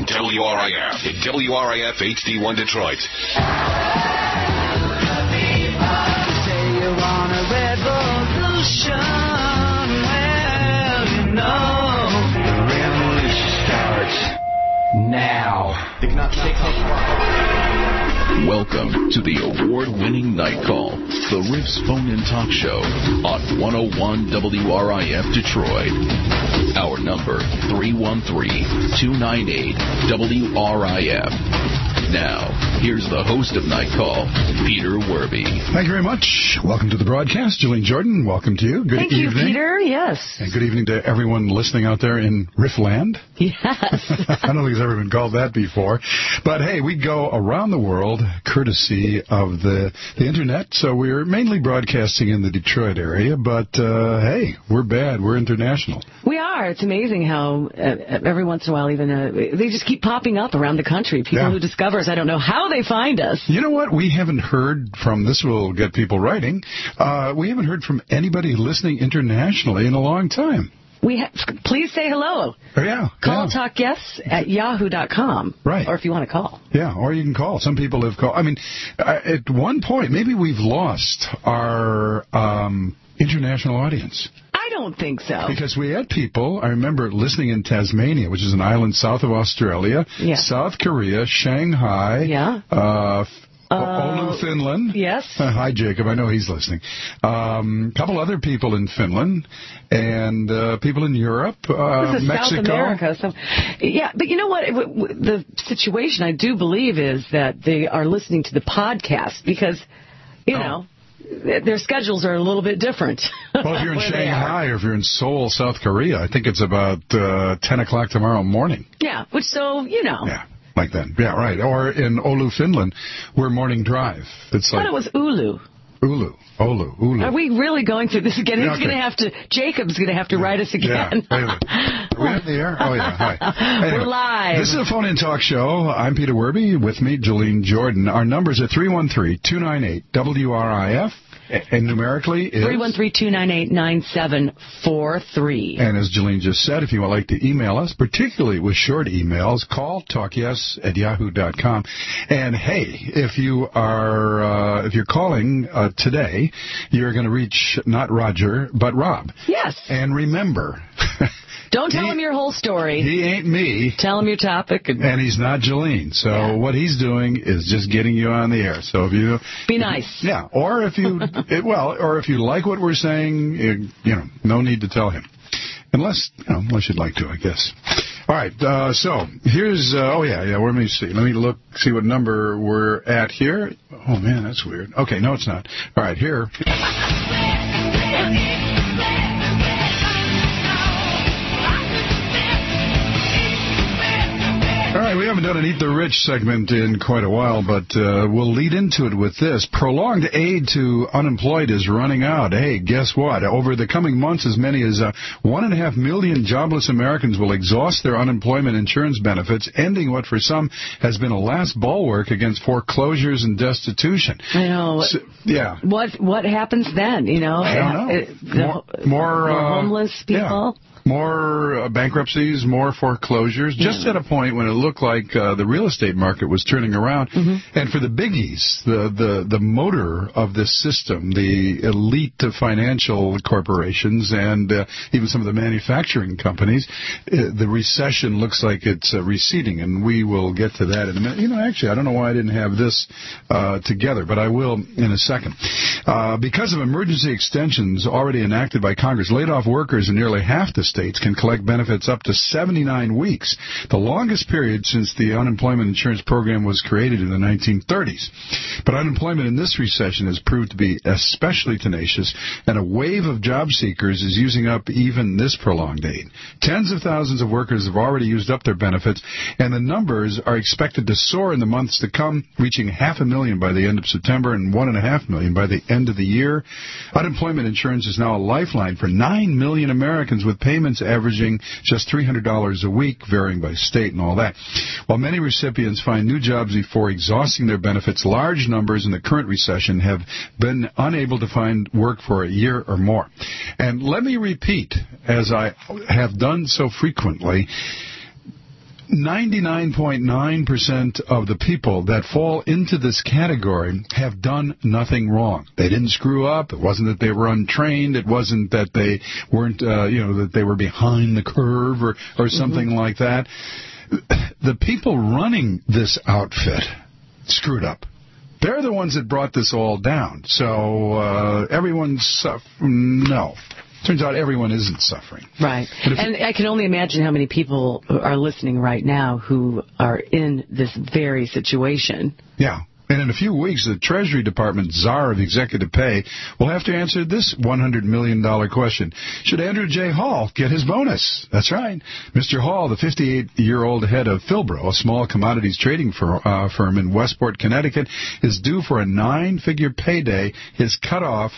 WRIF and WRIF HD1 Detroit. Say you want a revolution. Well, you know, the revolution starts now. Welcome to the award-winning Night Call, the Riff's phone-in talk show on 101 WRIF Detroit. Our number, 313-298-WRIF. Now, here's the host of Night Call, Peter Werby. Thank you very much. Welcome to the broadcast. Julian Jordan, welcome to you. Good Thank evening. you, Peter. Yes. And good evening to everyone listening out there in Riffland. Yes. I don't think it's ever been called that before. But, hey, we go around the world courtesy of the Internet. So we're mainly broadcasting in the Detroit area. But, hey, we're bad. We're international. We are. It's amazing how every once in a while even they just keep popping up around the country. People who discover us, I don't know how they find us. You know what? We haven't heard from, this will get people writing, we haven't heard from anybody listening internationally in a long time. Please say hello. Call Talk Yes at yahoo.com. Right. Or if you want to call. Yeah, or you can call. Some people have called. I mean, at one point, maybe we've lost our international audience. I don't think so. Because we had people, I remember listening in Tasmania, which is an island south of Australia, South Korea, Shanghai, Oulu, Finland. Yes. Hi, Jacob. I know he's listening. Couple other people in Finland and people in Europe, this is Mexico. South America. So, yeah, but you know what? The situation, I do believe, is that they are listening to the podcast because, you know, their schedules are a little bit different. Well, if you're in Shanghai or if you're in Seoul, South Korea, I think it's about 10 o'clock tomorrow morning. Yeah, which so, you know. Yeah. Like that. Yeah, right. Or in Oulu, Finland, we're morning drive. It's like, I thought it was Oulu. Oulu. Are we really going through this again? Who's going to have to? Jacob's going to have to write us again. Yeah. Are we on the air? Oh, yeah. Hi. Anyway, we're live. This is a phone-in talk show. I'm Peter Werby. With me, Julian Jordan. Our numbers are 313-298-WRIF. And numerically is 313-298-9743. And as Jolene just said, if you would like to email us, particularly with short emails, call talkyes@yahoo.com. And hey, if you're calling today, you're going to reach not Roger but Rob. Yes. And remember. Don't tell him your whole story. He ain't me. Tell him your topic. And he's not Jolene. So what he's doing is just getting you on the air. So if you... Be nice. Yeah. Or if you... or if you like what we're saying, no need to tell him. Unless you'd like to, I guess. All right. So here's... let me see. Let me see what number we're at here. Oh, man, that's weird. Okay, no, it's not. All right, here... All right, we haven't done an Eat the Rich segment in quite a while, but we'll lead into it with this. Prolonged aid to unemployed is running out. Hey, guess what? Over the coming months, as many as 1.5 million jobless Americans will exhaust their unemployment insurance benefits, ending what for some has been a last bulwark against foreclosures and destitution. I know. So, What happens then, I don't know. More homeless people? Yeah. More bankruptcies, more foreclosures, just at a point when it looked like the real estate market was turning around. Mm-hmm. And for the biggies, the motor of this system, the elite financial corporations and even some of the manufacturing companies, the recession looks like it's receding, and we will get to that in a minute. Actually, I don't know why I didn't have this together, but I will in a second. Because of emergency extensions already enacted by Congress, laid-off workers in nearly half the states can collect benefits up to 79 weeks, the longest period since the unemployment insurance program was created in the 1930s. But unemployment in this recession has proved to be especially tenacious, and a wave of job seekers is using up even this prolonged aid. Tens of thousands of workers have already used up their benefits, and the numbers are expected to soar in the months to come, reaching 500,000 by the end of September and 1.5 million by the end of the year. Unemployment insurance is now a lifeline for 9 million Americans, with payments averaging just $300 a week, varying by state and all that. While many recipients find new jobs before exhausting their benefits, large numbers in the current recession have been unable to find work for a year or more. And let me repeat, as I have done so frequently, 99.9% of the people that fall into this category have done nothing wrong. They didn't screw up. It wasn't that they were untrained. It wasn't that they weren't, that they were behind the curve or something like that. The people running this outfit screwed up. They're the ones that brought this all down. So everyone's no. Turns out everyone isn't suffering. Right. And I can only imagine how many people are listening right now who are in this very situation. Yeah. And in a few weeks, the Treasury Department czar of executive pay will have to answer this $100 million question. Should Andrew J. Hall get his bonus? That's right. Mr. Hall, the 58-year-old head of Philbro, a small commodities trading firm in Westport, Connecticut, is due for a 9-figure payday. His cut of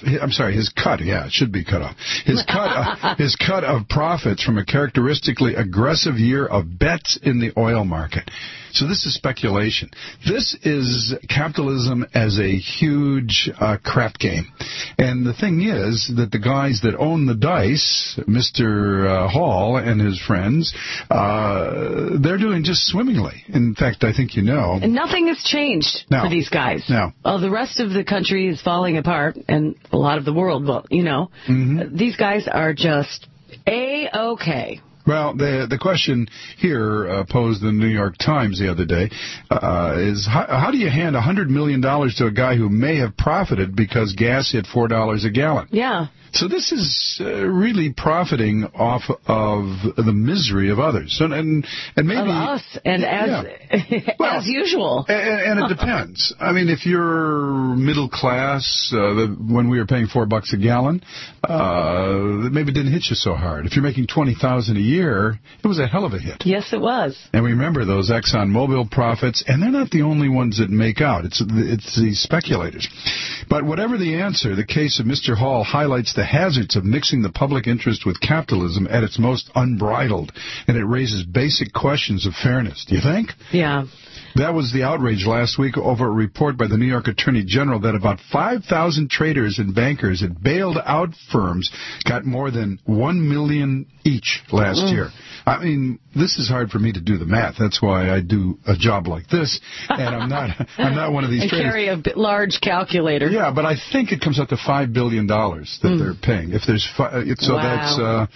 profits from a characteristically aggressive year of bets in the oil market. So this is speculation. This is capitalism as a huge crap game. And the thing is that the guys that own the dice, Mr. Hall and his friends, they're doing just swimmingly. In fact, I think you know. And nothing has changed for these guys. No. The rest of the country is falling apart, and a lot of the world, these guys are just A-okay. Well, the question here posed in the New York Times the other day is how do you hand $100 million to a guy who may have profited because gas hit $4 a gallon? Yeah. So this is really profiting off of the misery of others, and maybe of us, and as usual. And it depends. I mean, if you're middle class, when we were paying $4 a gallon, it maybe didn't hit you so hard. If you're making $20,000 a year, it was a hell of a hit. Yes, it was. And remember those ExxonMobil profits, and they're not the only ones that make out. It's the speculators. But whatever the answer, the case of Mr. Hall highlights the hazards of mixing the public interest with capitalism at its most unbridled, and it raises basic questions of fairness. Do you think? Yeah. That was the outrage last week over a report by the New York Attorney General that about 5,000 traders and bankers at bailed out firms got more than $1 million each last year. I mean, this is hard for me to do the math. That's why I do a job like this, and I'm not one of these traders. Carry a large calculator. Yeah, but I think it comes out to $5 billion that they're paying. If there's that's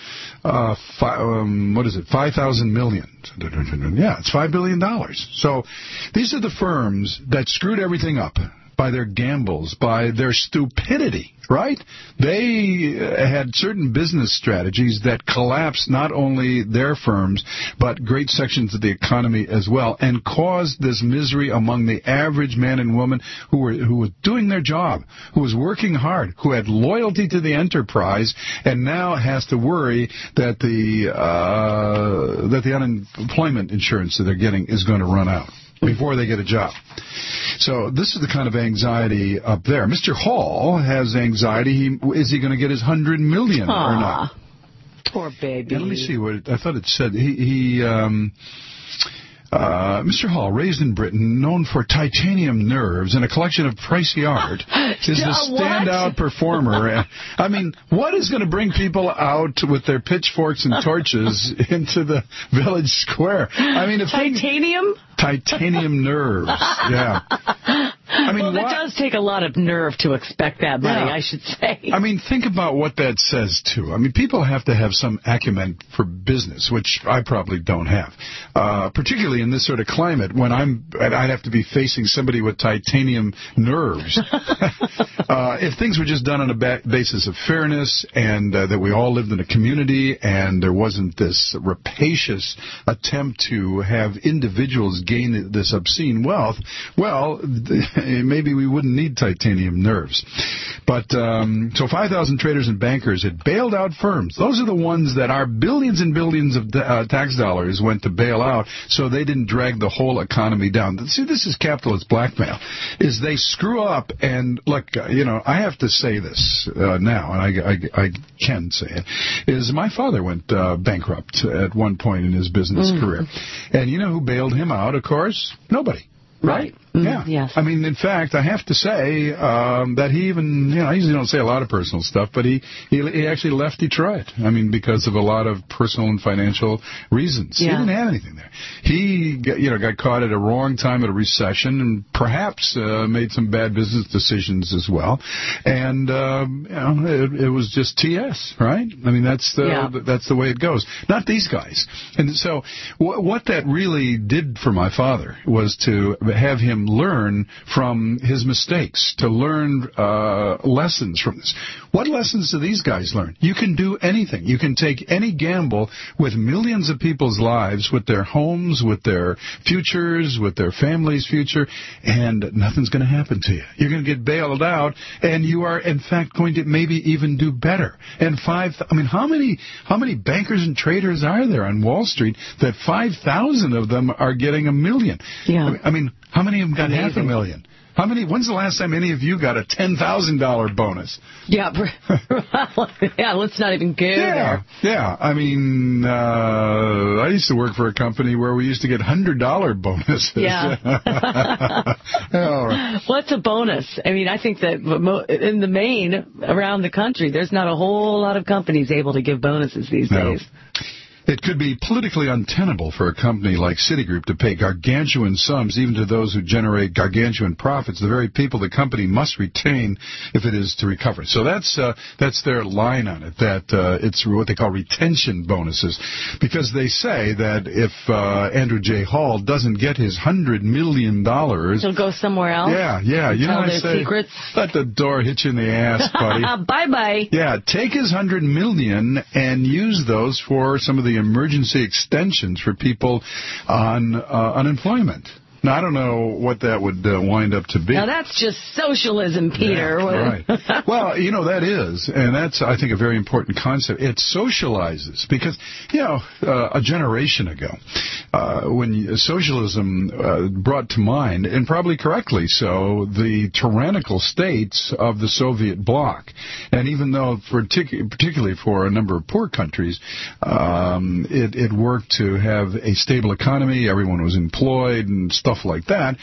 what is it? 5,000 million. Yeah, it's $5 billion. So these are the firms that screwed everything up by their gambles, by their stupidity, right? They had certain business strategies that collapsed not only their firms, but great sections of the economy as well, and caused this misery among the average man and woman who were doing their job, who was working hard, who had loyalty to the enterprise, and now has to worry that the unemployment insurance that they're getting is going to run out before they get a job. So this is the kind of anxiety up there. Mr. Hall has anxiety. Is he going to get his $100 million or not? Poor baby. And let me see what I thought it said. Mr. Hall, raised in Britain, known for titanium nerves and a collection of pricey art, is a standout performer. I mean, what is going to bring people out with their pitchforks and torches into the village square? I mean, if titanium nerves, yeah. I mean, well, it does take a lot of nerve to expect that money, I should say. I mean, think about what that says, too. I mean, people have to have some acumen for business, which I probably don't have, particularly in this sort of climate when I'd have to be facing somebody with titanium nerves. If things were just done on a basis of fairness and that we all lived in a community and there wasn't this rapacious attempt to have individuals gain this obscene wealth, well, maybe we wouldn't need titanium nerves. But so 5,000 traders and bankers had bailed out firms. Those are the ones that our billions and billions of tax dollars went to bail out, so they didn't drag the whole economy down. See, this is capitalist blackmail. Is they screw up, and look, I have to say this now, and I can say it, is my father went bankrupt at one point in his business career. And you know who bailed him out, of course? Nobody. Right? Yeah. Yes. I mean, in fact, I have to say that he even, I usually don't say a lot of personal stuff, but he actually left Detroit. I mean, because of a lot of personal and financial reasons. Yeah. He didn't have anything there. He, got caught at a wrong time at a recession and perhaps made some bad business decisions as well. And, it was just TS, right? I mean, that's the way it goes. Not these guys. And so what that really did for my father was to have him learn from his mistakes, to learn lessons from this. What lessons do these guys learn? You can do anything. You can take any gamble with millions of people's lives, with their homes, with their futures, with their family's future, and nothing's going to happen to you. You're going to get bailed out, and you are, in fact, going to maybe even do better. And how many bankers and traders are there on Wall Street that 5,000 of them are getting $1 million? Yeah. I mean, how many of them got $500,000? When's the last time any of you got a $10,000 bonus? Yeah, let's not even go there. Yeah. I mean, I used to work for a company where we used to get $100 bonuses. Yeah. All right. What's a bonus? I mean, I think that in the main, around the country, there's not a whole lot of companies able to give bonuses these days. It could be politically untenable for a company like Citigroup to pay gargantuan sums even to those who generate gargantuan profits, the very people the company must retain if it is to recover. So that's their line on it, that it's what they call retention bonuses, because they say that if Andrew J. Hall doesn't get his $100 million... He'll go somewhere else? Yeah. You know what I say? Secrets? Let the door hit you in the ass, buddy. Bye-bye. Yeah, take his $100 million and use those for some of the emergency extensions for people on unemployment. Now, I don't know what that would wind up to be. Now, that's just socialism, Peter. Yeah, right. Well, that is, and that's, I think, a very important concept. It socializes because, a generation ago, when socialism brought to mind, and probably correctly so, the tyrannical states of the Soviet bloc. And even though, particularly for a number of poor countries, it worked to have a stable economy, everyone was employed and stuff like that,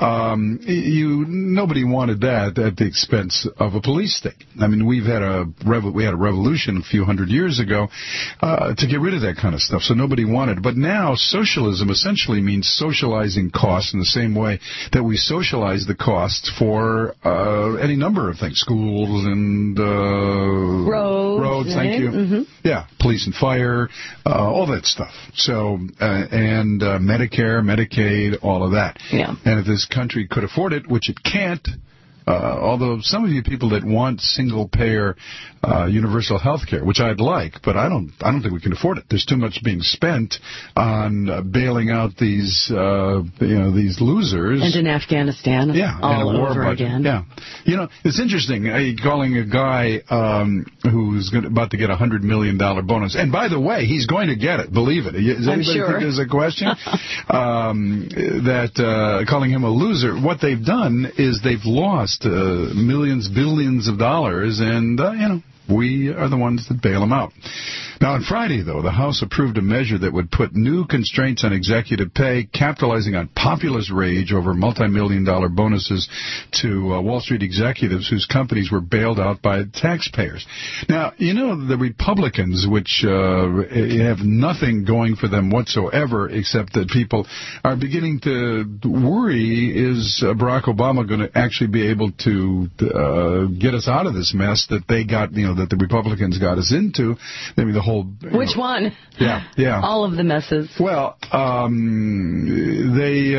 nobody wanted that at the expense of a police state. I mean, we had a revolution a few hundred years ago to get rid of that kind of stuff, so nobody wanted it. But now socialism essentially means socializing costs in the same way that we socialize the costs for any number of things, schools and roads. Thank you. Mm-hmm. Yeah, police and fire, all that stuff. So and Medicare, Medicaid, all of that. Yeah. And if this country could afford it, which it can't, although some of you people that want single-payer universal health care, which I'd like, but I don't think we can afford it. There's too much being spent on bailing out these losers. And in Afghanistan, all and a war over budget. again. Yeah. It's interesting calling a guy who's about to get a $100 million bonus. And by the way, he's going to get it. Believe it. Does anybody think there's a question? Calling him a loser. What they've done is they've lost millions, billions of dollars, and, we are the ones that bail them out. Now, on Friday, though, the House approved a measure that would put new constraints on executive pay, capitalizing on populist rage over multi-million-dollar bonuses to Wall Street executives whose companies were bailed out by taxpayers. Now, the Republicans, which have nothing going for them whatsoever, except that people are beginning to worry, is Barack Obama going to actually be able to get us out of this mess that they got, that the Republicans got us into? I mean, the whole... Which one? Yeah. All of the messes. Well, they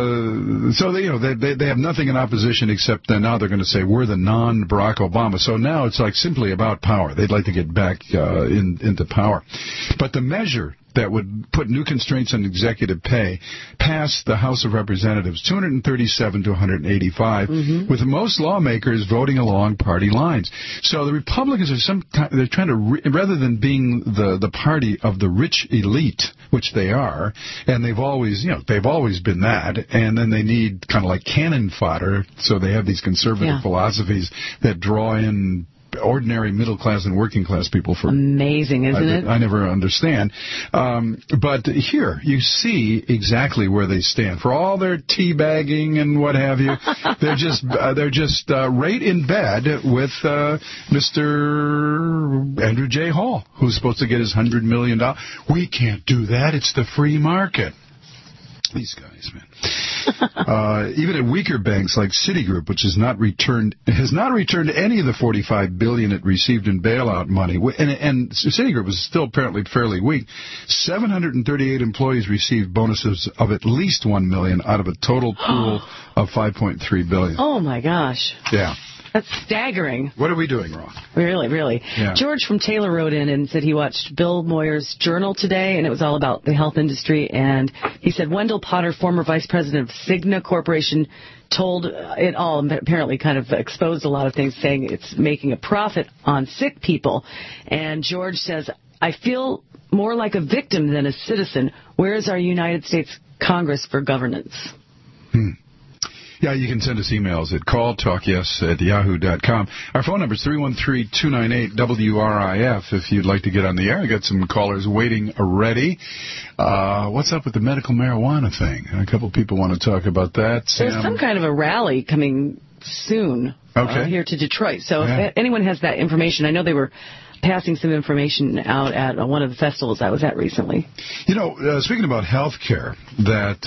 have nothing in opposition except that now they're going to say we're the non-Barack Obama. So now it's like simply about power. They'd like to get back into power. But the measure that would put new constraints on executive pay passed the House of Representatives, 237 to 185, with most lawmakers voting along party lines. So the Republicans they're trying to, rather than being the party of the rich elite, which they are, and they've always been that, and then they need kind of like cannon fodder, so they have these conservative philosophies that draw in ordinary middle class and working class people for amazing, isn't it? I never understand. But here you see exactly where they stand. For all their teabagging and what have you, they're just right in bed with Mr. Andrew J. Hall, who's supposed to get his $100 million. We can't do that. It's the free market. These guys, man. Even at weaker banks like Citigroup, which has not returned any of the $45 billion it received in bailout money, and Citigroup is still apparently fairly weak. 738 employees received bonuses of at least $1 million out of a total pool of $5.3 billion. Oh my gosh! Yeah. That's staggering. What are we doing wrong? Really, really. Yeah. George from Taylor wrote in and said he watched Bill Moyer's Journal today, and it was all about the health industry. And he said Wendell Potter, former vice president of Cigna Corporation, told it all, and apparently kind of exposed a lot of things, saying it's making a profit on sick people. And George says, I feel more like a victim than a citizen. Where is our United States Congress for governance? Yeah, you can send us emails at calltalkyes@yahoo.com. Our phone number is 313-298-WRIF if you'd like to get on the air. I got some callers waiting already. What's up with the medical marijuana thing? A couple of people want to talk about that. There's some kind of a rally coming soon here to Detroit. So if anyone has that information, I know they were passing some information out at one of the festivals I was at recently. You know, speaking about health care, that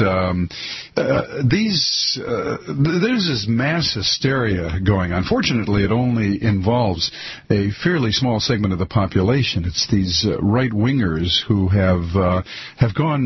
there's this mass hysteria going on. Fortunately, it only involves a fairly small segment of the population. It's these right-wingers who have gone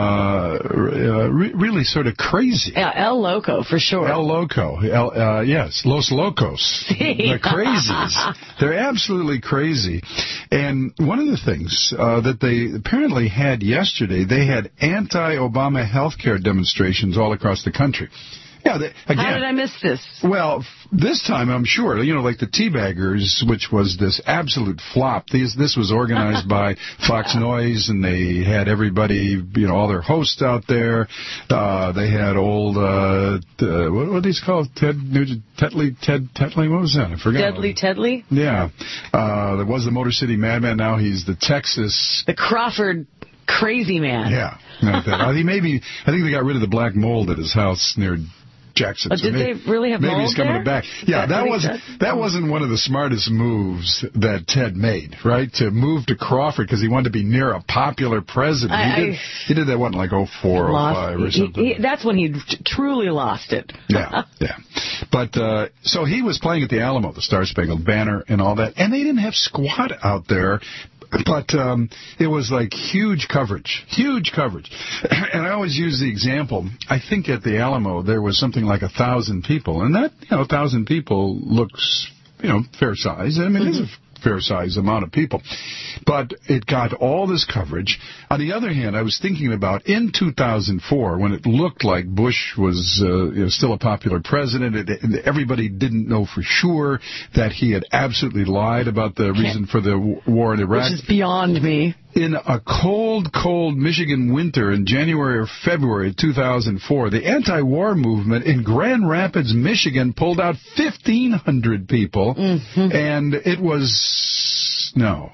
really sort of crazy. Yeah, El Loco, for sure. El Loco, yes, Los Locos, the crazies. They're absolutely crazy. And one of the things that they apparently had yesterday, they had anti-Obama health care demonstrations all across the country. Yeah, again, how did I miss this? Well, this time I'm sure, like the Teabaggers, which was this absolute flop. This was organized by Fox Noise, and they had everybody, all their hosts out there. They had old, what are these called? Ted Tetley? What was that? I forgot. Deadly Tedley? Yeah. There was the Motor City Madman. Now he's the Texas. The Crawford Crazy Man. Yeah. Like that. I think they got rid of the black mold at his house near Jackson. Did they really have mold maybe he's coming there? back. Yeah, that wasn't one of the smartest moves that Ted made, right? To move to Crawford because he wanted to be near a popular president. He did that one like 04 or 05 or something. That's when he truly lost it. Yeah. But so he was playing at the Alamo, the Star Spangled Banner and all that, and they didn't have squat out there. But it was like huge coverage. And I always use the example, I think at the Alamo there was something like 1,000 people. And that, 1,000 people looks, fair size. I mean, it's a fair size amount of people. But it got all this coverage. On the other hand, I was thinking about in 2004, when it looked like Bush was still a popular president, and everybody didn't know for sure that he had absolutely lied about the reason for the war in Iraq. Which is beyond me. In a cold Michigan winter in January or February of 2004, the anti-war movement in Grand Rapids, Michigan pulled out 1,500 people, and it was, no.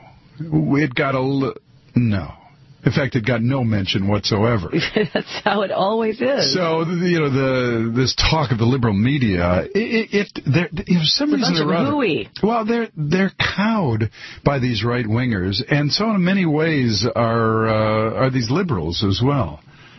In fact, it got no mention whatsoever. That's how it always is. So, this talk of the liberal media, for some reason or other, well, they're cowed by these right wingers, and so in many ways are these liberals as well.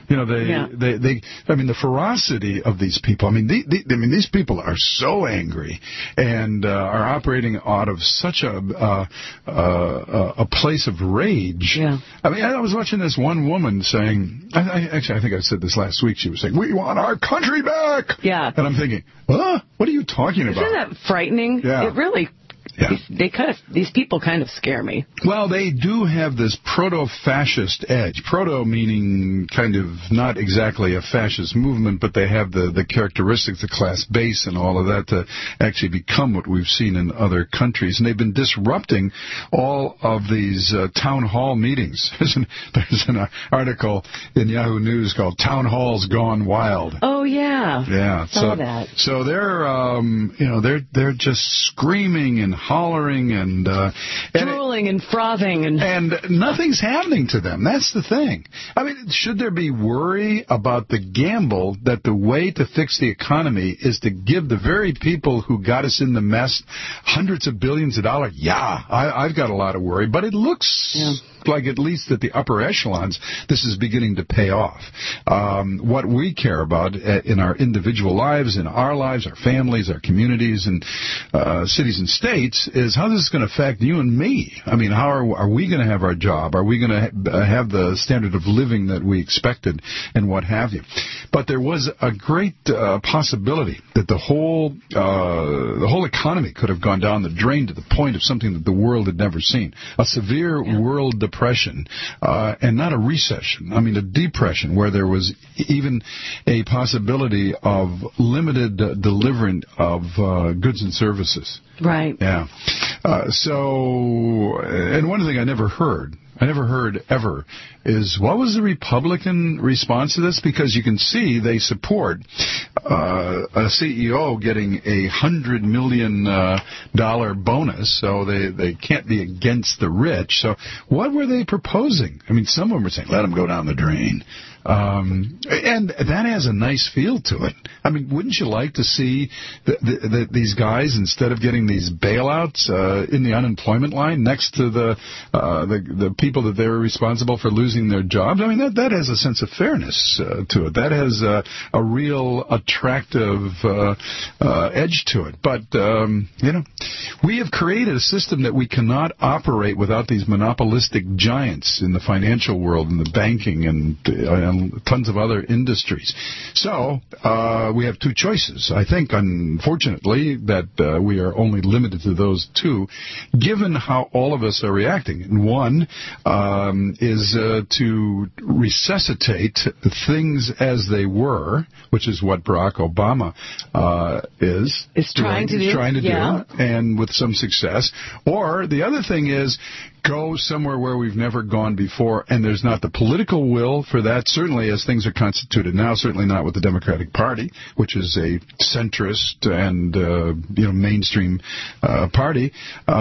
The ferocity of these people. These people are so angry and are operating out of such a place of rage. Yeah. I was watching this one woman saying, I think I said this last week. She was saying, "We want our country back." Yeah. And I'm thinking, what are you talking about? Isn't that frightening? Yeah. It really. Yeah. These people kind of scare me. Well, they do have this proto-fascist edge. Proto meaning kind of not exactly a fascist movement, but they have the characteristics, the class base and all of that to actually become what we've seen in other countries. And they've been disrupting all of these town hall meetings. There's an article in Yahoo News called "Town Halls Gone Wild." Oh yeah. Yeah. Saw that. So they're just screaming and and hollering and drooling and frothing and nothing's happening to them. That's the thing. I mean, should there be worry about the gamble that the way to fix the economy is to give the very people who got us in the mess hundreds of billions of dollars? Yeah, I've got a lot of worry, but it looks like at least at the upper echelons, this is beginning to pay off. What we care about in our individual lives, in our lives, our families, our communities, and cities and states is how this is going to affect you and me. I mean, how are we going to have our job? Are we going to have the standard of living that we expected and what have you? But there was a great possibility that the whole economy could have gone down the drain to the point of something that the world had never seen. A severe world depression, and not a recession. I mean, a depression where there was even a possibility of limited delivery of goods and services. Right. Yeah. And one thing I never heard ever is, what was the Republican response to this? Because you can see they support a CEO getting a $100 million bonus, so they can't be against the rich. So what were they proposing? I mean, some of them were saying, let them go down the drain. And that has a nice feel to it. I mean, wouldn't you like to see these guys, instead of getting these bailouts in the unemployment line next to the people that they were responsible for losing their jobs? I mean, that has a sense of fairness to it. That has a real attractive edge to it. But, we have created a system that we cannot operate without these monopolistic giants in the financial world and the banking and tons of other industries. So we have two choices. I think, unfortunately, that we are only limited to those two, given how all of us are reacting. And one is to resuscitate things as they were, which is what Barack Obama is trying to do, and with some success. Or the other thing is go somewhere where we've never gone before, and there's not the political will for that, certainly as things are constituted now, certainly not with the Democratic Party, which is a centrist and mainstream party,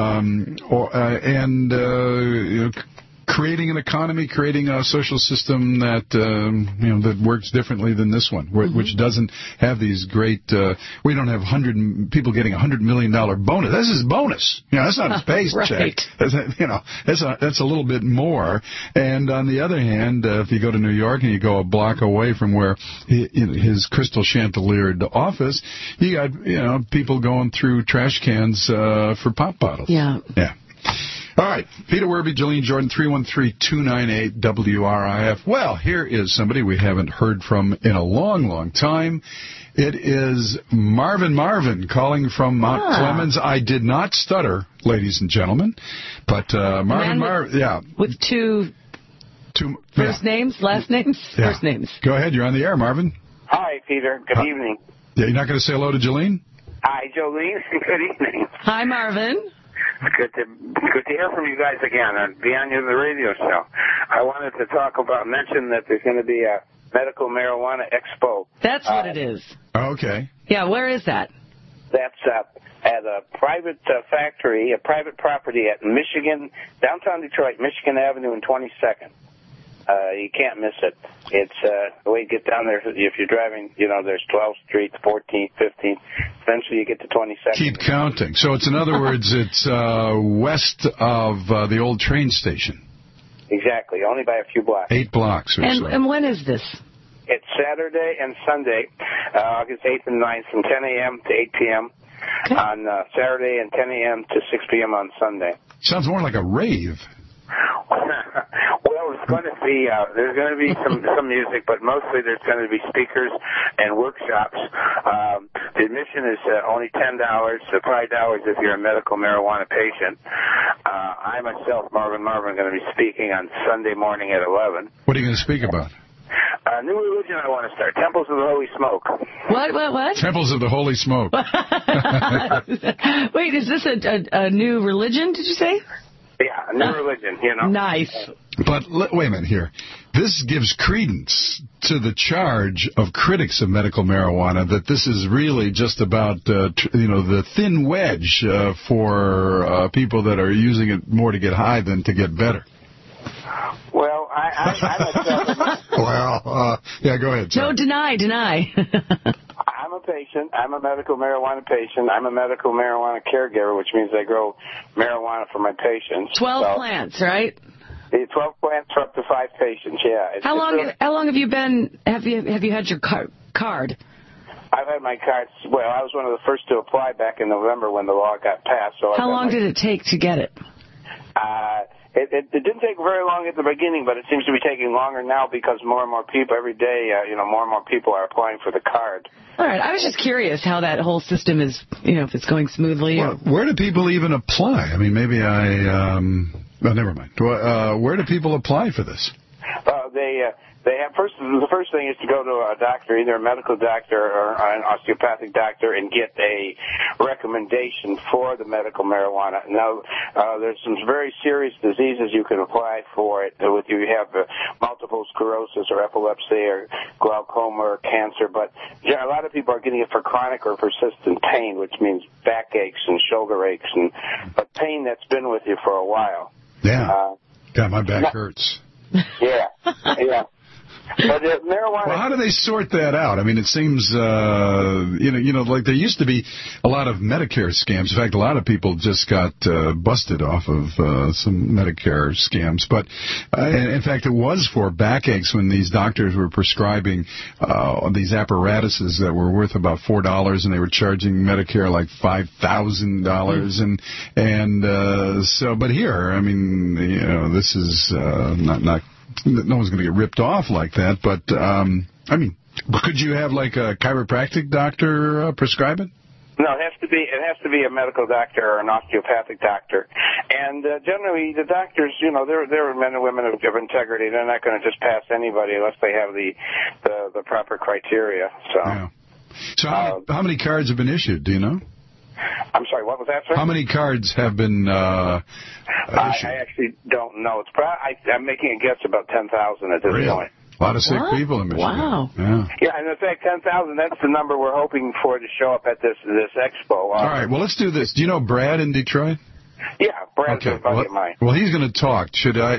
creating an economy, creating a social system that that works differently than this one, which doesn't have these great. We don't have people getting $100 million bonus. This is bonus. That's not a space check. That's a little bit more. And on the other hand, if you go to New York and you go a block away from where his crystal chandeliered office, you got people going through trash cans for pop bottles. Yeah. All right, Peter Werby, Jillian Jordan, 313-298-WRIF. Well, here is somebody we haven't heard from in a long, long time. It is Marvin calling from Mount Clemens. I did not stutter, ladies and gentlemen, but Marvin, with two first names, last names, first names. Go ahead, you're on the air, Marvin. Hi, Peter. Good evening. Yeah, you're not going to say hello to Jillian? Hi, Jolene. Good evening. Hi, Marvin. Good to hear from you guys again and be on the radio show. I wanted to mention that there's going to be a medical marijuana expo. That's what it is. Okay. Yeah, where is that? That's at a private factory, a private property at downtown Detroit, Michigan Avenue and 22nd. You can't miss it. It's the way you get down there. If you're driving, there's 12th Street, 14th, 15th. Eventually, you get to 22nd. Keep counting. So it's, in other words, it's west of the old train station. Exactly. Only by a few blocks. 8 blocks or so. And when is this? It's Saturday and Sunday, August 8th and 9th, from 10 a.m. to 8 p.m. on Saturday and 10 a.m. to 6 p.m. on Sunday. Sounds more like a rave. Well, it's going to be there's going to be some music, but mostly there's going to be speakers and workshops. The admission is only $10, so $5 if you're a medical marijuana patient. I myself, Marvin, am going to be speaking on Sunday morning at 11. What are you going to speak about? A new religion I want to start, Temples of the Holy Smoke. What? Temples of the Holy Smoke. Wait, is this a new religion, did you say? Yeah, a new religion, Nice. But wait a minute here. This gives credence to the charge of critics of medical marijuana that this is really just about, the thin wedge for people that are using it more to get high than to get better. Well, yeah, go ahead. Sorry. No, deny. I'm a patient. I'm a medical marijuana patient. I'm a medical marijuana caregiver, which means I grow marijuana for my patients. 12 plants, right? 12 plants for up to 5 patients. Yeah. How long have you been? Have you had your card? I've had my card. Well, I was one of the first to apply back in November when the law got passed. So how long did it take to get it? It didn't take very long at the beginning, but it seems to be taking longer now because more and more people every day, more and more people are applying for the card. All right. I was just curious how that whole system is, if it's going smoothly. Well, where do people even apply? I mean, maybe well, never mind. Where do people apply for this? They have the first thing is to go to a doctor, either a medical doctor or an osteopathic doctor, and get a recommendation for the medical marijuana. Now, there's some very serious diseases you can apply for it. You have multiple sclerosis or epilepsy or glaucoma or cancer, but a lot of people are getting it for chronic or persistent pain, which means backaches and shoulder aches, but pain that's been with you for a while. Yeah. God, my back hurts. Yeah. But marijuana. Well, how do they sort that out? I mean, it seems, like there used to be a lot of Medicare scams. In fact, a lot of people just got busted off of some Medicare scams. But, in fact, it was for backaches when these doctors were prescribing these apparatuses that were worth about $4, and they were charging Medicare like $5,000. And so, but here, I mean, this is not. No one's going to get ripped off like that, but, could you have like a chiropractic doctor prescribe it? No, it has to be a medical doctor or an osteopathic doctor. And generally, the doctors, they're men and women of integrity. They're not going to just pass anybody unless they have the proper criteria. So, yeah. So how many cards have been issued, do you know? I'm sorry, what was that, sir? How many cards have been issued? I actually don't know. It's I'm making a guess about 10,000 at this point. A lot of sick people in Michigan. Wow. Yeah, and in fact, 10,000, that's the number we're hoping for to show up at this expo. All right, well, let's do this. Do you know Brad in Detroit? Yeah, Brad's a buddy of mine. Well, he's going to talk. Should I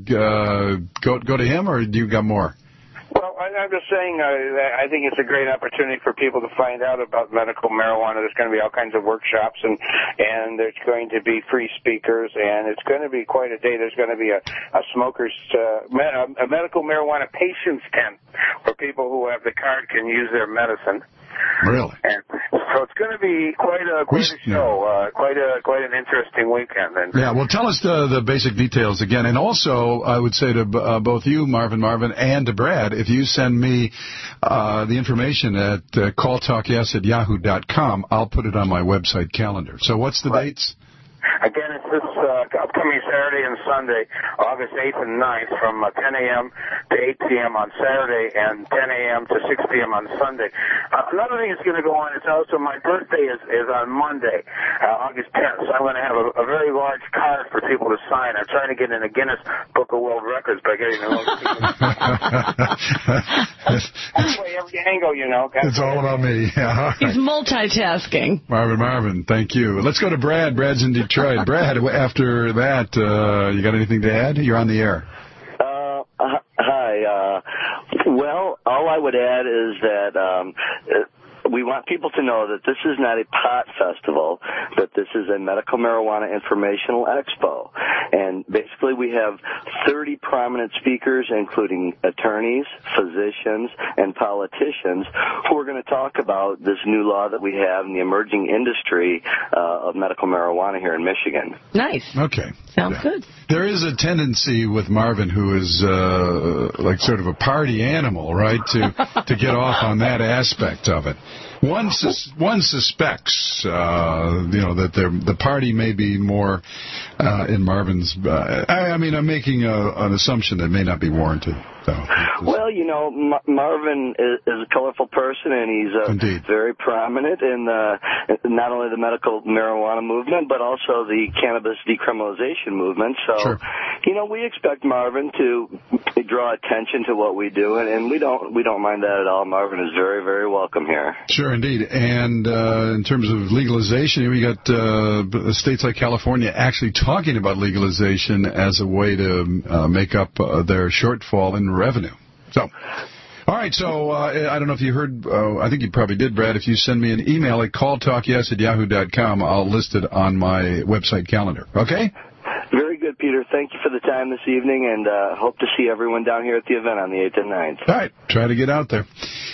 go to him, or do you got more? Well, I'm just saying I think it's a great opportunity for people to find out about medical marijuana. There's going to be all kinds of workshops, and there's going to be free speakers, and it's going to be quite a day. There's going to be a smokers, a medical marijuana patients tent where people who have the card can use their medicine. Really? And so it's going to be quite a show, quite an interesting weekend. And yeah, well, tell us the basic details again. And also, I would say to both you, Marvin, and to Brad, if you send me the information at calltalkyes@yahoo.com, I'll put it on my website calendar. So what's the dates? Again, it's this upcoming Saturday and Sunday, August 8th and 9th, from 10 a.m. to 8 p.m. on Saturday and 10 a.m. to 6 p.m. on Sunday. Another thing that's going to go on is also my birthday is on Monday, August 10th, so I'm going to have a very large card for people to sign. I'm trying to get in the Guinness Book of World Records by getting the most people. Anyway, every angle, It's all about me. Yeah. He's multitasking. Marvin, thank you. Let's go to Brad. Brad's in Detroit. Brad, after that, you got anything to add? You're on the air. Hi. Well, all I would add is that we want people to know that this is not a pot festival, that this is a medical marijuana informational expo. And basically we have 30 prominent speakers, including attorneys, physicians, and politicians, who are going to talk about this new law that we have in the emerging industry of medical marijuana here in Michigan. Nice. Okay. Sounds good. There is a tendency with Marvin, who is like sort of a party animal, right, to get off on that aspect of it. One suspects, that the party may be more in Marvin's. I'm making an assumption that may not be warranted. So, well, Marvin is a colorful person, and he's very prominent in not only the medical marijuana movement, but also the cannabis decriminalization movement. So, sure. We expect Marvin to draw attention to what we do, and we don't mind that at all. Marvin is very, very welcome here. Sure, indeed. And in terms of legalization, we got states like California actually talking about legalization as a way to make up their shortfall in revenue. So, all right, so I don't know if you heard, I think you probably did, Brad. If you send me an email at calltalkyes@yahoo.com, I'll list it on my website calendar. Okay? Very good, Peter. Thank you for the time this evening, and hope to see everyone down here at the event on the 8th and 9th. All right, try to get out there.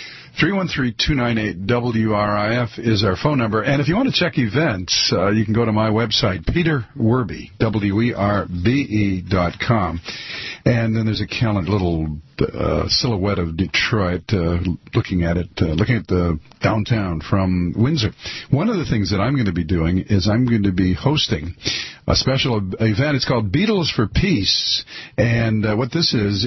313-298-WRIF is our phone number. And if you want to check events, you can go to my website, peterwerbe, WERBE.com. And then there's a little silhouette of Detroit, looking at the downtown from Windsor. One of the things that I'm going to be doing is I'm going to be hosting a special event. It's called Beatles for Peace. And what this is,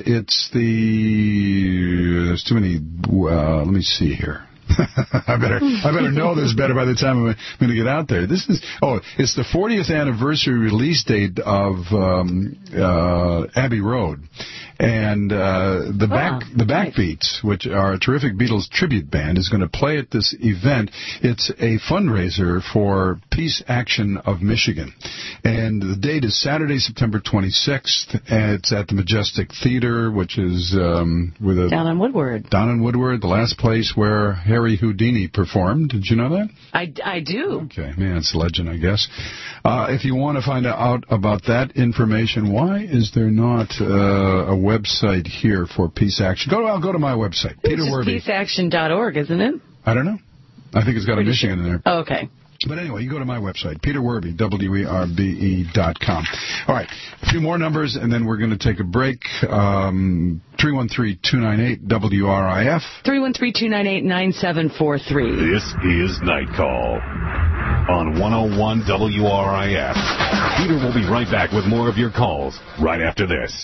there's too many, let me see here. I better know this better by the time I'm going to get out there. It's the 40th anniversary release date of Abbey Road. And the Backbeats, which are a terrific Beatles tribute band, is going to play at this event. It's a fundraiser for Peace Action of Michigan. And the date is Saturday, September 26th. And it's at the Majestic Theater, which is down on Woodward. Down on Woodward, the last place where Harry Houdini performed. Did you know that? I do. Okay, man, it's a legend, I guess. If you want to find out about that information, why is there not a website here for Peace Action? I'll go to my website, Peter Werbe. It's peaceaction.org, isn't it? I don't know. I think it's got a Michigan in there. Oh, okay. But anyway, you go to my website, Peter Werbe, WERBE.com. All right, a few more numbers, and then we're going to take a break. 313-298-WRIF. 313-298-9743. This is Night Call on 101 WRIF. Peter will be right back with more of your calls right after this.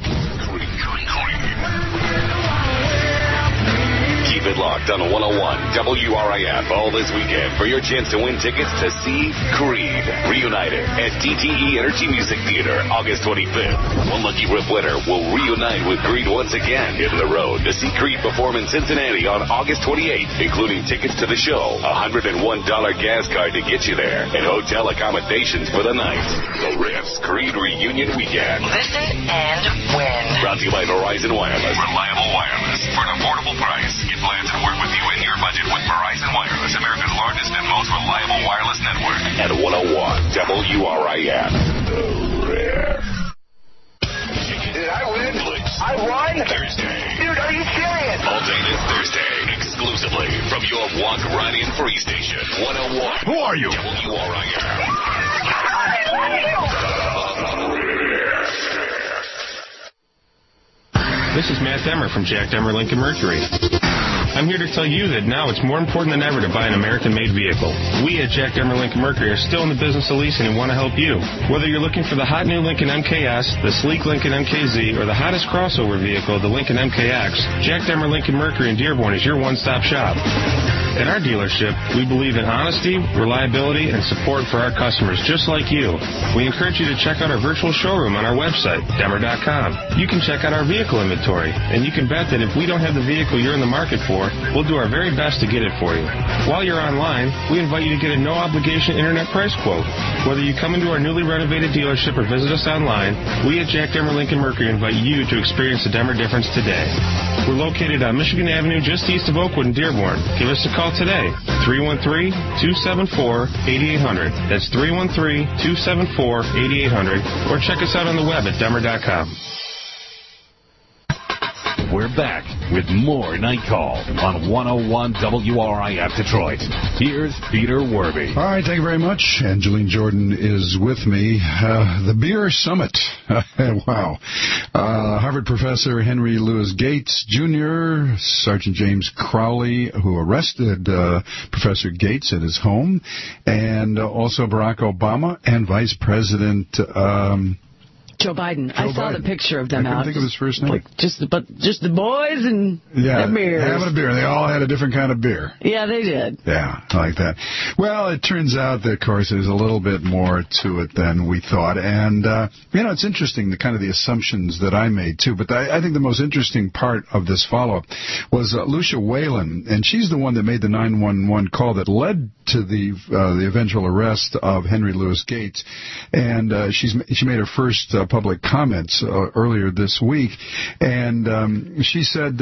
Keep it locked on 101 WRIF all this weekend for your chance to win tickets to see Creed Reunited at DTE Energy Music Theater August 25th. One lucky Rip winner will reunite with Creed once again. Hit the road to see Creed perform in Cincinnati on August 28th, including tickets to the show, a $101 gas card to get you there, and hotel accommodations for the night. The Riffs Creed Reunion Weekend. Listen and win. Brought to you by Verizon Wireless. Reliable wireless for an affordable price. Get plans that work with you and your budget with Verizon Wireless, America's largest and most reliable wireless network. At 101 WRIF. Did I win? I won? Thursday. Dude, are you serious? All day this Thursday, exclusively from your Walk, Ryan Free Station, 101. Who are you? WRIF. This is Matt Demmer from Jack Demmer Lincoln Mercury. I'm here to tell you that now it's more important than ever to buy an American-made vehicle. We at Jack Demmer Lincoln Mercury are still in the business of leasing and want to help you. Whether you're looking for the hot new Lincoln MKS, the sleek Lincoln MKZ, or the hottest crossover vehicle, the Lincoln MKX, Jack Demmer Lincoln Mercury in Dearborn is your one-stop shop. At our dealership, we believe in honesty, reliability, and support for our customers just like you. We encourage you to check out our virtual showroom on our website, Demmer.com. You can check out our vehicle inventory, and you can bet that if we don't have the vehicle you're in the market for, we'll do our very best to get it for you. While you're online, we invite you to get a no-obligation internet price quote. Whether you come into our newly renovated dealership or visit us online, we at Jack Demmer Lincoln Mercury invite you to experience the Demmer difference today. We're located on Michigan Avenue just east of Oakwood in Dearborn. Give us a call today, 313-274-8800. That's 313-274-8800. Or check us out on the web at Demmer.com. We're back with more Night Call on 101 WRIF Detroit. Here's Peter Werby. All right, thank you very much. Angeline Jordan is with me. The Beer Summit. Wow. Harvard professor Henry Louis Gates Jr., Sergeant James Crowley, who arrested Professor Gates at his home, and also Barack Obama and Vice President Joe Biden. I saw the picture of them I out. couldn't think of his first name. Like just the boys and their beers. Having a beer. They all had a different kind of beer. Yeah, they did. Yeah, I like that. Well, it turns out that, of course, there's a little bit more to it than we thought. And, it's interesting, the assumptions that I made, too. But I think the most interesting part of this follow-up was Lucia Whalen. And she's the one that made the 911 call that led to the eventual arrest of Henry Louis Gates. And she made her first public comments earlier this week, and she said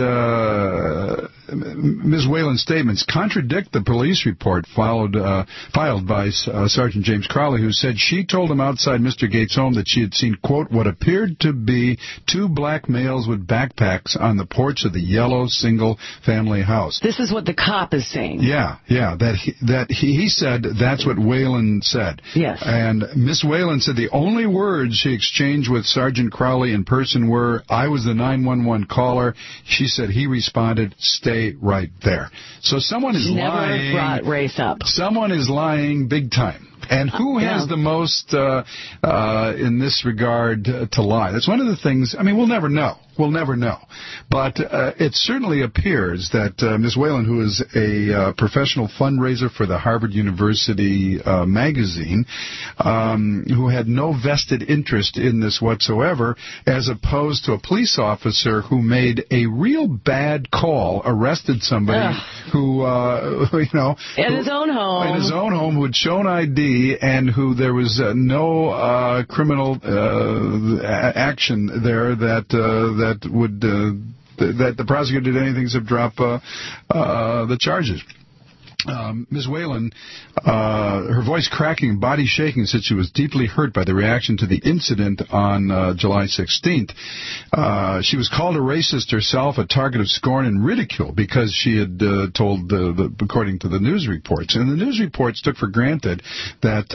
Ms. Whalen's statements contradict the police report filed by Sergeant James Crowley, who said she told him outside Mr. Gates' home that she had seen, quote, what appeared to be two black males with backpacks on the porch of the yellow single-family house. This is what the cop is saying. Yeah, that he said that's what Whalen said. Yes. And Miss Whalen said the only words she exchanged with Sergeant Crowley in person were, I was the 911 caller. She said he responded, stay right there. So someone is lying. Never brought race up. Someone is lying big time. And who has the most, in this regard, to lie? That's one of the things, we'll never know. We'll never know. But it certainly appears that Ms. Whalen, who is a professional fundraiser for the Harvard University magazine, who had no vested interest in this whatsoever, as opposed to a police officer who made a real bad call, arrested somebody who, in his own home, who had shown ID and who there was no criminal action there that the prosecutor did anything except drop the charges. Ms. Whalen, her voice cracking and body shaking, said she was deeply hurt by the reaction to the incident on July 16th. She was called a racist herself, a target of scorn and ridicule because she had told, according to the news reports. And the news reports took for granted that,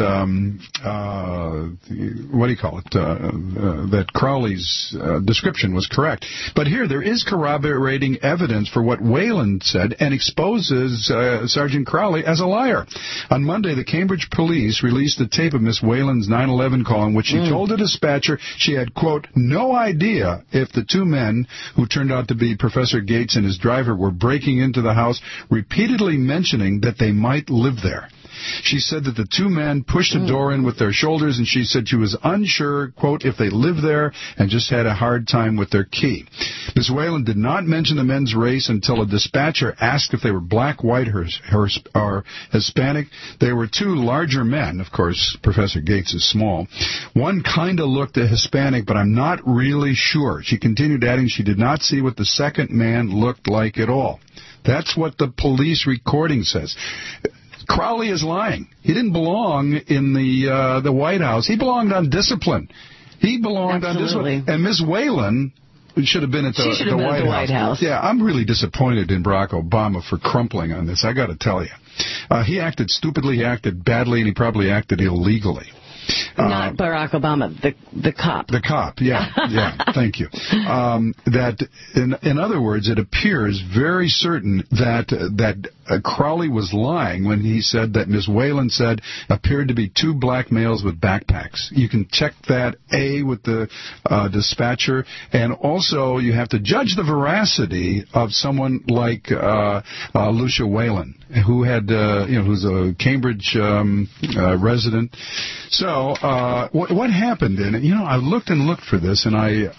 that Crowley's description was correct. But here, there is corroborating evidence for what Whalen said and exposes Sergeant Crowley as a liar. On Monday, the Cambridge police released a tape of Miss Whalen's 911 call in which she told a dispatcher she had, quote, no idea if the two men who turned out to be Professor Gates and his driver were breaking into the house, repeatedly mentioning that they might live there. She said that the two men pushed the door in with their shoulders, and she said she was unsure, quote, if they lived there and just had a hard time with their key. Ms. Whalen did not mention the men's race until a dispatcher asked if they were black, white, or Hispanic. They were two larger men. Of course, Professor Gates is small. One kind of looked Hispanic, but I'm not really sure. She continued, adding she did not see what the second man looked like at all. That's what the police recording says. Crowley is lying. He didn't belong in the White House. He belonged on discipline. He belonged on discipline. And Ms. Whalen should have been at the White House. Yeah, I'm really disappointed in Barack Obama for crumpling on this, I got to tell you. He acted stupidly, he acted badly, and he probably acted illegally. Not Barack Obama, the cop. The cop, yeah, thank you. That, in other words, it appears very certain that Crowley was lying when he said that Ms. Whalen said appeared to be two black males with backpacks. You can check that, A, with the dispatcher, and also you have to judge the veracity of someone like Lucia Whalen, who had, who's a Cambridge resident. So, what happened in it? I looked and looked for this, and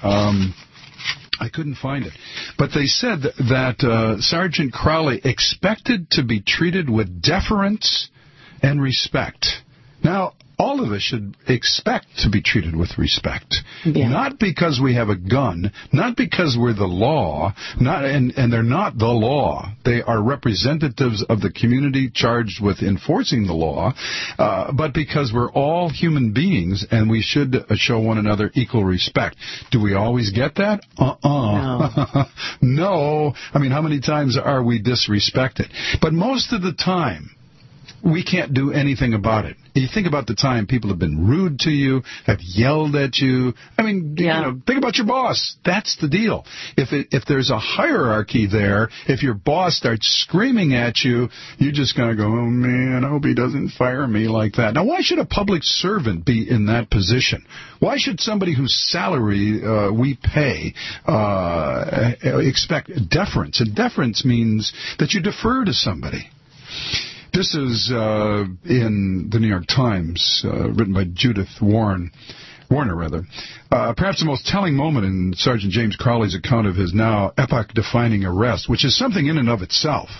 I couldn't find it. But they said that Sergeant Crowley expected to be treated with deference and respect. Now, all of us should expect to be treated with respect. Yeah. Not because we have a gun, not because we're the law, and they're not the law. They are representatives of the community charged with enforcing the law, but because we're all human beings and we should show one another equal respect. Do we always get that? No. No. I mean, how many times are we disrespected? But most of the time, we can't do anything about it. You think about the time people have been rude to you, have yelled at you. I mean, you know, think about your boss. That's the deal. If there's a hierarchy there, if your boss starts screaming at you, you're just going to go, oh, man, I hope he doesn't fire me like that. Now, why should a public servant be in that position? Why should somebody whose salary we pay expect deference? And deference means that you defer to somebody. This is in the New York Times, written by Judith Warner. Perhaps the most telling moment in Sergeant James Crowley's account of his now epoch-defining arrest, which is something in and of itself.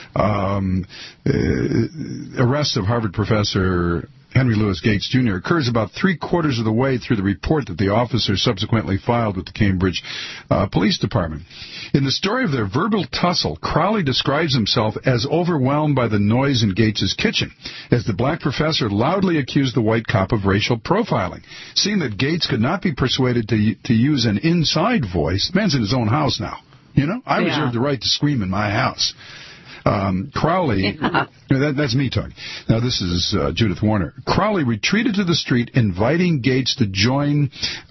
Arrest of Harvard professor Henry Louis Gates, Jr. occurs about three-quarters of the way through the report that the officer subsequently filed with the Cambridge Police Department. In the story of their verbal tussle, Crowley describes himself as overwhelmed by the noise in Gates's kitchen, as the black professor loudly accused the white cop of racial profiling. Seeing that Gates could not be persuaded to use an inside voice, the man's in his own house now. You know, I reserve the right to scream in my house. Crowley, that's me talking. Now, this is Judith Warner. Crowley retreated to the street, inviting Gates to join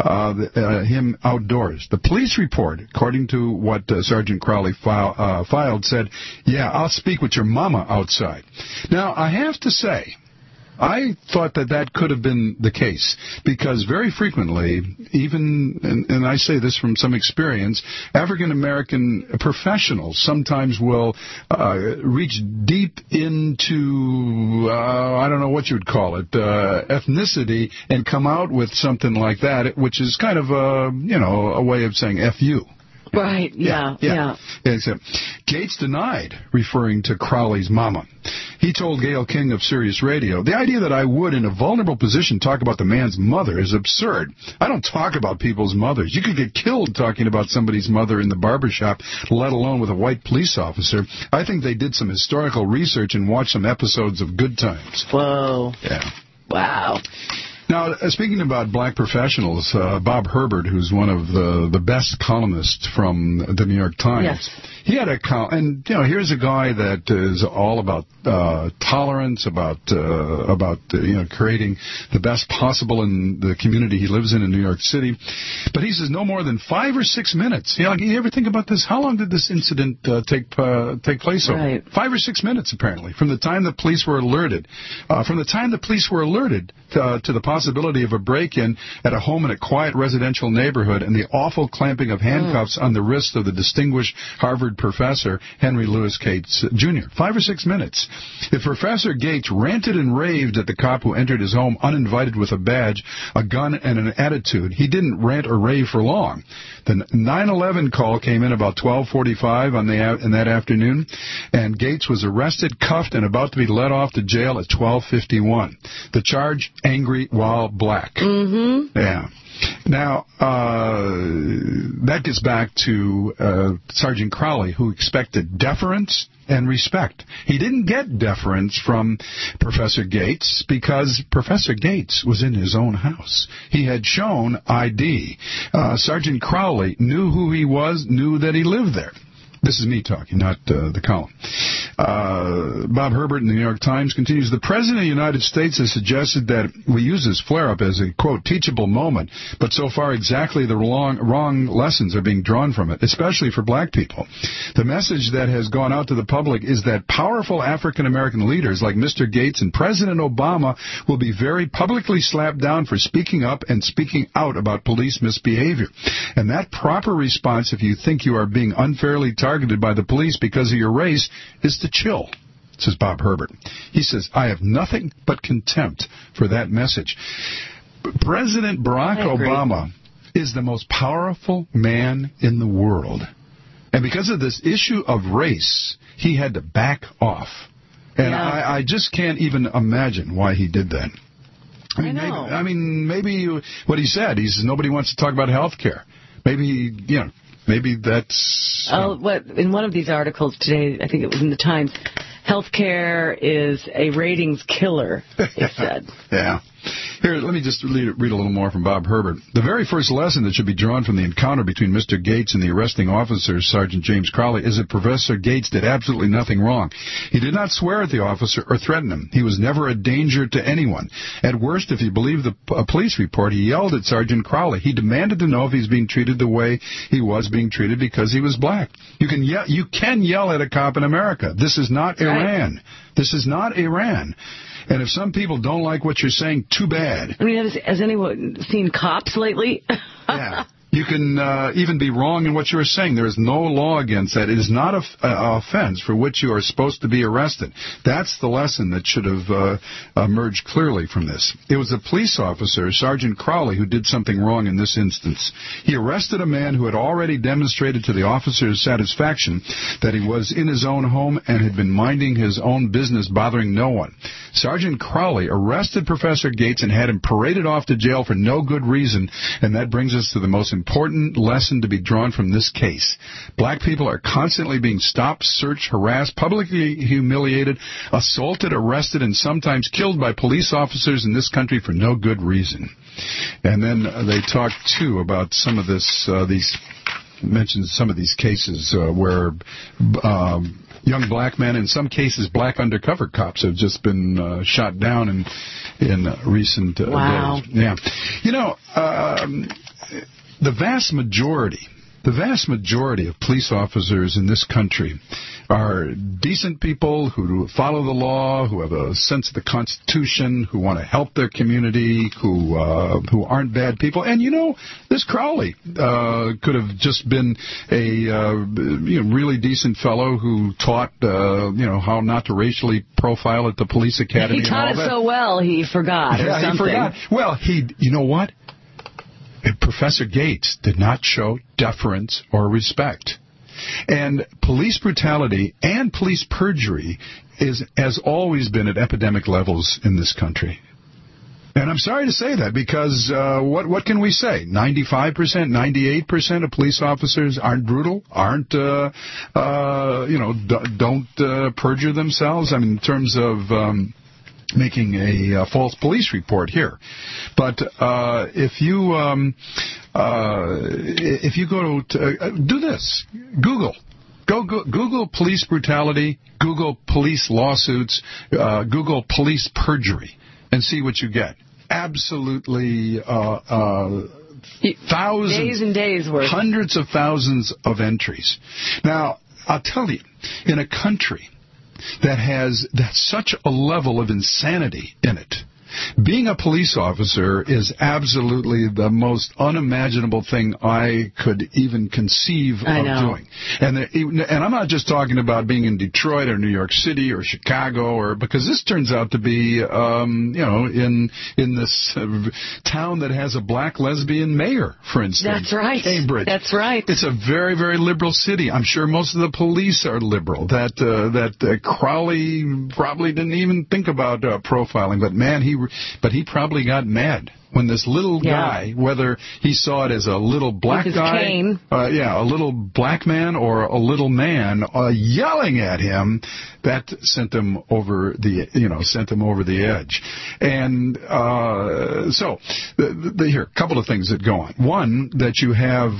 him outdoors. The police report, according to what Sergeant Crowley filed, said, yeah, I'll speak with your mama outside. Now, I have to say, I thought that could have been the case, because very frequently, even, and I say this from some experience, African-American professionals sometimes will reach deep into, I don't know what you would call it, ethnicity, and come out with something like that, which is kind of a way of saying F you. Right, yeah. Gates denied referring to Crowley's mama. He told Gayle King of Sirius Radio, the idea that I would, in a vulnerable position, talk about the man's mother is absurd. I don't talk about people's mothers. You could get killed talking about somebody's mother in the barbershop, let alone with a white police officer. I think they did some historical research and watched some episodes of Good Times. Whoa. Yeah. Wow. Now, speaking about black professionals, Bob Herbert, who's one of the best columnists from the New York Times, he had a column, and here's a guy that is all about tolerance, about creating the best possible in the community he lives in New York City. But he says no more than 5 or 6 minutes. You ever think about this? How long did this incident take place over? Right. 5 or 6 minutes, apparently, from the time the police were alerted. From the time the police were alerted to the possibility of a break-in at a home in a quiet residential neighborhood and the awful clamping of handcuffs on the wrists of the distinguished Harvard professor Henry Louis Gates, Jr. 5 or 6 minutes. If Professor Gates ranted and raved at the cop who entered his home uninvited with a badge, a gun, and an attitude, he didn't rant or rave for long. The 9/11 call came in about 12:45 in that afternoon, and Gates was arrested, cuffed, and about to be led off to jail at 12:51. The charge, angry while black. Mm-hmm. Yeah. Now, that gets back to Sergeant Crowley, who expected deference and respect. He didn't get deference from Professor Gates because Professor Gates was in his own house. He had shown ID. Sergeant Crowley knew who he was, knew that he lived there. This is me talking, not the column. Bob Herbert in the New York Times continues, the President of the United States has suggested that we use this flare-up as a, quote, teachable moment, but so far exactly the wrong lessons are being drawn from it, especially for black people. The message that has gone out to the public is that powerful African-American leaders like Mr. Gates and President Obama will be very publicly slapped down for speaking up and speaking out about police misbehavior. And that proper response, if you think you are being unfairly targeted by the police because of your race, is to chill, says Bob Herbert. He says, I have nothing but contempt for that message. President Barack Obama is the most powerful man in the world. And because of this issue of race, he had to back off. And I just can't even imagine why he did that. Maybe what he said, he says nobody wants to talk about health care. Maybe that's... in one of these articles today, I think it was in the Times, healthcare is a ratings killer, it said. Yeah. Here, let me just read a little more from Bob Herbert. The very first lesson that should be drawn from the encounter between Mr. Gates and the arresting officer, Sergeant James Crowley, is that Professor Gates did absolutely nothing wrong. He did not swear at the officer or threaten him. He was never a danger to anyone. At worst, if you believe the police report, he yelled at Sergeant Crowley. He demanded to know if he's being treated the way he was being treated because he was black. You can yell at a cop in America. This is not Iran. This is not Iran. And if some people don't like what you're saying, too bad. I mean, has anyone seen Cops lately? Yeah. You can even be wrong in what you are saying. There is no law against that. It is not an offense for which you are supposed to be arrested. That's the lesson that should have emerged clearly from this. It was a police officer, Sergeant Crowley, who did something wrong in this instance. He arrested a man who had already demonstrated to the officer's satisfaction that he was in his own home and had been minding his own business, bothering no one. Sergeant Crowley arrested Professor Gates and had him paraded off to jail for no good reason, and that brings us to the most important lesson to be drawn from this case. Black people are constantly being stopped, searched, harassed, publicly humiliated, assaulted, arrested, and sometimes killed by police officers in this country for no good reason. And then they talk, too, about some of this, mentioned some of these cases where young black men, in some cases black undercover cops, have just been shot down in recent days. Yeah. You know, the vast majority of police officers in this country are decent people who follow the law, who have a sense of the Constitution, who want to help their community, who aren't bad people. And you know, this Crowley could have just been a really decent fellow who taught how not to racially profile at the police academy. He taught and all it that. So well he forgot. Yeah, or something. he forgot. Well, you know what? Professor Gates did not show deference or respect. And police brutality and police perjury has always been at epidemic levels in this country. And I'm sorry to say that because what can we say? 95%, 98% of police officers aren't brutal, don't perjure themselves. I mean, in terms of making a false police report here. But if you go to do this, Google police brutality, Google police lawsuits, Google police perjury, and see what you get. Absolutely thousands, days and days worth, hundreds of thousands of entries. Now, I'll tell you, in a country that has such a level of insanity in it, being a police officer is absolutely the most unimaginable thing I could even conceive of doing. And I'm not just talking about being in Detroit or New York City or Chicago, because this turns out to be, in this town that has a black lesbian mayor, for instance. That's right. Cambridge. That's right. It's a very, very liberal city. I'm sure most of the police are liberal. That Crowley probably didn't even think about profiling, but man, he probably got mad when this little guy, whether he saw it as a little black guy, cane. A little black man or a little man yelling at him, that sent him over the edge. And so here, a couple of things that go on. One, that you have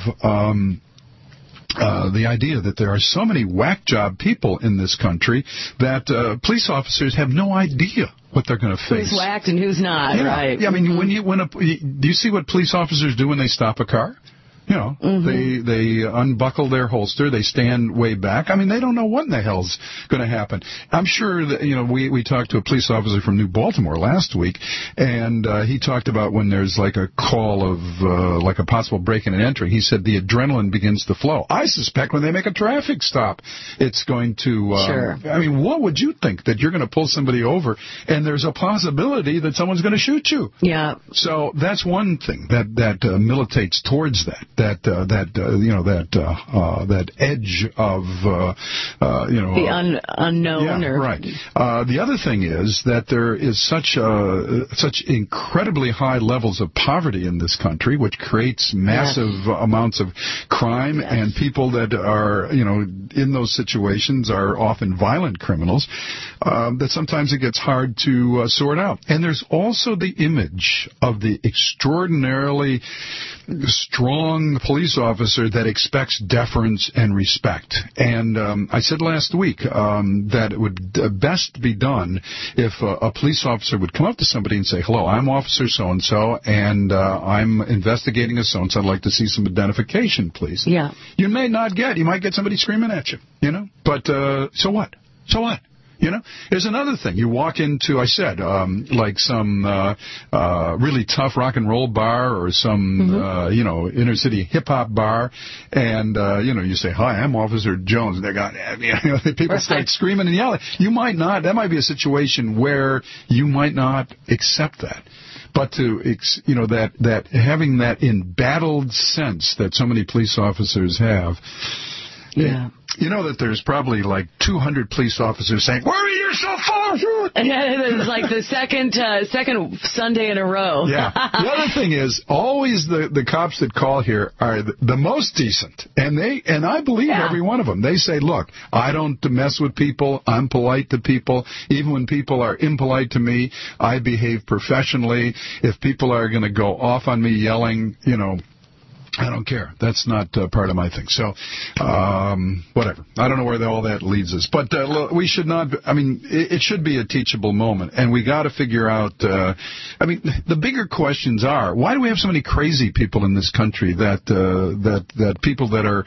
the idea that there are so many whack job people in this country that police officers have no idea what they're going to face. Who's whacked and who's not, right? Yeah, I mean, do you see what police officers do when they stop a car? They unbuckle their holster, they stand way back. I mean, they don't know what in the hell's going to happen. I'm sure that, we talked to a police officer from New Baltimore last week, and he talked about when there's like a call of like a possible break-in and entry. He said the adrenaline begins to flow. I suspect when they make a traffic stop, it's going to... Sure. I mean, what would you think? That you're going to pull somebody over, and there's a possibility that someone's going to shoot you. Yeah. So that's one thing that militates towards that that edge of the unknown. Yeah, right. The other thing is that there is such incredibly high levels of poverty in this country, which creates massive amounts of crime, and people that are in those situations are often violent criminals. That sometimes it gets hard to sort out. And there's also the image of the extraordinarily strong police officer that expects deference and respect. And I said last week that it would best be done if a police officer would come up to somebody and say, hello, I'm Officer So-and-so, and I'm investigating a so-and-so. I'd like to see some identification, please. Yeah. You might get somebody screaming at you, But so what? So what? There's another thing. You walk into, I said, like some really tough rock and roll bar or some, inner city hip hop bar, and, you say, hi, I'm Officer Jones. And they got, people start screaming and yelling. That might be a situation where you might not accept that. But that having that embattled sense that so many police officers have. Yeah. That there's probably like 200 police officers saying, "Where are you so far?" It's like the second Sunday in a row. Yeah. The other thing is, always the cops that call here are the most decent, and I believe every one of them. They say, "Look, I don't mess with people. I'm polite to people. Even when people are impolite to me, I behave professionally. If people are going to go off on me yelling, I don't care. That's not part of my thing. So, whatever. I don't know where all that leads us. But we should not, it should be a teachable moment. And we got to figure out, the bigger questions are, why do we have so many crazy people in this country that people that are,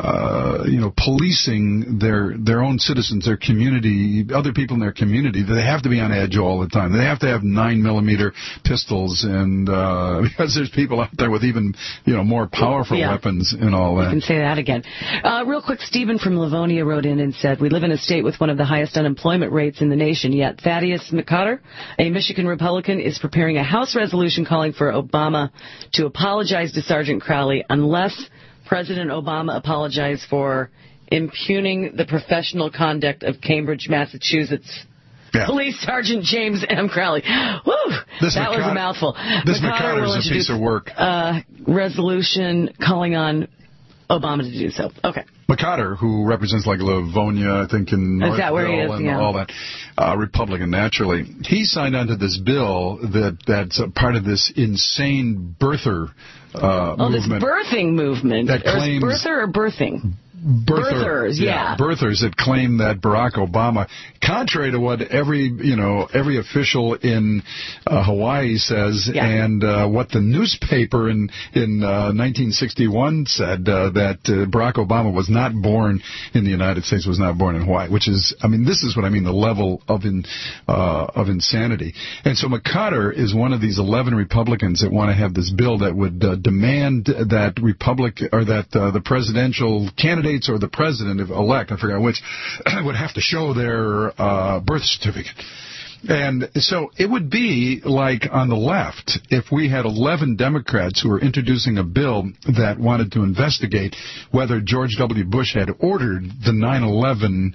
policing their own citizens, their community, other people in their community, they have to be on edge all the time. They have to have 9mm pistols, and because there's people out there with even, more powerful weapons and all that. You can say that again. Real quick, Stephen from Livonia wrote in and said, we live in a state with one of the highest unemployment rates in the nation, yet Thaddeus McCotter, a Michigan Republican, is preparing a House resolution calling for Obama to apologize to Sergeant Crowley unless President Obama apologized for impugning the professional conduct of Cambridge, Massachusetts. Yeah. Police Sergeant James M. Crowley. Woo! That was a mouthful. This McCotter is a piece of work. Resolution calling on Obama to do so. Okay. McCotter, who represents like Livonia, I think, in Northville and all that, Republican, naturally, he signed onto this bill that's a part of this insane birther movement. This birthing movement. That claims birther or birthing? Birthers, yeah. Birthers that claim that Barack Obama, contrary to what every official in Hawaii says, and what the newspaper in 1961 said, that Barack Obama was not born in the United States, was not born in Hawaii, which is, this is what I mean, the level of insanity. And so McCotter is one of these 11 Republicans that want to have this bill that would demand that the presidential candidates or the president-elect, I forgot which, would have to show their birth certificate. And so it would be like on the left if we had 11 Democrats who were introducing a bill that wanted to investigate whether George W. Bush had ordered the 9/11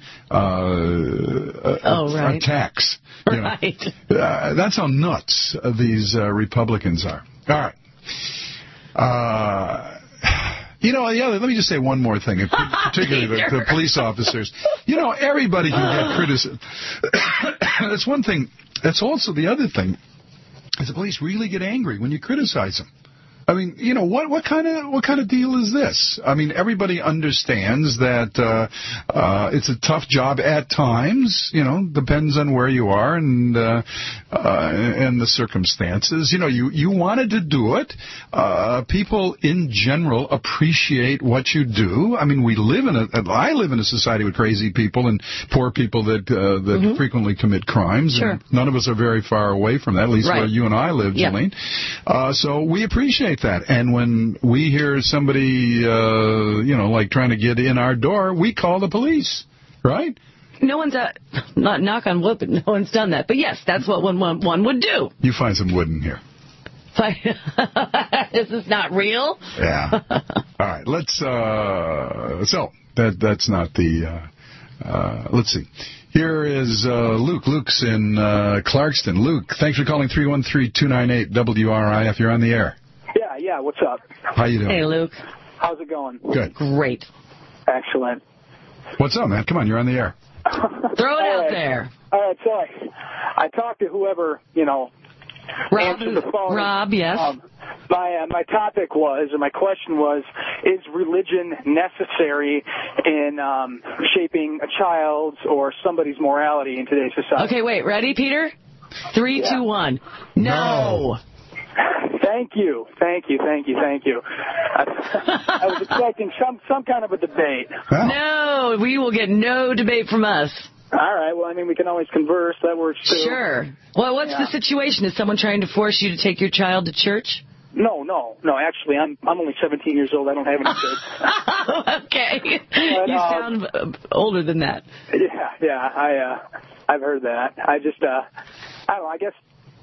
attacks. Right. That's how nuts these Republicans are. All right. Let me just say one more thing, particularly the police officers. Everybody can get criticism. That's one thing. That's also the other thing, is the police really get angry when you criticize them. What kind of deal is this? Everybody understands that it's a tough job at times. Depends on where you are and the circumstances. You wanted to do it. People in general appreciate what you do. I live in a society with crazy people and poor people that frequently commit crimes. Sure. And none of us are very far away from that, at least where you and I live, Jolene. So we appreciate that. And when we hear somebody, like trying to get in our door, we call the police, right? No one's, not knock on wood, but no one's done that. But yes, that's what one would do. You find some wood in here. This is not real? Yeah. All right, let's, so, that's not the, let's see. Here is Luke. Luke's in Clarkston. Luke, thanks for calling 313-298-WRIF. You're on the air. Yeah, what's up? How you doing? Hey, Luke. How's it going? Good. Great. Excellent. What's up, man? Come on, you're on the air. Throw it out there. All right, so I talked to whoever, answered the phone. Rob, yes. My topic was, or my question was, is religion necessary in shaping a child's or somebody's morality in today's society? Okay, wait. Ready, Peter? 3, 2, 1. No. Thank you. I was expecting some kind of a debate. No, we will get no debate from us. All right. Well, I mean, we can always converse. That works too. Sure. Well, what's the situation? Is someone trying to force you to take your child to church? No. Actually, I'm only 17 years old. I don't have any kids. Okay. But, you sound older than that. Yeah. I've heard that. I just, I don't know. I guess.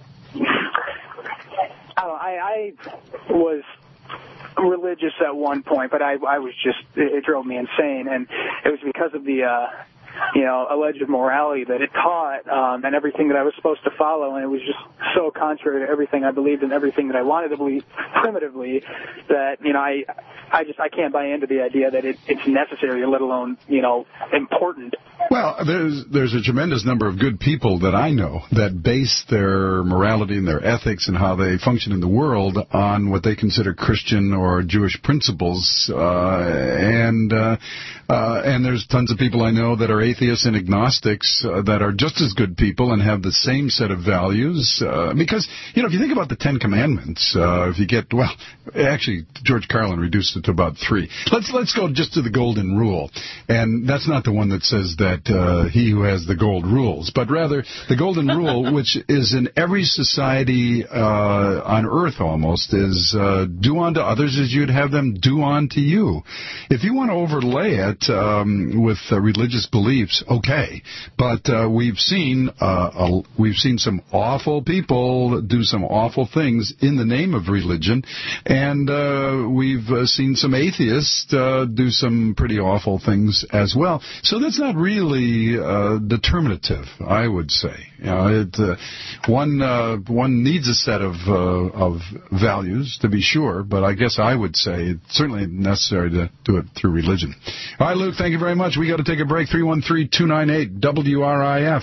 I was religious at one point, but I was just, it drove me insane, and it was because of the alleged morality that it taught, and everything that I was supposed to follow, and it was just so contrary to everything I believed and everything that I wanted to believe primitively that, I can't buy into the idea that it's necessary, let alone, important. Well, there's a tremendous number of good people that I know that base their morality and their ethics and how they function in the world on what they consider Christian or Jewish principles, and there's tons of people I know that are atheists and agnostics that are just as good people and have the same set of values. Because, if you think about the Ten Commandments, if you get, actually, George Carlin reduced it to about 3. Let's go just to the Golden Rule. And that's not the one that says that he who has the gold rules, but rather the Golden Rule, which is in every society on earth almost, is do unto others as you'd have them do unto you. If you want to overlay it with religious beliefs, okay, but we've seen some awful people do some awful things in the name of religion, and we've seen some atheists do some pretty awful things as well. So that's not really determinative, I would say. One needs a set of values, to be sure, but I guess I would say it's certainly necessary to do it through religion. All right, Luke, thank you very much. We got to take a break. 313-298-WRIF.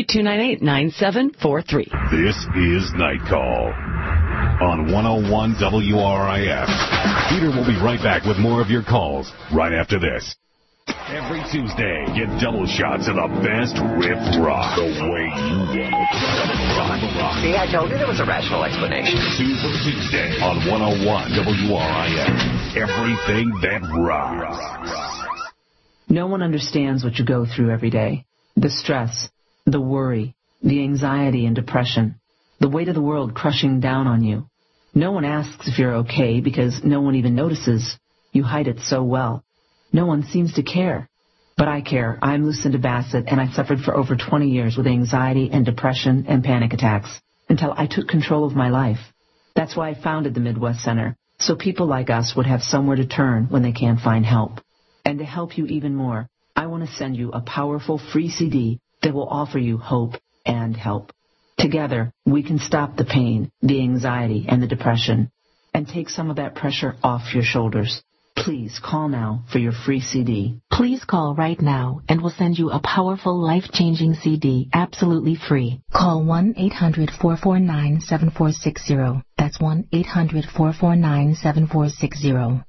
313-298-9743. This is Night Call on 101 WRIF. Peter will be right back with more of your calls right after this. Every Tuesday, get double shots of the best riff rock the way you want it. Rock. See, I told you there was a rational explanation. Tuesday on 101 WRIF. Everything that rocks. No one understands what you go through every day. The stress, the worry, the anxiety and depression, the weight of the world crushing down on you. No one asks if you're okay because no one even notices. You hide it so well. No one seems to care. But I care. I'm Lucinda Bassett, and I suffered for over 20 years with anxiety and depression and panic attacks until I took control of my life. That's why I founded the Midwest Center, so people like us would have somewhere to turn when they can't find help. And to help you even more, I want to send you a powerful free CD that will offer you hope and help. Together, we can stop the pain, the anxiety, and the depression, and take some of that pressure off your shoulders. Please call now for your free CD. Please call right now and we'll send you a powerful, life-changing CD absolutely free. Call 1-800-449-7460. That's 1-800-449-7460.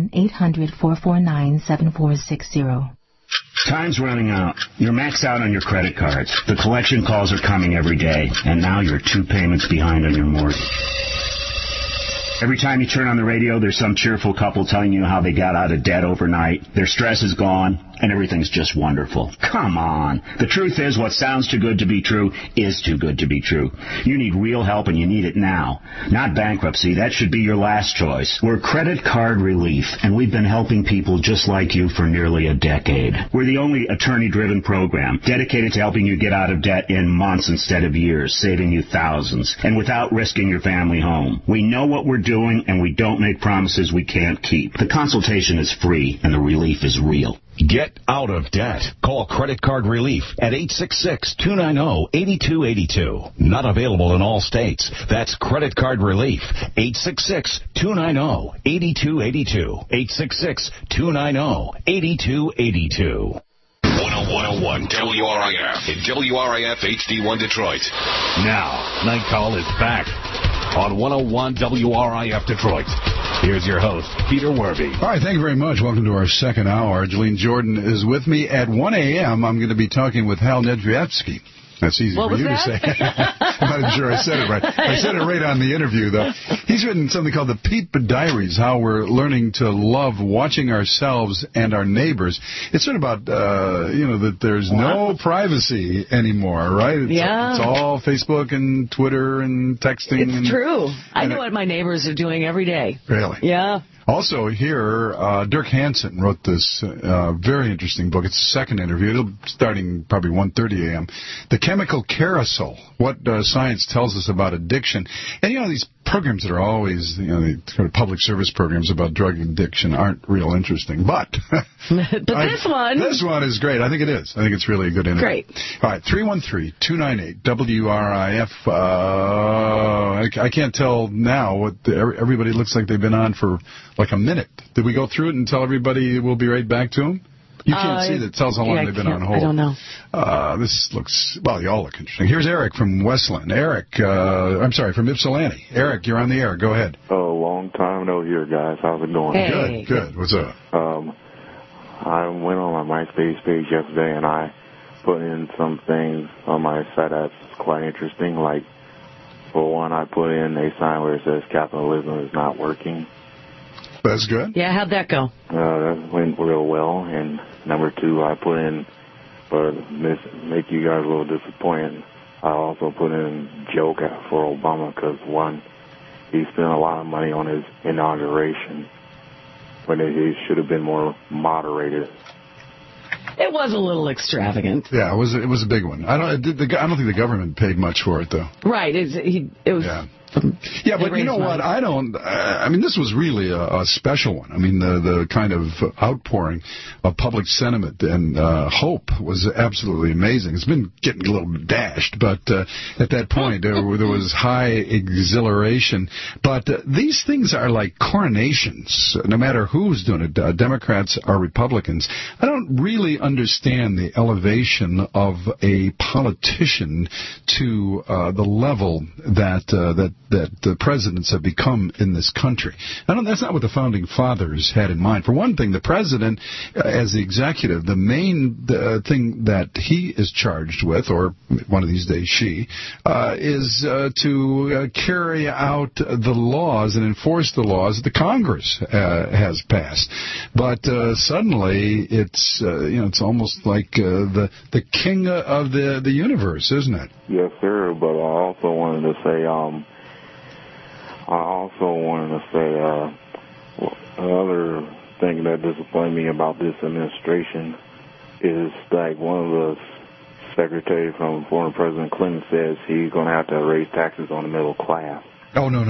1-800-449-7460. Time's running out. You're maxed out on your credit cards. The collection calls are coming every day, and now you're 2 payments behind on your mortgage. Every time you turn on the radio, there's some cheerful couple telling you how they got out of debt overnight. Their stress is gone, and everything's just wonderful. Come on. The truth is, what sounds too good to be true is too good to be true. You need real help, and you need it now. Not bankruptcy. That should be your last choice. We're Credit Card Relief, and we've been helping people just like you for nearly a decade. We're the only attorney-driven program dedicated to helping you get out of debt in months instead of years, saving you thousands, and without risking your family home. We know what we're doing, and we don't make promises we can't keep. The consultation is free, and the relief is real. Get out of debt. Call Credit Card Relief at 866-290-8282. Not available in all states. That's Credit Card Relief. 866-290-8282. 866-290-8282. 101 WRIF in WRIF HD1 Detroit. Now, Night Call is back on 101 WRIF Detroit. Here's your host, Peter Werby. All right, thank you very much. Welcome to our second hour. Jalene Jordan is with me. At 1 a.m., I'm going to be talking with Hal Nedvievsky. That's easy for you to say. I'm not sure I said it right. I said it right on the interview, though. He's written something called the Peep Diaries, how we're learning to love watching ourselves and our neighbors. It's sort of about, that there's no privacy anymore, right? It's all Facebook and Twitter and texting. It's true. I know what my neighbors are doing every day. Really? Yeah. Also here, Dirk Hansen wrote this very interesting book. It's a second interview. It'll starting probably 1:30 a.m. The Chemical Carousel, What Science Tells Us About Addiction. And, these programs that are always, the kind of public service programs about drug addiction aren't real interesting. But this one is great. I think it is. I think it's really a good interview. Great. All right, 313-298-WRIF. I can't tell now what everybody looks like they've been on for like a minute. Did we go through it and tell everybody we'll be right back to them? You can't see that. It tells how long they've been on hold. I don't know. This looks, you all look interesting. Here's Eric from Westland. From Ypsilanti. Eric, you're on the air. Go ahead. Oh, long time no here, guys. How's it going? Hey. Good. What's up? I went on my MySpace page yesterday, and I put in some things on my site that's quite interesting. Like, for one, I put in a sign where it says capitalism is not working. That's good. Yeah, how'd that go? That went real well. And number two, I put in, for make you guys a little disappointed, I also put in joke for Obama because, one, he spent a lot of money on his inauguration when it should have been more moderated. It was a little extravagant. Yeah, it was a big one. I don't think the government paid much for it, though. Right. It was. Yeah, but you know what? This was really a special one. I mean, the kind of outpouring of public sentiment and hope was absolutely amazing. It's been getting a little bit dashed, but at that point there was high exhilaration. But these things are like coronations, no matter who's doing it, Democrats or Republicans. I don't really understand the elevation of a politician to the level that the presidents have become in this country. That's not what the Founding Fathers had in mind. For one thing, the president, as the executive, the main thing that he is charged with, or one of these days she, is to carry out the laws and enforce the laws that the Congress has passed. But suddenly, it's almost like the king of the universe, isn't it? Yes, sir. But I also wanted to say. Another thing that disappointed me about this administration is like one of the secretaries from former President Clinton says he's going to have to raise taxes on the middle class. Oh, no,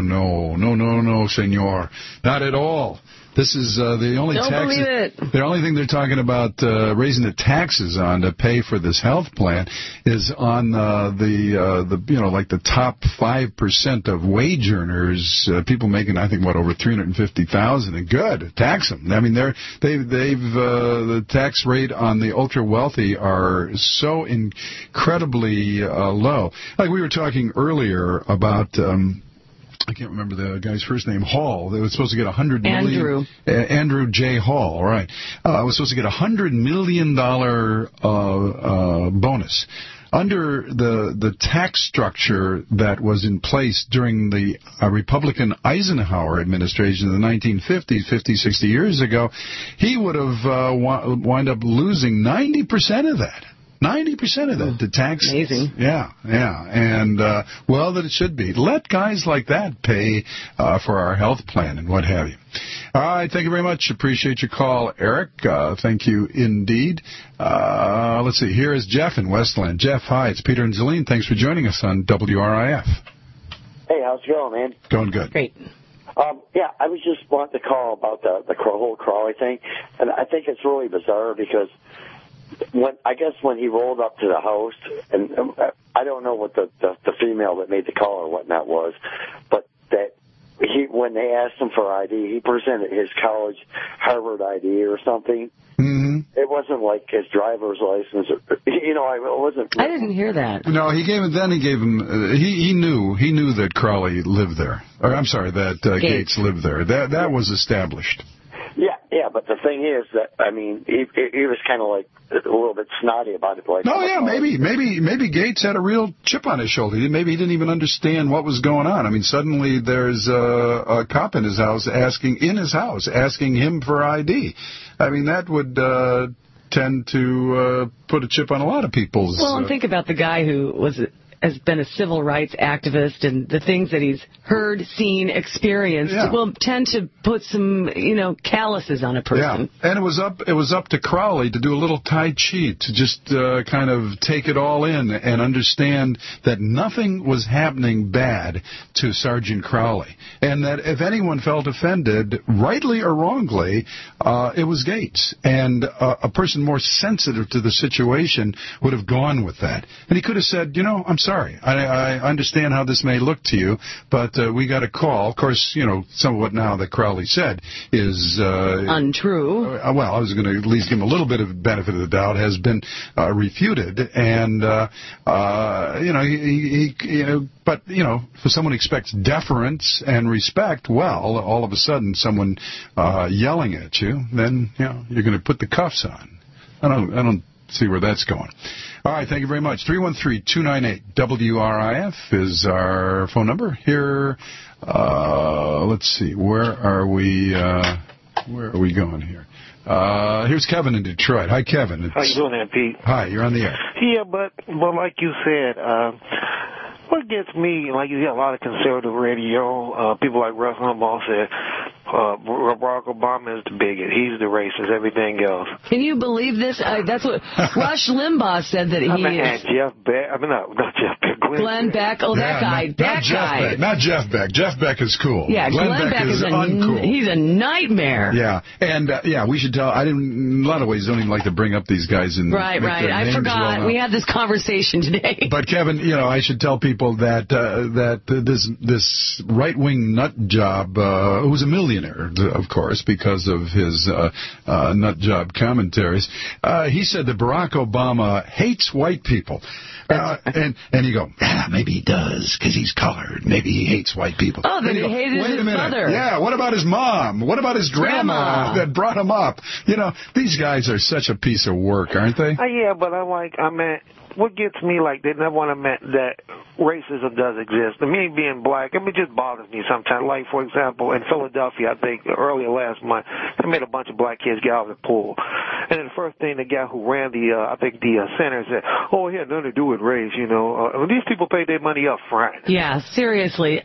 senor. Not at all. This is the only the only thing they're talking about raising the taxes on to pay for this health plan is on the top 5% of wage earners, people making over $350,000, and good, tax them. I mean, the tax rate on the ultra wealthy are so incredibly low. Like we were talking earlier about. I can't remember the guy's first name, Hall. They were supposed to get $100 million. Andrew J. Hall, right. Was supposed to get $100 million bonus under the tax structure that was in place during the Republican Eisenhower administration in the 1950s, 50, 60 years ago, he would have wind up losing 90% of that. 90% of that to taxes. Amazing. Yeah. And, well, that it should be. Let guys like that pay for our health plan and what have you. All right. Thank you very much. Appreciate your call, Eric. Thank you indeed. Let's see. Here is Jeff in Westland. Jeff, hi. It's Peter and Zelene. Thanks for joining us on WRIF. Hey, how's it going, man? Going good. Great. Yeah, I was just wanting to call about the whole Crawley thing, and I think it's really bizarre because when he rolled up to the house, and I don't know what the female that made the call or whatnot was, but that when they asked him for ID, he presented his college Harvard ID or something. Mm-hmm. It wasn't like his driver's license. It wasn't. I didn't hear that. No, he gave him. He knew that Crawley lived there. Or I'm sorry, that Gates lived there. That was established. Yeah, but the thing is that, I mean, he was kind of like a little bit snotty about it. Like, no, yeah, maybe Gates had a real chip on his shoulder. Maybe he didn't even understand what was going on. I mean, suddenly there's a cop in his house asking him for ID. I mean, that would tend to put a chip on a lot of people's... Well, and think about the guy who has been a civil rights activist, and the things that he's heard, seen, experienced will tend to put some, calluses on a person. Yeah, and it was up to Crawley to do a little Tai Chi, to just kind of take it all in and understand that nothing was happening bad to Sergeant Crawley, and that if anyone felt offended, rightly or wrongly, it was Gates, and a person more sensitive to the situation would have gone with that. And he could have said, I'm sorry. I understand how this may look to you, but we got a call. Of course, some of what now that Crowley said is... untrue. Well, I was going to at least give him a little bit of benefit of the doubt, has been refuted. And, but, for someone who expects deference and respect, well, all of a sudden someone yelling at you, then, you're going to put the cuffs on. I don't see where that's going. All right, thank you very much. 313-298-WRIF is our phone number. Here, let's see, where are we going here? Here's Kevin in Detroit. Hi, Kevin. How you doing there, Pete? Hi, you're on the air. Yeah, but like you said, what gets me, like you get a lot of conservative radio, people like Rush Limbaugh said, Barack Obama is the bigot. He's the racist. Everything else. Can you believe this? That's what Rush Limbaugh said that he is. Jeff Beck. I mean, not Jeff Beck. Glenn Beck. Oh, that guy. That guy. Not Jeff Beck. Jeff Beck is cool. Yeah, Glenn Beck is uncool. He's a nightmare. Yeah, and we should tell. In a lot of ways, don't even like to bring up these guys and right. I forgot. We had this conversation today. But Kevin, I should tell people that this right-wing nut job, who's a millionaire, of course, because of his nut job commentaries. He said that Barack Obama hates white people. And you go, maybe he does because he's colored. Maybe he hates white people. Oh, then he hated his mother. Yeah, what about his mom? What about his grandma that brought him up? These guys are such a piece of work, aren't they? Yeah, but what gets me, like, they never want to admit that racism does exist. Me being black, it just bothers me sometimes. Like, for example, in Philadelphia, I think earlier last month, they made a bunch of black kids get out of the pool. And then the first thing, the guy who ran the center said, oh, it had nothing to do with race, These people pay their money up front. Yeah, seriously.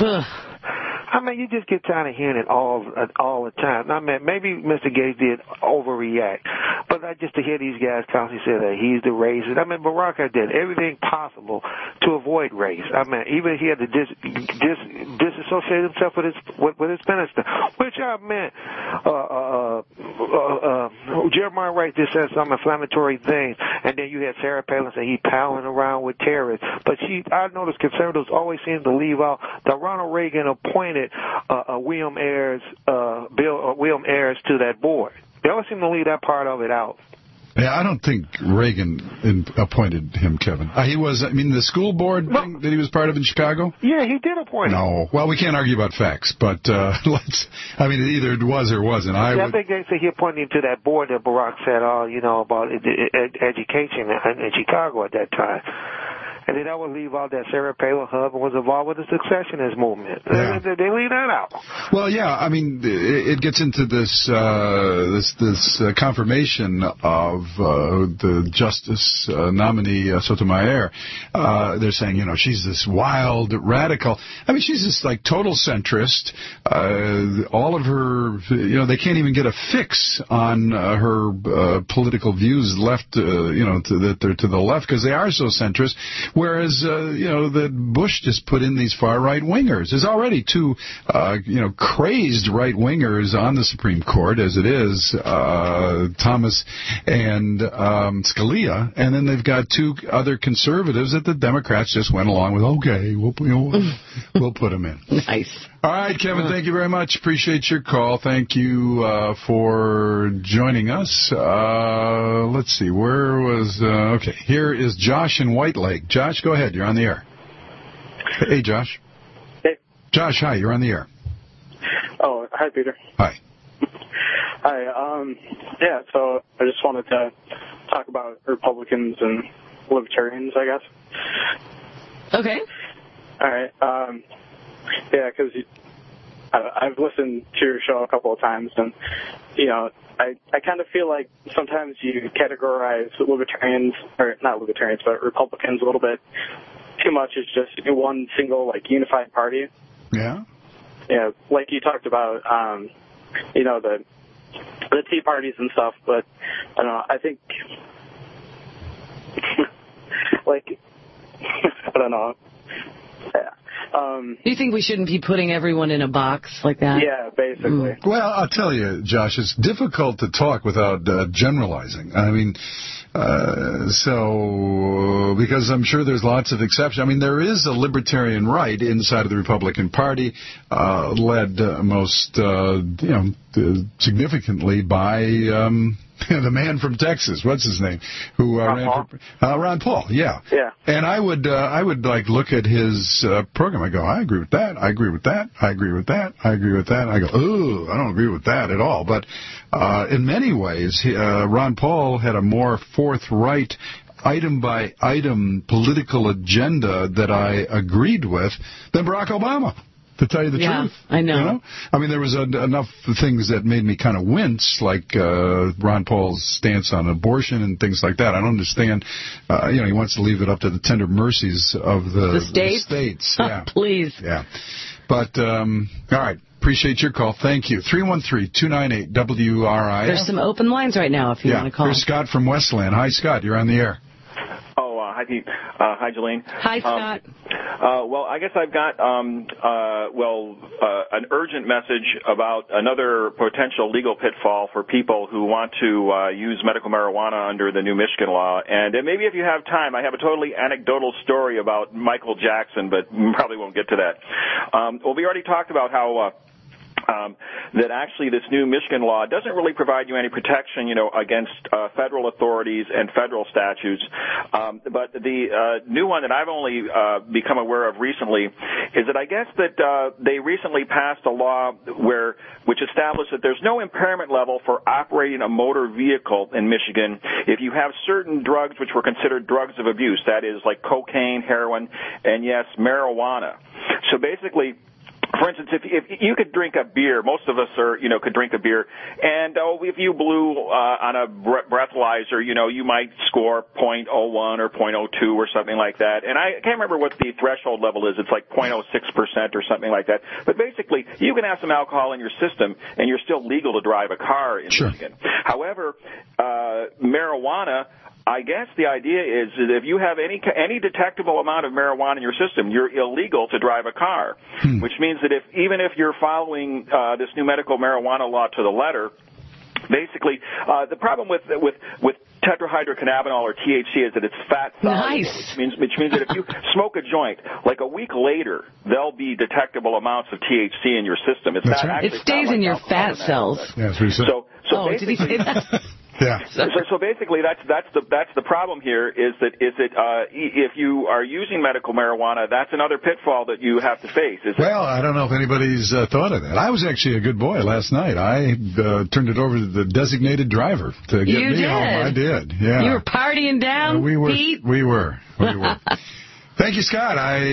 You just get tired of hearing it all the time. Maybe Mr. Gates did overreact, but just to hear these guys constantly say that he's the racist. Barack did everything possible to avoid race. Even he had to disassociate himself with his minister, which Jeremiah Wright just said some inflammatory things, and then you had Sarah Palin say he palling around with terrorists. But I noticed conservatives always seem to leave out that Ronald Reagan appointed William Ayers to that board. They always seem to leave that part of it out. Yeah, I don't think Reagan appointed him, Kevin. He was, I mean, the school board thing that he was part of in Chicago? Yeah, he did appoint him. No. Well, we can't argue about facts, but either it was or wasn't. I think they say he appointed him to that board that Barack said, about education in Chicago at that time. And then I would leave out that Sarah Palin Hubbard was involved with the secessionist movement. Yeah. They leave that out. Well, yeah, I mean, it gets into this confirmation of the Justice nominee Sotomayor. They're saying, she's this wild radical. I mean, she's this like total centrist. All of her, they can't even get a fix on her political views left, that they're to the left because they are so centrist. Whereas, that Bush just put in these far right wingers. There's already two, crazed right wingers on the Supreme Court, as it is, Thomas and Scalia, and then they've got two other conservatives that the Democrats just went along with. Okay, we'll put them in. Nice. All right, Kevin, thank you very much. Appreciate your call. Thank you for joining us. Let's see, okay, here is Josh in White Lake. Josh, go ahead. You're on the air. Hey, Josh. Hey. Josh, hi. You're on the air. Oh, hi, Peter. Hi. Hi. Yeah, so I just wanted to talk about Republicans and Libertarians, I guess. Okay. All right. Yeah, because I've listened to your show a couple of times, and, I kind of feel like sometimes you categorize Libertarians, or not Libertarians, but Republicans a little bit too much as just one single, unified party. Yeah? Yeah, like you talked about, the Tea Parties and stuff, but, I don't know, I think, I don't know. Yeah. Do you think we shouldn't be putting everyone in a box like that? Yeah, basically. Well, I'll tell you, Josh, it's difficult to talk without generalizing. I mean, because I'm sure there's lots of exceptions. I mean, there is a libertarian right inside of the Republican Party, led most, significantly by the man from Texas. What's his name? Who ran for Ron Paul? Yeah. Yeah. And I would look at his program. I go, I agree with that. I agree with that. I agree with that. I agree with that. I go, I don't agree with that at all. But in many ways, Ron Paul had a more forthright, item-by-item political agenda that I agreed with than Barack Obama. To tell you the truth. I know. I mean, there was enough things that made me kind of wince, like Ron Paul's stance on abortion and things like that. I don't understand. He wants to leave it up to the tender mercies of the states. Yeah. Please. Yeah. But, all right. Appreciate your call. Thank you. 313-298-WRIF. There's some open lines right now if you want to call. Here's Scott from Westland. Hi, Scott. You're on the air. Hi, Pete. Hi, Jolene. Hi, Scott. Well, I guess I've got, an urgent message about another potential legal pitfall for people who want to use medical marijuana under the new Michigan law. And maybe if you have time, I have a totally anecdotal story about Michael Jackson, but probably won't get to that. Well, we already talked about how that actually this new Michigan law doesn't really provide you any protection, against federal authorities and federal statutes. But the new one that I've only become aware of recently is that I guess that they recently passed a law which established that there's no impairment level for operating a motor vehicle in Michigan if you have certain drugs which were considered drugs of abuse, that is like cocaine, heroin, and yes, marijuana. So basically, for instance, if you could drink a beer, most of us could drink a beer, and if you blew on a breathalyzer, you might score 0.01 or 0.02 or something like that. And I can't remember what the threshold level is. It's like 0.06% or something like that. But basically, you can have some alcohol in your system, and you're still legal to drive a car in Michigan. However, marijuana, I guess the idea is that if you have any detectable amount of marijuana in your system, you're illegal to drive a car, which means that even if you're following this new medical marijuana law to the letter, basically the problem with tetrahydrocannabinol or THC is that it's fat soluble, which means that if you smoke a joint, like a week later, there'll be detectable amounts of THC in your system. It stays in your fat cells. Yeah, that's what he said. So did he say that? Yeah. So basically, that's the problem here. Is that if you are using medical marijuana, that's another pitfall that you have to face. Well, I don't know if anybody's thought of that. I was actually a good boy last night. I turned it over to the designated driver to get me home. I did. Yeah. You were partying down, Pete? We were. Thank you, Scott.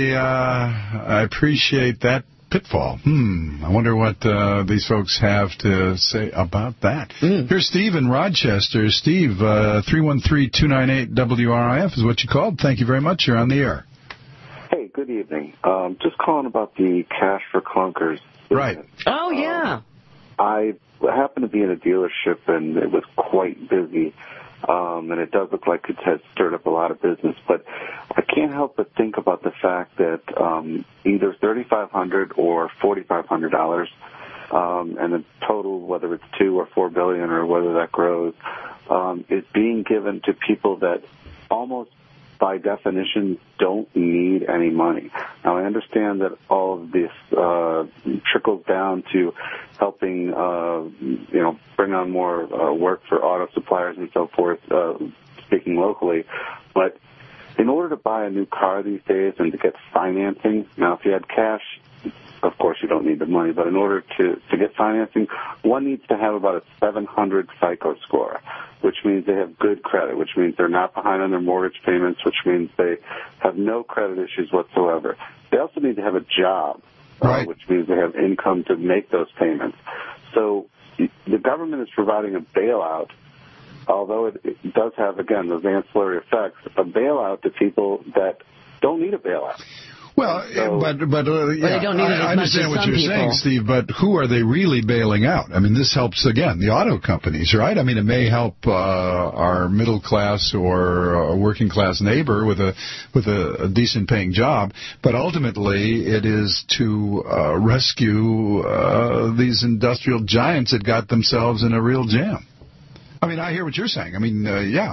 I appreciate that pitfall. I wonder what these folks have to say about that. Here's Steve in Rochester. Steve, 313-298-WRIF is what you called. Thank you very much. You're on the air. Hey, good evening. Just calling about the Cash for Clunkers. Right. Oh, yeah. I happened to be in a dealership, and it was quite busy. And it does look like it has stirred up a lot of business, but I can't help but think about the fact that either $3,500 or $4,500, and the total, whether it's $2 or $4 billion or whether that grows, is being given to people that almost by definition don't need any money. Now, I understand that all of this trickles down to helping, bring on more work for auto suppliers and so forth, speaking locally. But in order to buy a new car these days and to get financing, now if you had cash, of course you don't need the money, but in order to get financing, one needs to have about a 700 FICO score, which means they have good credit, which means they're not behind on their mortgage payments, which means they have no credit issues whatsoever. They also need to have a job, which means they have income to make those payments. So the government is providing a bailout, although it does have, again, those ancillary effects, a bailout to people that don't need a bailout. Well, but they don't need it as I understand much as what you're saying, Steve, but who are they really bailing out? I mean, this helps, again, the auto companies, right? I mean, it may help our middle class or working class neighbor with a decent paying job, but ultimately it is to rescue these industrial giants that got themselves in a real jam. I mean, I hear what you're saying. I mean,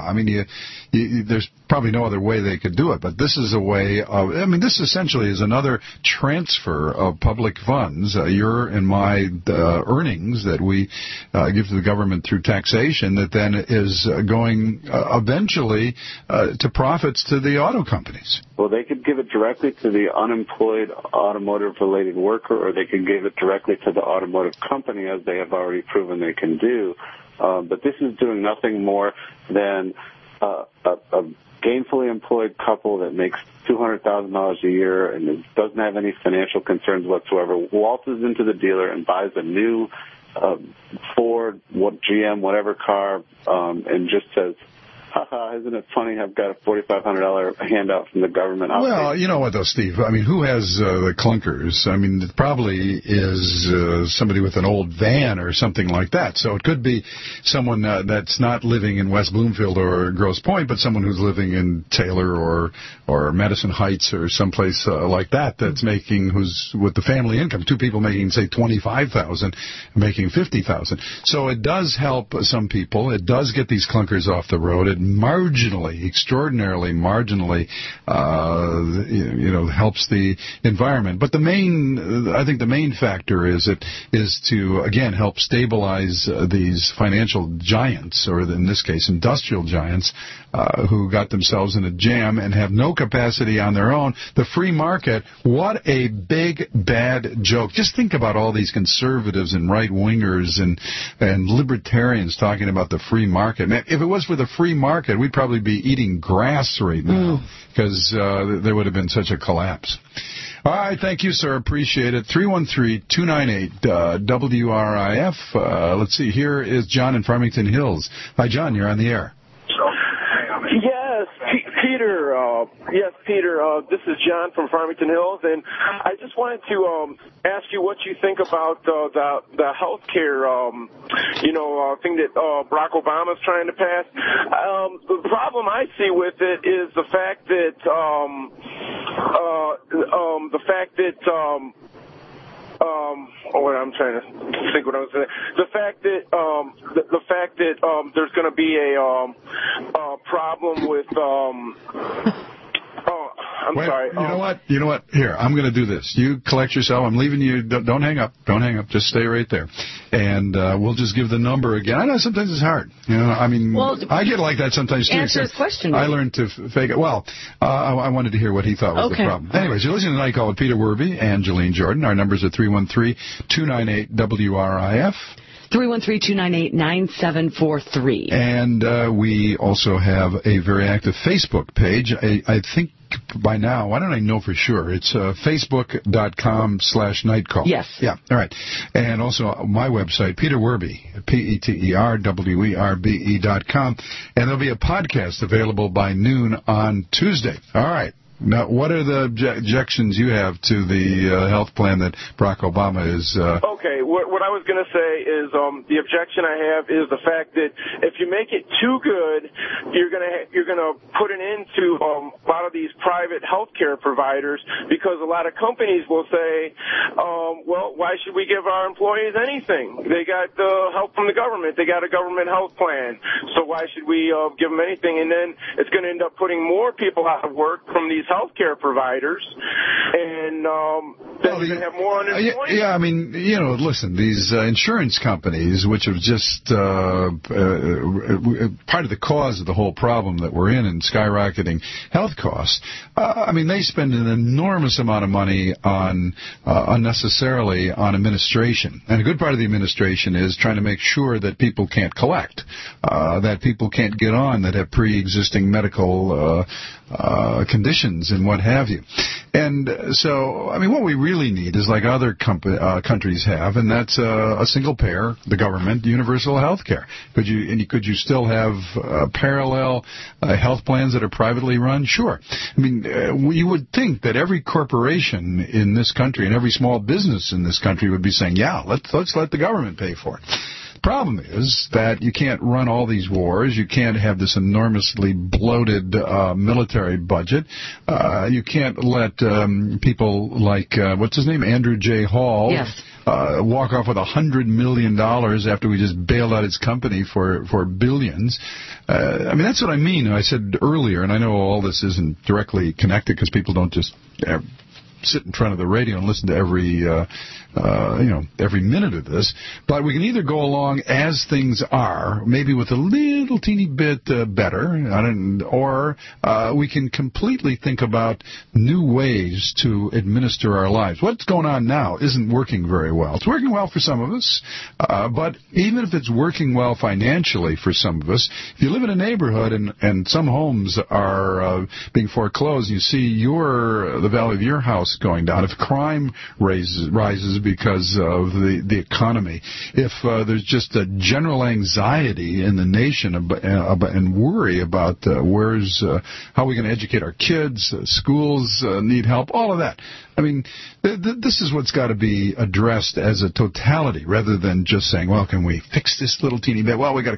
there's probably no other way they could do it, but this is a way of, this essentially is another transfer of public funds, your and my earnings that we give to the government through taxation that then is going eventually to profits to the auto companies. Well, they could give it directly to the unemployed automotive-related worker, or they could give it directly to the automotive company, as they have already proven they can do. But this is doing nothing more than a gainfully employed couple that makes $200,000 a year and doesn't have any financial concerns whatsoever, waltzes into the dealer and buys a new Ford, GM, whatever car, and just says, haha, isn't it funny? I've got a $4,500 handout from the government. Well, you know what, though, Steve? I mean, who has the clunkers? I mean, it probably is somebody with an old van or something like that. So it could be someone that's not living in West Bloomfield or Grosse Pointe, but someone who's living in Taylor or Madison Heights or someplace like that, who's with the family income. Two people making, say, $25,000, making $50,000. So it does help some people. It does get these clunkers off the road. It extraordinarily marginally, helps the environment. But I think the main factor is to, again, help stabilize these financial giants, or in this case, industrial giants, who got themselves in a jam and have no capacity on their own. The free market, what a big, bad joke. Just think about all these conservatives and right-wingers and libertarians talking about the free market. Man, if it was for the free market, we'd probably be eating grass right now, because there would have been such a collapse. All right, thank you, sir. Appreciate it. 313-298-WRIF. Let's see. Here is John in Farmington Hills. Hi, John. You're on the air. Peter. This is John from Farmington Hills, and I just wanted to ask you what you think about the health care, thing that Barack Obama's trying to pass. The problem I see with it is the fact that I'm trying to think what I was saying. The fact that there's going to be a problem with I'm sorry. You know what? Here, I'm going to do this. You collect yourself. I'm leaving you. Don't hang up. Don't hang up. Just stay right there. And we'll just give the number again. I know sometimes it's hard. I mean, I get like that sometimes, too. Answer his question. I learned to fake it. Well, I wanted to hear what he thought was the problem. Anyways, you're listening to Night Call with Peter Werby and Jalene Jordan. Our numbers are 313-298-WRIF. 313-298-9743. And we also have a very active Facebook page. I think by now, why don't I know for sure? It's facebook.com/nightcall. Yes. Yeah, all right. And also my website, Peter Werby, PeterWerbe.com. And there'll be a podcast available by noon on Tuesday. All right. Now, what are the objections you have to the health plan that Barack Obama is... Okay, what I was going to say is the objection I have is the fact that if you make it too good, you're gonna put an end to a lot of these private healthcare providers, because a lot of companies will say, well, why should we give our employees anything? They got help from the government. They got a government health plan, so why should we give them anything? And then it's going to end up putting more people out of work from these healthcare providers, and then you're going to have more unemployment. Yeah, I mean, listen, these insurance companies, which have just part of the cause of the whole problem that we're in skyrocketing health costs, I mean, they spend an enormous amount of money on unnecessarily on administration. And a good part of the administration is trying to make sure that people can't collect, that people can't get on, that have pre-existing medical conditions and what have you. And so, I mean, what we really need is like other countries have, and that's a single payer, the government, universal health care. Could you still have parallel health plans that are privately run? Sure. I mean, you would think that every corporation in this country and every small business in this country would be saying, yeah, let's let the government pay for it. Problem is that you can't run all these wars. You can't have this enormously bloated military budget. You can't let people like, what's his name, Andrew J. Hall, walk off with $100 million after we just bailed out his company for billions. I mean, that's what I mean. I said earlier, and I know all this isn't directly connected because people don't just sit in front of the radio and listen to every minute of this, but we can either go along as things are, maybe with a little teeny bit better, or we can completely think about new ways to administer our lives. What's going on now isn't working very well. It's working well for some of us, but even if it's working well financially for some of us, if you live in a neighborhood and some homes are being foreclosed, you see the value of your house going down. If crime rises because of the economy, if there's just a general anxiety in the nation and worry about how are we going to educate our kids, schools need help, all of that. I mean, this is what's got to be addressed as a totality, rather than just saying, well, can we fix this little teeny bit? Well, we got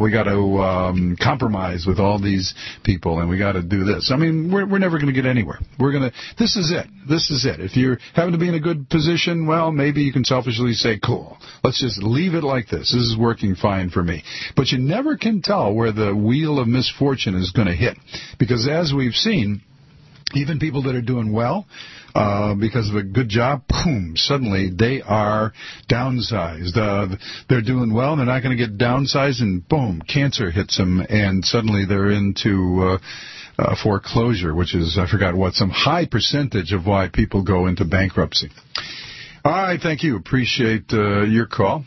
to compromise with all these people, and we got to do this. I mean, we're never going to get anywhere. This is it. If you're having to be in a good position, well, maybe you can selfishly say, cool, let's just leave it like this. This is working fine for me. But you never can tell where the wheel of misfortune is going to hit, because as we've seen, even people that are doing well, because of a good job, boom, suddenly they are downsized. They're doing well, and they're not going to get downsized, and boom, cancer hits them, and suddenly they're into foreclosure, which is, I forgot what, some high percentage of why people go into bankruptcy. All right, thank you. Appreciate your call.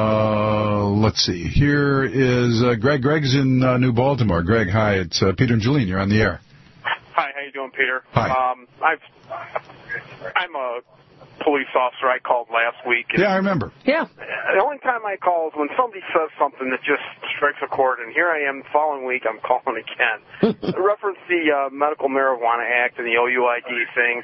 Let's see. Here is Greg. Greg's in New Baltimore. Greg, hi. It's Peter and Jalene. You're on the air. Hi, how you doing, Peter? Hi. I'm a police officer. I called last week. Yeah, I remember. Yeah. The only time I call is when somebody says something that just strikes a chord, and here I am the following week, I'm calling again. Reference the Medical Marijuana Act and the OUID thing.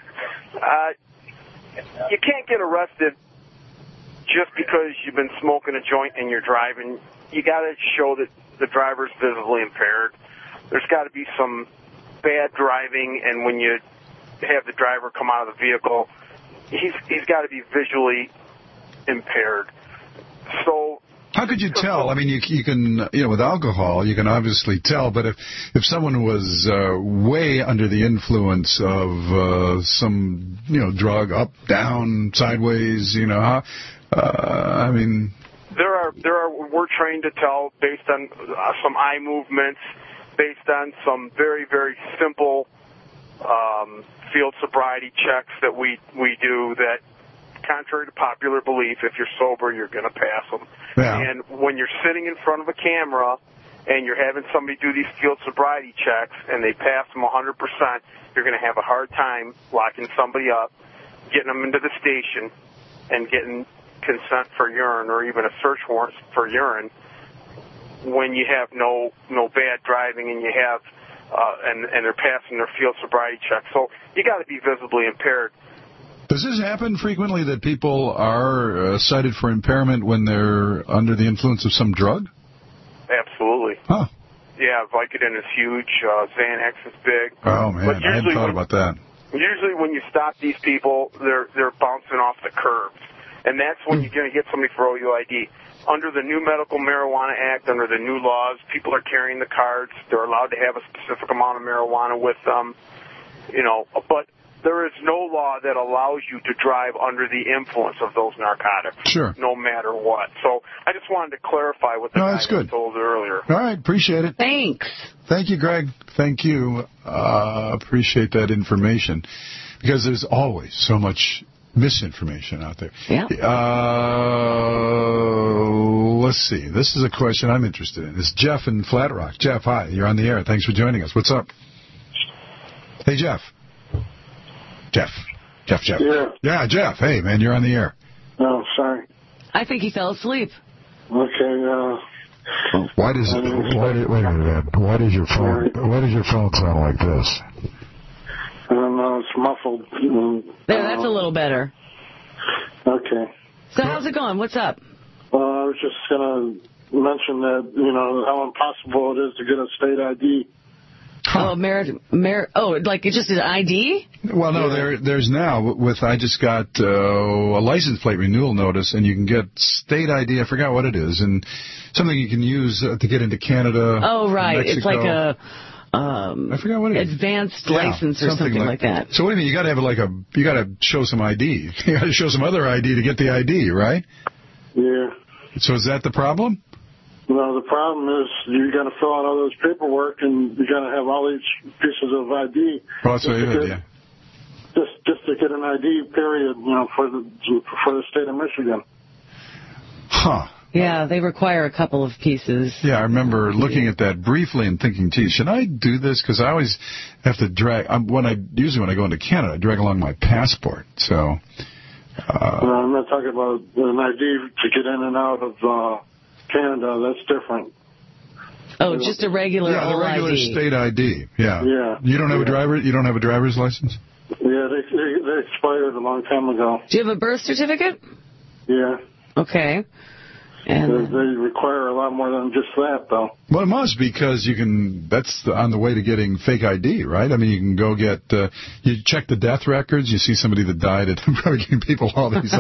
You can't get arrested just because you've been smoking a joint and you're driving. You got to show that the driver's visibly impaired. There's got to be some bad driving, and when you have the driver come out of the vehicle, he's got to be visually impaired. So How could you tell? I mean, you can, with alcohol, you can obviously tell, but if someone was way under the influence of some, drug, up, down, sideways, I mean... We're trained to tell based on some eye movements, based on some very, very simple field sobriety checks that we do that, contrary to popular belief, if you're sober, you're going to pass them. Yeah. And when you're sitting in front of a camera and you're having somebody do these field sobriety checks and they pass them 100%, you're going to have a hard time locking somebody up, getting them into the station, and getting consent for urine or even a search warrant for urine when you have no bad driving and you have and they're passing their field sobriety check. So you got to be visibly impaired. Does this happen frequently that people are cited for impairment when they're under the influence of some drug? Absolutely. Huh. Yeah, Vicodin is huge. Xanax is big. Oh, man, I hadn't thought about that. Usually when you stop these people, they're bouncing off the curbs. And that's when you're going to get somebody for OUID. Under the new Medical Marijuana Act, under the new laws, people are carrying the cards. They're allowed to have a specific amount of marijuana with them. But there is no law that allows you to drive under the influence of those narcotics. Sure. No matter what. So I just wanted to clarify what the guy told earlier. All right, appreciate it. Thanks. Thank you, Greg. Thank you. Appreciate that information. Because there's always so much misinformation out there. Yeah. Let's see. This is a question I'm interested in. It's Jeff in Flat Rock. Jeff, hi. You're on the air. Thanks for joining us. What's up? Hey, Jeff. Jeff. Yeah. Yeah, Jeff. Hey, man, you're on the air. Oh, sorry. I think he fell asleep. Okay. Why does wait a minute, Ed. Why does your phone sound like this? I don't know. It's muffled. There, that's a little better. Okay. So how's it going? What's up? I was just going to mention that, how impossible it is to get a state ID. Oh, like it's just an ID? Well, no, there's now I just got a license plate renewal notice, and you can get state ID. I forgot what it is, and something you can use to get into Canada. Oh, right. Mexico. It's like a I forgot what it is. Advanced license or something like that. So what do you mean? You got to have you got to show some ID. You got to show some other ID to get the ID, right? Yeah. So is that the problem? No, the problem is you got to fill out all those paperwork, and you got to have all these pieces of ID. Well, that's what you yeah. Just to get an ID, period. For the state of Michigan. Huh. Yeah, they require a couple of pieces. Yeah, I remember looking at that briefly and thinking, gee, should I do this? Because I always have to drag, usually when I go into Canada, I drag along my passport. So. I'm not talking about an ID to get in and out of Canada. That's different. Oh, just a regular the regular ID. State ID. Yeah. Yeah. You don't have a driver? You don't have a driver's license? Yeah, they expired a long time ago. Do you have a birth certificate? Yeah. Okay. And they require a lot more than just that, though. Well, it must, because that's on the way to getting fake ID, right? I mean, you can go get, you check the death records, you see somebody that died, I'm probably giving people all these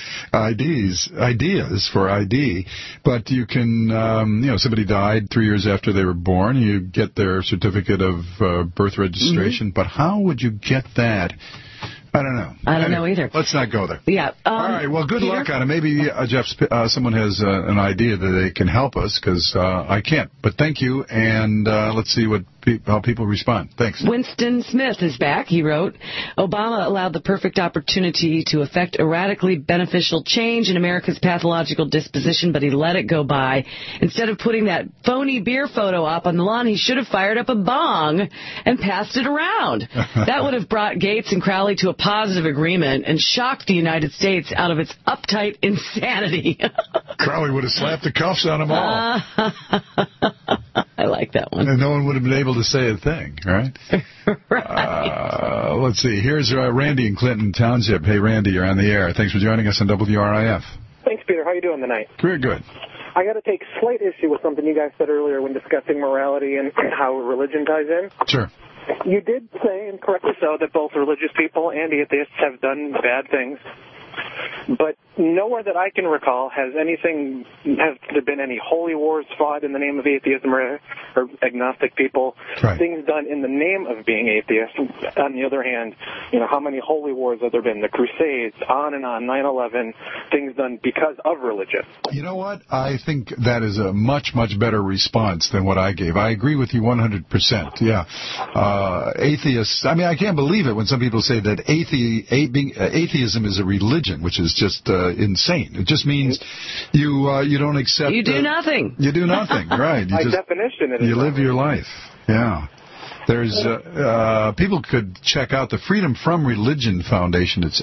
ideas for ID, but you can, somebody died 3 years after they were born, you get their certificate of birth registration, but how would you get that? I don't know. I don't know either. Let's not go there. Yeah. All right. Well, good luck on it. Maybe, Jeff, someone has an idea that they can help us, because I can't. But thank you, and let's see how people respond. Thanks. Winston Smith is back. He wrote, Obama allowed the perfect opportunity to effect a radically beneficial change in America's pathological disposition, but he let it go by. Instead of putting that phony beer photo up on the lawn, he should have fired up a bong and passed it around. That would have brought Gates and Crowley to a positive agreement and shocked the United States out of its uptight insanity. Crowley would have slapped the cuffs on them all. I like that one. And no one would have been able to say a thing, right? Right. Let's see. Here's Randy in Clinton Township. Hey, Randy, you're on the air. Thanks for joining us on WRIF. Thanks, Peter. How you doing tonight? Very good. I got to take slight issue with something you guys said earlier when discussing morality and how religion ties in. Sure. You did say, and correctly so, that both religious people and atheists have done bad things. But nowhere that I can recall has there been any holy wars fought in the name of atheism or agnostic people, things done in the name of being atheist. On the other hand, how many holy wars have there been? The Crusades, on and on, 9/11, things done because of religion. You know what? I think that is a much, much better response than what I gave. I agree with you 100%. Yeah. Atheists, I mean, I can't believe it when some people say that atheism is a religion, which is just insane. It just means you don't accept... You do nothing. You do nothing, right. By definition, it is. You live your life, yeah. There's people could check out the Freedom From Religion Foundation. It's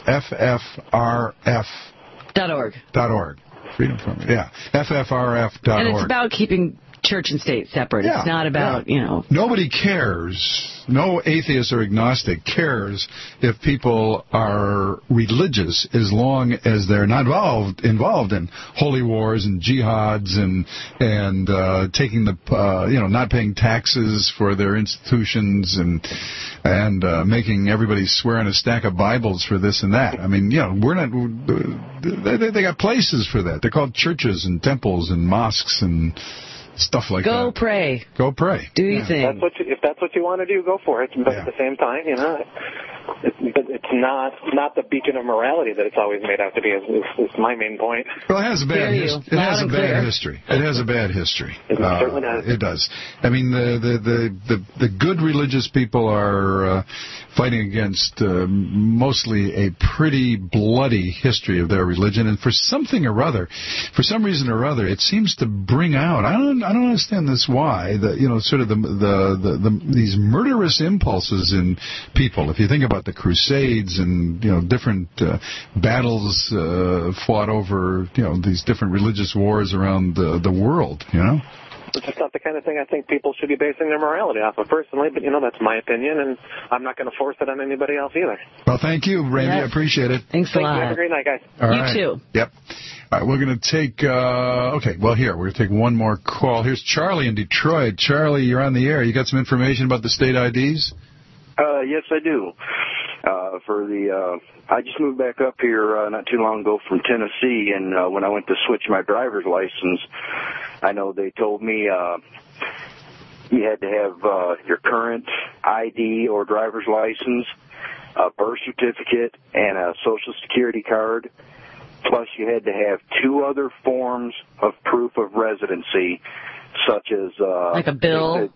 FFRF.org. Freedom From, yeah, FFRF.org. And it's about keeping church and state separate. Yeah, it's not about, Nobody cares. No atheist or agnostic cares if people are religious as long as they're not involved in holy wars and jihads and taking not paying taxes for their institutions and making everybody swear on a stack of Bibles for this and that. I mean, we're not. They got places for that. They're called churches and temples and mosques and stuff like that. Go pray. Go pray. Do your thing. If that's what you want to do, go for it. But at the same time, it's not the beacon of morality that it's always made out to be. Is my main point. Well, it has a bad history. It has a bad history. It certainly does. It does. I mean, the good religious people are fighting against mostly a pretty bloody history of their religion, and for some reason or other, it seems to bring out. I don't understand this why sort of these murderous impulses in people. If you think about the Crusades and different battles fought over these different religious wars around the world, It's just not the kind of thing I think people should be basing their morality off of personally, but that's my opinion, and I'm not going to force it on anybody else either. Well, thank you, Randy. Yes. I appreciate it. Thanks a lot. Have a great night, guys. All you right. too. Yep. All right, we're going to take, we're going to take one more call. Here's Charlie in Detroit. Charlie, you're on the air. You got some information about the state IDs? Yes, I do. I just moved back up here not too long ago from Tennessee, and when I went to switch my driver's license, I know they told me you had to have your current ID or driver's license, a birth certificate, and a Social Security card. Plus, you had to have two other forms of proof of residency, such as... like a bill?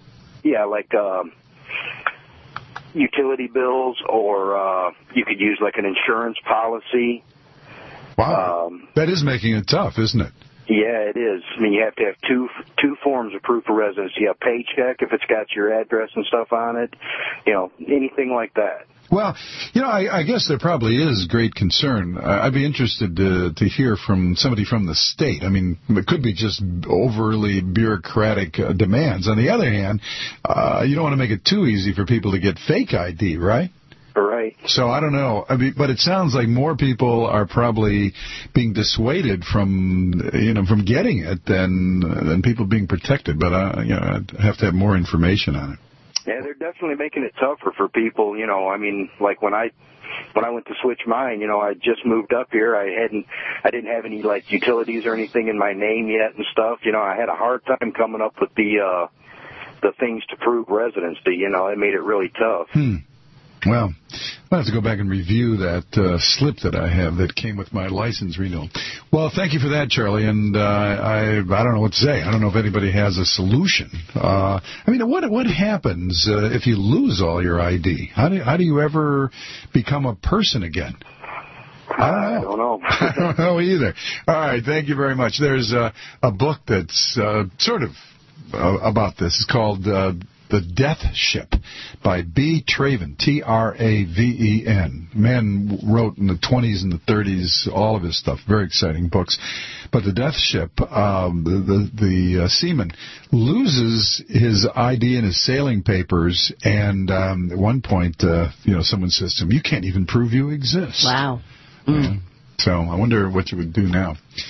Utility bills, or you could use like an insurance policy. Wow. That is making it tough, isn't it? Yeah, it is. I mean, you have to have two forms of proof of residency. A paycheck, if it's got your address and stuff on it, anything like that. Well, I guess there probably is great concern. I'd be interested to hear from somebody from the state. I mean, it could be just overly bureaucratic demands. On the other hand, you don't want to make it too easy for people to get fake ID, right? Right. So I don't know. I mean, but it sounds like more people are probably being dissuaded from getting it than people being protected. But I'd have to have more information on it. Yeah, they're definitely making it tougher for people. I mean, like when I went to switch mine, I just moved up here. I didn't have any like utilities or anything in my name yet and stuff. I had a hard time coming up with the things to prove residency. It made it really tough. Well, I'll have to go back and review that slip that I have that came with my license renewal. Well, thank you for that, Charlie, and I don't know what to say. I don't know if anybody has a solution. I mean, what happens if you lose all your ID? How do you ever become a person again? I don't know. I don't know either. All right, thank you very much. There's a book that's sort of about this. It's called The Death Ship by B. Traven, Traven. Man wrote in the 20s and the 30s all of his stuff. Very exciting books. But The Death Ship, the seaman loses his ID and his sailing papers, and at one point, someone says to him, "You can't even prove you exist." Wow. So I wonder what you would do now.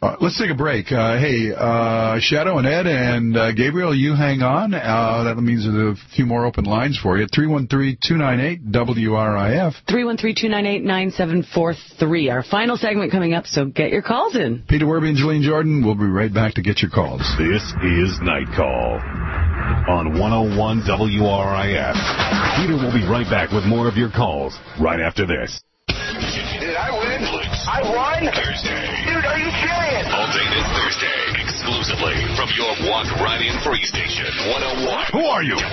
Let's take a break. Shadow and Ed and Gabriel, you hang on. That means there's a few more open lines for you. 313-298-WRIF. 313-298-9743. Our final segment coming up, so get your calls in. Peter Werby and Julian Jordan will be right back to get your calls. This is Night Call on 101 WRIF. Peter will be right back with more of your calls right after this. Did I win? I won? Thursday. Dude, are you serious? All day this Thursday, exclusively from your walk right in free station, 101. Who are you?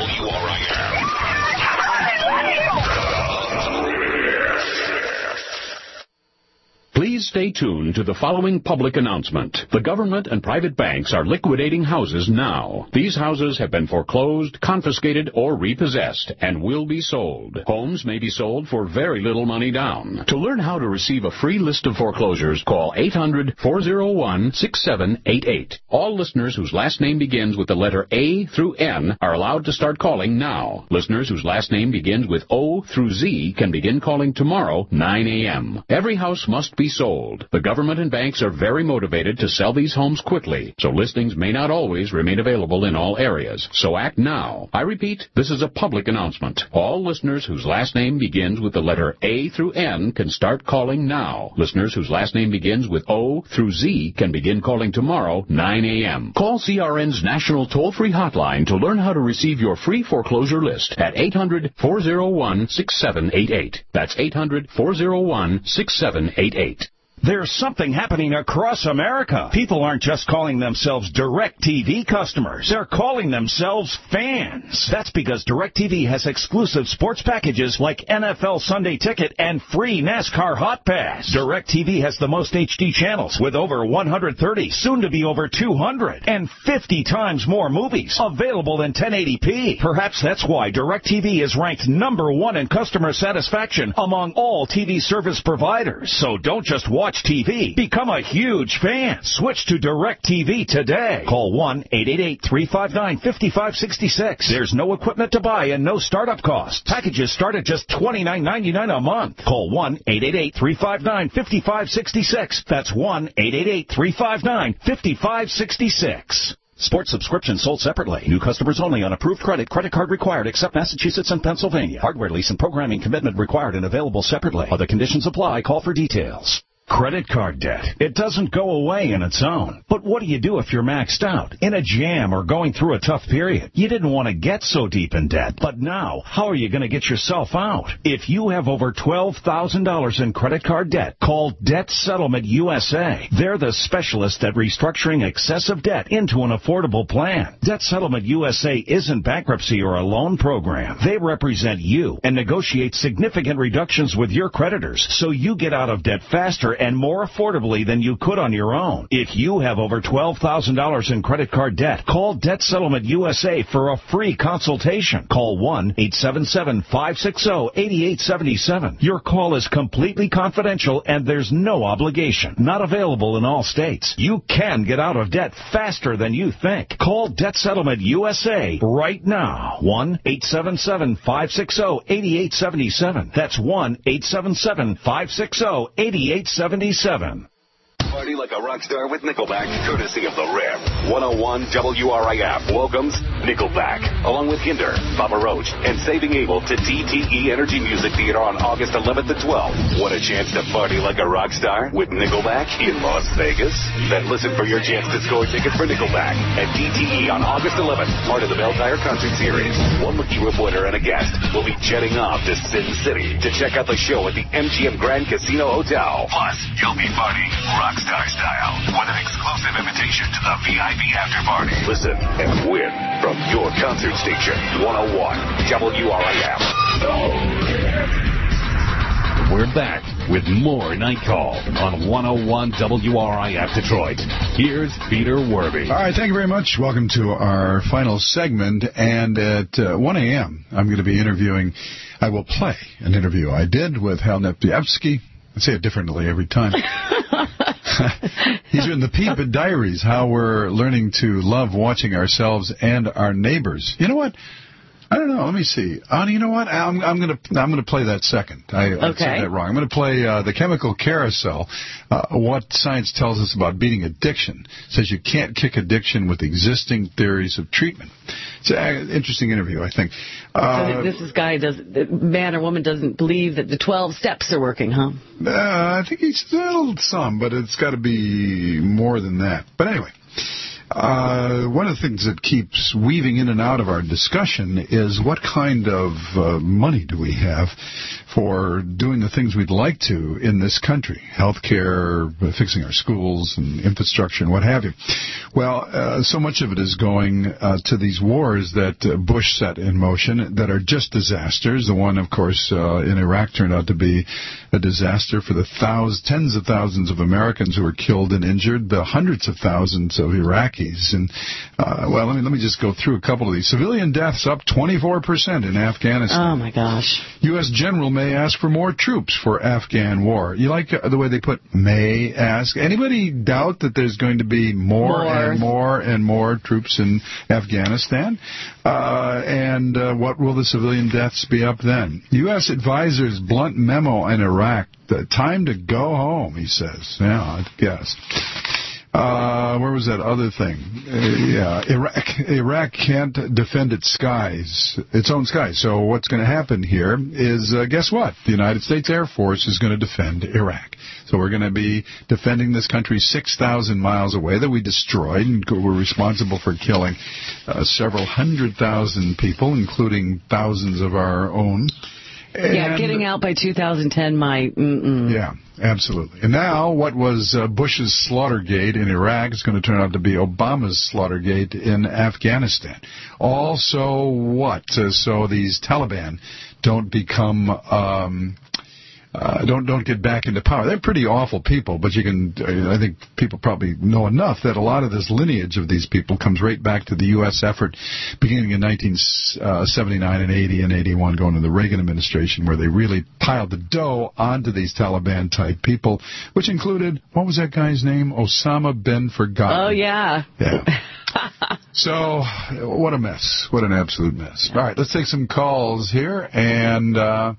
Please stay tuned to the following public announcement. The government and private banks are liquidating houses now. These houses have been foreclosed, confiscated, or repossessed and will be sold. Homes may be sold for very little money down. To learn how to receive a free list of foreclosures, call 800-401-6788. All listeners whose last name begins with the letter A through N are allowed to start calling now. Listeners whose last name begins with O through Z can begin calling tomorrow, 9 a.m. Every house must be sold. The government and banks are very motivated to sell these homes quickly, so listings may not always remain available in all areas. So act now. I repeat, this is a public announcement. All listeners whose last name begins with the letter A through N can start calling now. Listeners whose last name begins with O through Z can begin calling tomorrow, 9 a.m. Call CRN's national toll-free hotline to learn how to receive your free foreclosure list at 800-401-6788. That's 800-401-6788. There's something happening across America. People aren't just calling themselves DirecTV customers. They're calling themselves fans. That's because DirecTV has exclusive sports packages like NFL Sunday Ticket and free NASCAR Hot Pass. DirecTV has the most HD channels with over 130, soon to be over 200, and 50 times more movies available in 1080p. Perhaps that's why DirecTV is ranked #1 in customer satisfaction among all TV service providers. So don't just watch TV. Become a huge fan. Switch to DirecTV today. Call 1-888-359-5566. There's no equipment to buy and no startup costs. Packages start at just $29.99 a month. Call 1-888-359-5566. That's 1-888-359-5566. Sports subscription sold separately. New customers only on approved credit. Credit card required except Massachusetts and Pennsylvania. Hardware lease and programming commitment required and available separately. Other conditions apply. Call for details. Credit card debt. It doesn't go away in its own. But what do you do if you're maxed out, in a jam, or going through a tough period? You didn't want to get so deep in debt. But now, how are you going to get yourself out? If you have over $12,000 in credit card debt, call Debt Settlement USA. They're the specialist at restructuring excessive debt into an affordable plan. Debt Settlement USA isn't bankruptcy or a loan program. They represent you and negotiate significant reductions with your creditors so you get out of debt faster and more affordably than you could on your own. If you have over $12,000 in credit card debt, call Debt Settlement USA for a free consultation. Call 1-877-560-8877. Your call is completely confidential and there's no obligation. Not available in all states. You can get out of debt faster than you think. Call Debt Settlement USA right now. 1-877-560-8877. That's 1-877-560-8877. Party like a rock star with Nickelback, courtesy of The Rip. 101 WRIF welcomes Nickelback, along with Hinder, Papa Roach, and Saving Abel to DTE Energy Music Theater on August 11th to 12th. Want a chance to party like a rock star with Nickelback in Las Vegas? Then listen for your chance to score tickets for Nickelback at DTE on August 11th, part of the Bell Tire Concert Series. One lucky reporter and a guest will be jetting off to Sin City to check out the show at the MGM Grand Casino Hotel. Plus, you'll be partying rockstar style with an exclusive invitation to the VIP after party. Listen and win from your concert station, 101 WRIF. We're back with more Night Call on 101 WRIF Detroit. Here's Peter Werby. All right, thank you very much. Welcome to our final segment. And at 1 a.m., I'm going to be I will play an interview I did with Hal Nepievsky. I say it differently every time. He's written the Peep Diaries, how we're learning to love watching ourselves and our neighbors. You know what? I don't know. Let me see. You know what? I'm gonna play that second. I said that wrong. I'm gonna play the chemical carousel. What science tells us about beating addiction. It says you can't kick addiction with existing theories of treatment. It's an interesting interview, I think. So man or woman doesn't believe that the 12 steps are working, huh? I think he's some, but it's got to be more than that. But anyway. One of the things that keeps weaving in and out of our discussion is what kind of money do we have for doing the things we'd like to in this country, healthcare, fixing our schools and infrastructure and what have you. Well, so much of it is going to these wars that Bush set in motion that are just disasters. The one, of course, in Iraq turned out to be a disaster for the tens of thousands of Americans who were killed and injured, the hundreds of thousands of Iraqis. And, let me just go through a couple of these. Civilian deaths up 24% in Afghanistan. Oh, my gosh. U.S. general may ask for more troops for Afghan war. You like the way they put may ask? Anybody doubt that there's going to be more and more troops in Afghanistan? What will the civilian deaths be up then? U.S. advisor's blunt memo in Iraq. The time to go home, he says. Yeah, I guess. Where was that other thing? Iraq can't defend its own skies. So what's going to happen here is, guess what? The United States Air Force is going to defend Iraq. So we're going to be defending this country 6,000 miles away that we destroyed, and we're responsible for killing several 100,000 people, including thousands of our own. Getting out by 2010 might. Yeah, absolutely. And now what was Bush's Slaughtergate in Iraq is going to turn out to be Obama's Slaughtergate in Afghanistan. Also what? So these Taliban don't become... don't get back into power. They're pretty awful people, but I think people probably know enough that a lot of this lineage of these people comes right back to the U.S. effort beginning in 1979 and 80 and 81 going to the Reagan administration where they really piled the dough onto these Taliban-type people, which included, what was that guy's name? Osama bin Forgotten. Oh, yeah. Yeah. So, what a mess. What an absolute mess. All right, let's take some calls here, and...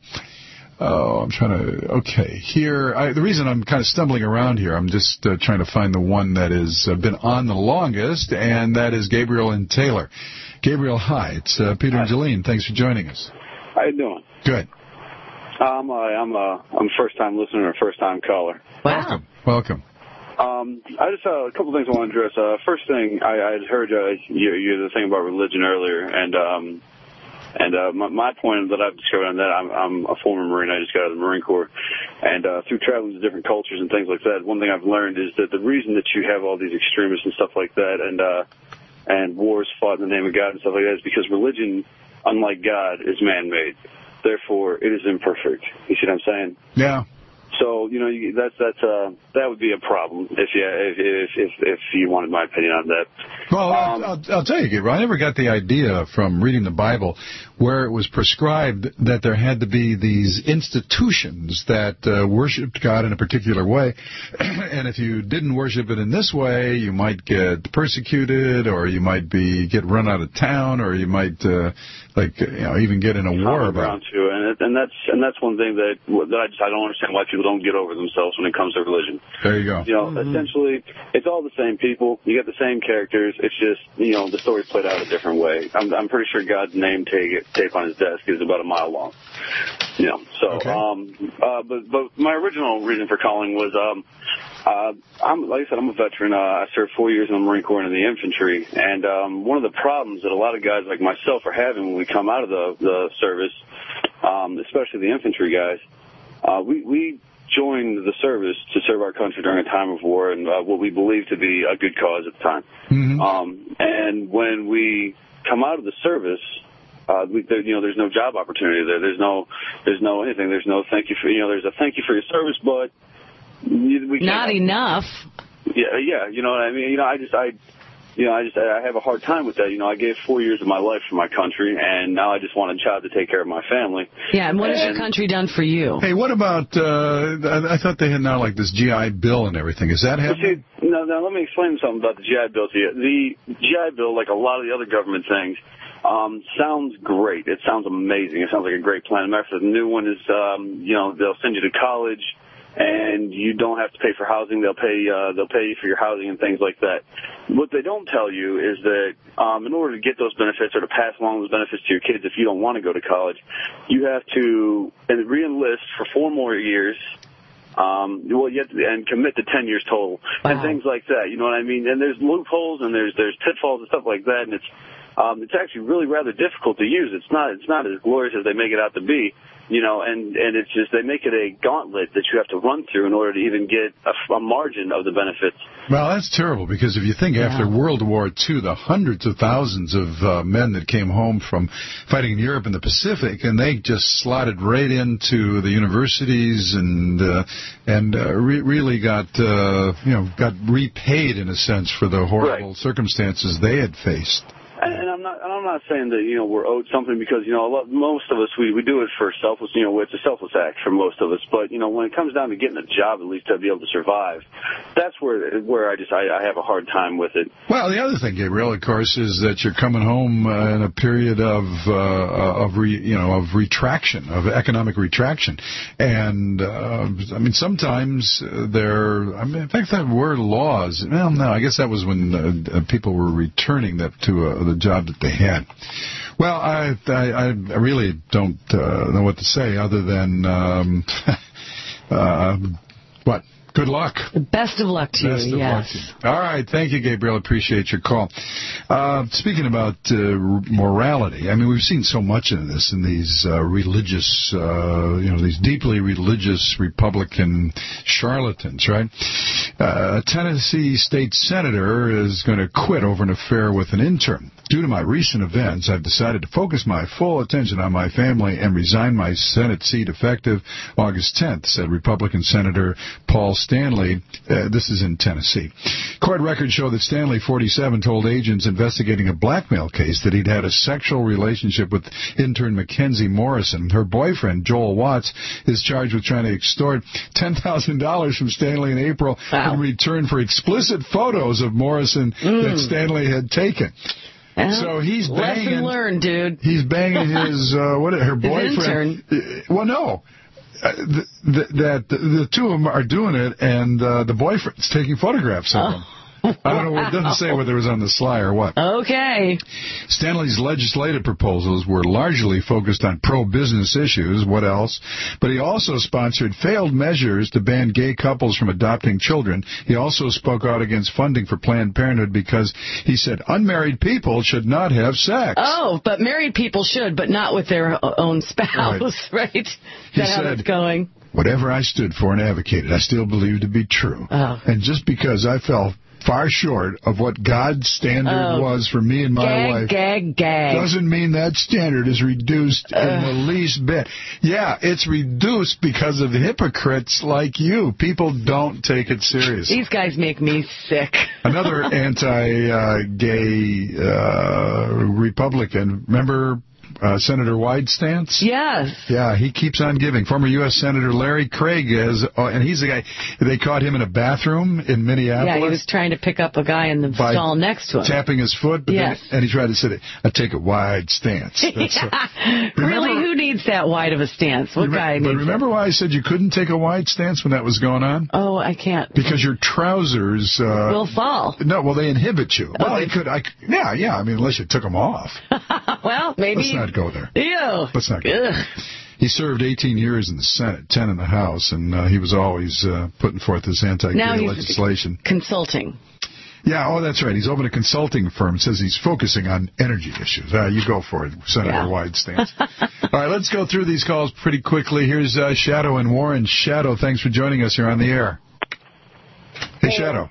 the reason I'm kind of stumbling around here, I'm just trying to find the one that has been on the longest, and that is Gabriel and Taylor. Gabriel, hi. It's Peter and Jolene. Thanks for joining us. How you doing? Good. I'm a first-time listener and a first-time caller. Wow. Welcome. I just a couple things I want to address. First thing, I had heard you the thing about religion earlier, and my point that I've discovered on that, I'm a former Marine. I just got out of the Marine Corps. And through traveling to different cultures and things like that, one thing I've learned is that the reason that you have all these extremists and stuff like that and wars fought in the name of God and stuff like that is because religion, unlike God, is man-made. Therefore, it is imperfect. You see what I'm saying? Yeah. So, that would be a problem if you wanted my opinion on that. Well, I'll tell you, Gabriel, I never got the idea from reading the Bible where it was prescribed that there had to be these institutions that worshipped God in a particular way. And if you didn't worship it in this way, you might get persecuted, or you might get run out of town, or you might even get in a war about it. And that's one thing that I don't understand why people don't get over themselves when it comes to religion. There you go. Essentially, it's all the same people. You get the same characters. It's just, the story's played out a different way. I'm pretty sure God's name tape on his desk is about a mile long. But my original reason for calling was, like I said, I'm a veteran. I served 4 years in the Marine Corps and in the infantry. And one of the problems that a lot of guys like myself are having when we come out of the service, especially the infantry guys, we joined the service to serve our country during a time of war and what we believe to be a good cause at the time. Mm-hmm. And when we come out of the service, there's no job opportunity there. There's no anything. There's no thank you for there's a thank you for your service, but we can't. Not enough. Yeah. You know what I mean? I have a hard time with that. I gave 4 years of my life for my country, and now I just want a job to take care of my family. Yeah, and what has your country done for you? Hey, what about, I thought they had now like this GI Bill and everything. Is that happening? Now let me explain something about the GI Bill to you. The GI Bill, like a lot of the other government things, sounds great. It sounds amazing. It sounds like a great plan. As a matter of fact, the new one is, they'll send you to college, and you don't have to pay for housing. They'll pay you for your housing and things like that. What they don't tell you is that in order to get those benefits or to pass along those benefits to your kids, if you don't want to go to college, you have to re-enlist for 4 more years. You have to and commit to 10 years total and things like that. You know what I mean? And there's loopholes and there's pitfalls and stuff like that, and it's actually really rather difficult to use. It's not as glorious as they make it out to be. And it's just they make it a gauntlet that you have to run through in order to even get a margin of the benefits. Well, that's terrible, because if you think after World War II, the hundreds of thousands of men that came home from fighting in Europe and the Pacific, and they just slotted right into the universities and really got repaid in a sense for the horrible circumstances they had faced. And I'm not saying that we're owed something, because most of us we do it for selfless. It's a selfless act for most of us. But when it comes down to getting a job, at least to be able to survive, that's where I have a hard time with it. Well, the other thing, Gabriel, of course, is that you're coming home in a period of retraction, of economic retraction, and sometimes in fact, there were laws. Well, no, I guess that was when people were returning that to the job that they had. Well, I really don't know what to say other than what? Good luck. Best of luck to you. Best of luck to you. All right. Thank you, Gabriel. Appreciate your call. Speaking about morality, we've seen so much of this in these religious, these deeply religious Republican charlatans, right? A Tennessee state senator is going to quit over an affair with an intern. Due to my recent events, I've decided to focus my full attention on my family and resign my Senate seat effective August 10th, said Republican Senator Paul Stanley. This is in Tennessee. Court records show that Stanley, 47, told agents investigating a blackmail case that he'd had a sexual relationship with intern Mackenzie Morrison. Her boyfriend, Joel Watts, is charged with trying to extort $10,000 from Stanley in April in return for explicit photos of Morrison that Stanley had taken. So he's banging. Lesson learned, dude. He's banging her boyfriend. Well, no. The two of them are doing it, and the boyfriend's taking photographs of them. I don't know. It doesn't say whether it was on the sly or what. Okay. Stanley's legislative proposals were largely focused on pro-business issues. What else? But he also sponsored failed measures to ban gay couples from adopting children. He also spoke out against funding for Planned Parenthood because he said unmarried people should not have sex. Oh, but married people should, but not with their own spouse, right? Is that how that's going? Whatever I stood for and advocated, I still believe to be true. Oh. And just because I fell far short of what God's standard was for me and my wife doesn't mean that standard is reduced in the least bit. Yeah, it's reduced because of hypocrites like you. People don't take it seriously. These guys make me sick. Another anti-gay Republican, remember Senator Widestance? Yes. Yeah, he keeps on giving. Former U.S. Senator Larry Craig and he's the guy, they caught him in a bathroom in Minneapolis. Yeah, he was trying to pick up a guy in the stall next to him. Tapping his foot, and he tried to say, I take a wide stance. Really, who needs that wide of a stance? What guy needs remember why I said you couldn't take a wide stance when that was going on? Oh, I can't. Because your trousers will fall. No, well, they inhibit you. Well, unless you took them off. Well, maybe. Let's not go there. Ew. Let's not go there. He served 18 years in the Senate, 10 in the House, and he was always putting forth this anti-gay legislation. Consulting. Yeah, that's right. He's opened a consulting firm. Says he's focusing on energy issues. You go for it, Senator Widestance. All right, let's go through these calls pretty quickly. Here's Shadow and Warren. Shadow, thanks for joining us here on the air. Hey, Shadow.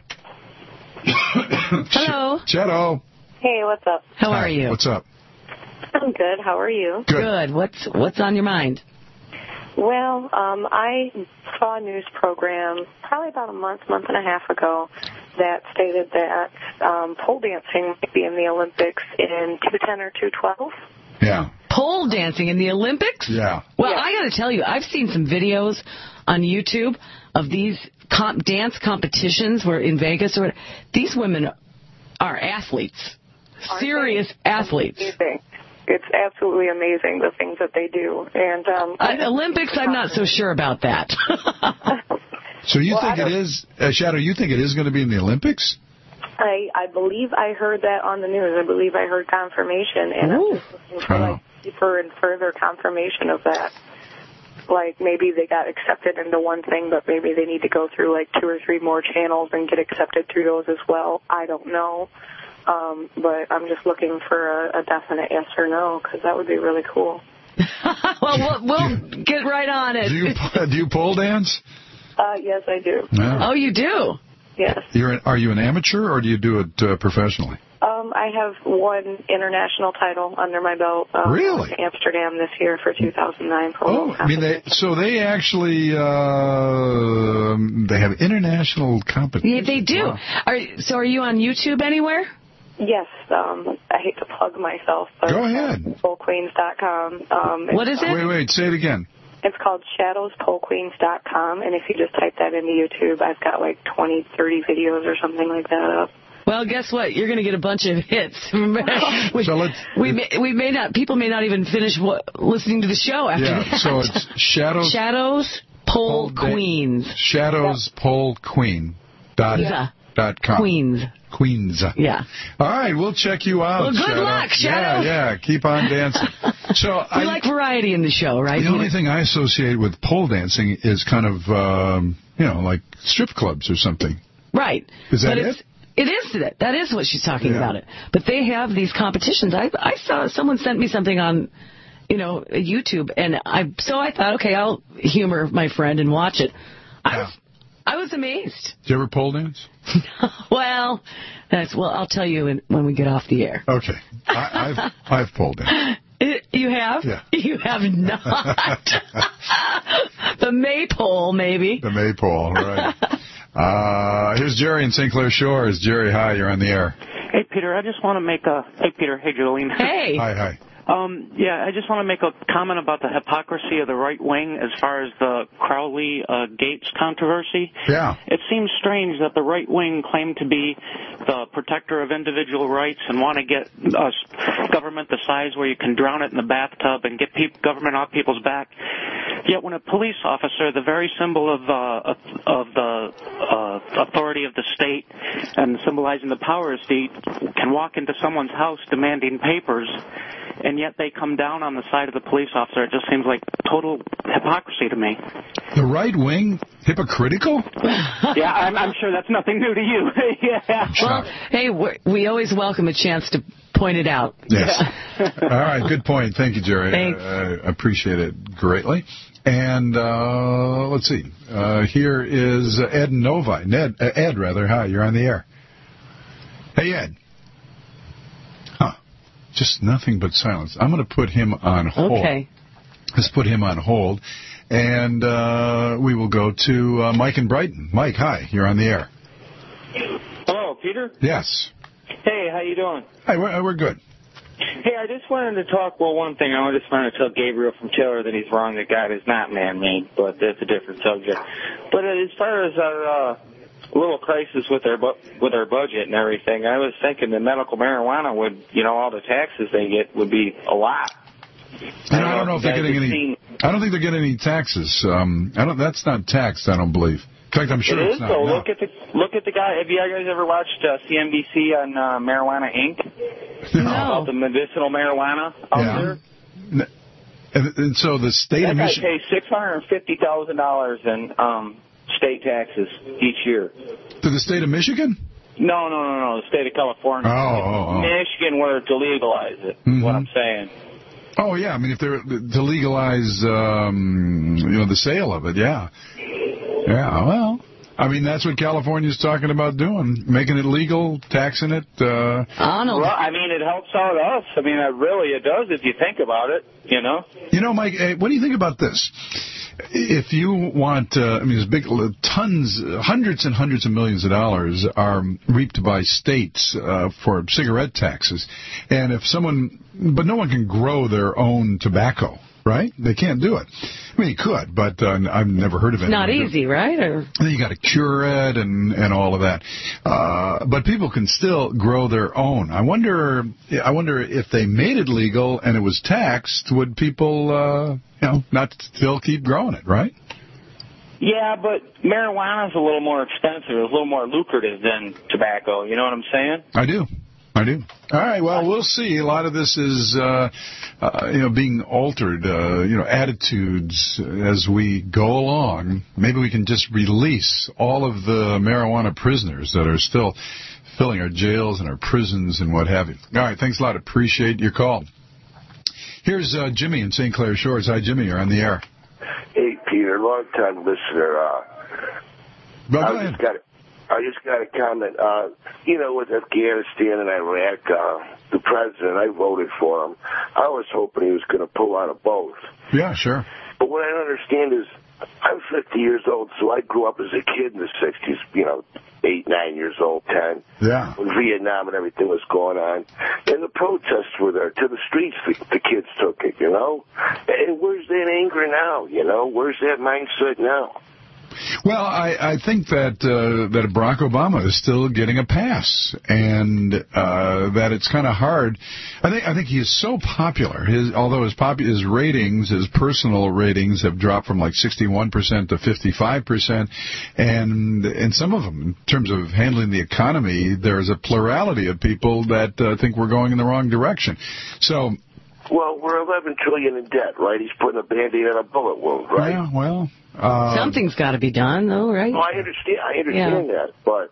Hello. Shadow. Hey, what's up? How are you? What's up? I'm good. How are you? Good. What's on your mind? Well, I saw a news program probably about a month and a half ago that stated that pole dancing might be in the Olympics in 210 or 212. Yeah. Pole dancing in the Olympics? Yeah. Well, I got to tell you, I've seen some videos on YouTube of these dance competitions where in Vegas. These women are athletes. Serious athletes. It's absolutely amazing, the things that they do. And Olympics, I'm not so sure about that. So you think it is, Shadow, you think it is going to be in the Olympics? I believe I heard that on the news. I believe I heard confirmation, and I'm just looking for like deeper and further confirmation of that. Like maybe they got accepted into one thing, but maybe they need to go through like 2 or 3 more channels and get accepted through those as well. I don't know. But I'm just looking for a definite yes or no, because that would be really cool. Well, we'll get right on it. Do you pole dance? Yes, I do. Yeah. Oh, you do? Yes. Are you an amateur, or do you do it professionally? I have one international title under my belt. Really? In Amsterdam this year for 2009 pole. I mean, they actually they have international competition. Yeah, they do. Wow. So are you on YouTube anywhere? Yes. I hate to plug myself, but go ahead. Polequeens.com. What is it? Wait, say it again. It's called shadowspolequeens.com, and if you just type that into YouTube, I've got like 20, 30 videos or something like that up. Well, guess what? You're going to get a bunch of hits. People may not even finish listening to the show after that. So it's Shadows Pole Queens. ShadowsPoleQueen.com. Queens. Yeah. All right, we'll check you out. Well, good luck, Shadow. Yeah, keep on dancing. So we like variety in the show, right? The only thing I associate with pole dancing is kind of, like strip clubs or something. Right. Is that it? It is that. That is what she's talking about it. But they have these competitions. I saw someone sent me something on, YouTube, and I thought, okay, I'll humor my friend and watch it. I was amazed. Did you ever pole dance? Well, I'll tell you when we get off the air. Okay. I've pole danced. You have? Yeah. You have not. The maypole, maybe. The maypole, right. Here's Jerry in St. Clair Shores. Jerry, hi, you're on the air. Hey, Peter, I just want to make a... Hey, Peter. Hey, Jolene. Hey. Hi. I just want to make a comment about the hypocrisy of the right wing as far as the Crowley-Gates controversy. Yeah. It seems strange that the right wing claim to be the protector of individual rights and want to get government the size where you can drown it in the bathtub and get government off people's back. Yet when a police officer, the very symbol of the authority of the state and symbolizing the power of the state, can walk into someone's house demanding papers, and yet they come down on the side of the police officer. It just seems like total hypocrisy to me. The right wing? Hypocritical? Yeah, I'm sure that's nothing new to you. Yeah. Well, hey, we always welcome a chance to point it out. Yes. All right, good point. Thank you, Jerry. Thanks. I appreciate it greatly. And let's see. Here is Ed Novi. Ed, hi, you're on the air. Hey, Ed. Just nothing but silence. I'm going to put him on hold. Okay. Let's put him on hold. And we will go to Mike in Brighton. Mike, hi. You're on the air. Hello, Peter? Yes. Hey, how you doing? Hi, we're good. Hey, I just wanted to talk, one thing. I just wanted to tell Gabriel from Taylor that he's wrong, that God is not man-made, but that's a different subject. But as far as our little crisis with our budget and everything, I was thinking that medical marijuana would, all the taxes they get would be a lot. And I don't know if they're getting any. I don't think they're getting any taxes. That's not taxed, I don't believe. In fact, I'm sure it it's is, not. though. No. Look at the guy. Have you guys ever watched CNBC on Marijuana Inc.? No. About the medicinal marijuana out there? And so the state of Michigan pays $650,000 in state taxes each year. To the state of Michigan? No, the state of California. Oh. Michigan, where to legalize it, what I'm saying. Oh, yeah. I mean, if they're to legalize, the sale of it, yeah. Yeah, well, I mean, that's what California's talking about doing, making it legal, taxing it. Arnold. Well, I mean, it helps out us. I mean, it does if you think about it, Mike, what do you think about this? If you want, there's hundreds and hundreds of millions of dollars are reaped by states for cigarette taxes. And but no one can grow their own tobacco, right? They can't do it. I mean, you could, but I've never heard of it. It's not easy, right? Or then you got to cure it and all of that. But people can still grow their own. I wonder if they made it legal and it was taxed, would people, not still keep growing it, right? Yeah, but marijuana's a little more expensive, a little more lucrative than tobacco. You know what I'm saying? I do. All right, well, we'll see. A lot of this is, being altered, attitudes as we go along. Maybe we can just release all of the marijuana prisoners that are still filling our jails and our prisons and what have you. All right, thanks a lot. Appreciate your call. Here's Jimmy in St. Clair Shores. Hi, Jimmy. You're on the air. Hey, Peter, long-time listener. I just got a comment. With Afghanistan and Iraq, the president, I voted for him. I was hoping he was going to pull out of both. Yeah, sure. But what I don't understand is I'm 50 years old, so I grew up as a kid in the 60s, 8, 9 years old, 10. Yeah. When Vietnam and everything was going on. And the protests were there. To the streets, the kids took it, And where's that anger now, Where's that mindset now? Well, I think that Barack Obama is still getting a pass, and that it's kind of hard. I think he is so popular. Although his ratings, his personal ratings, have dropped from like 61% to 55%, and some of them, in terms of handling the economy, there's a plurality of people that think we're going in the wrong direction. So. Well, we're $11 trillion in debt, right? He's putting a Band-Aid on a bullet wound, right? Yeah, well. Something's got to be done, though, right? No, I understand that, but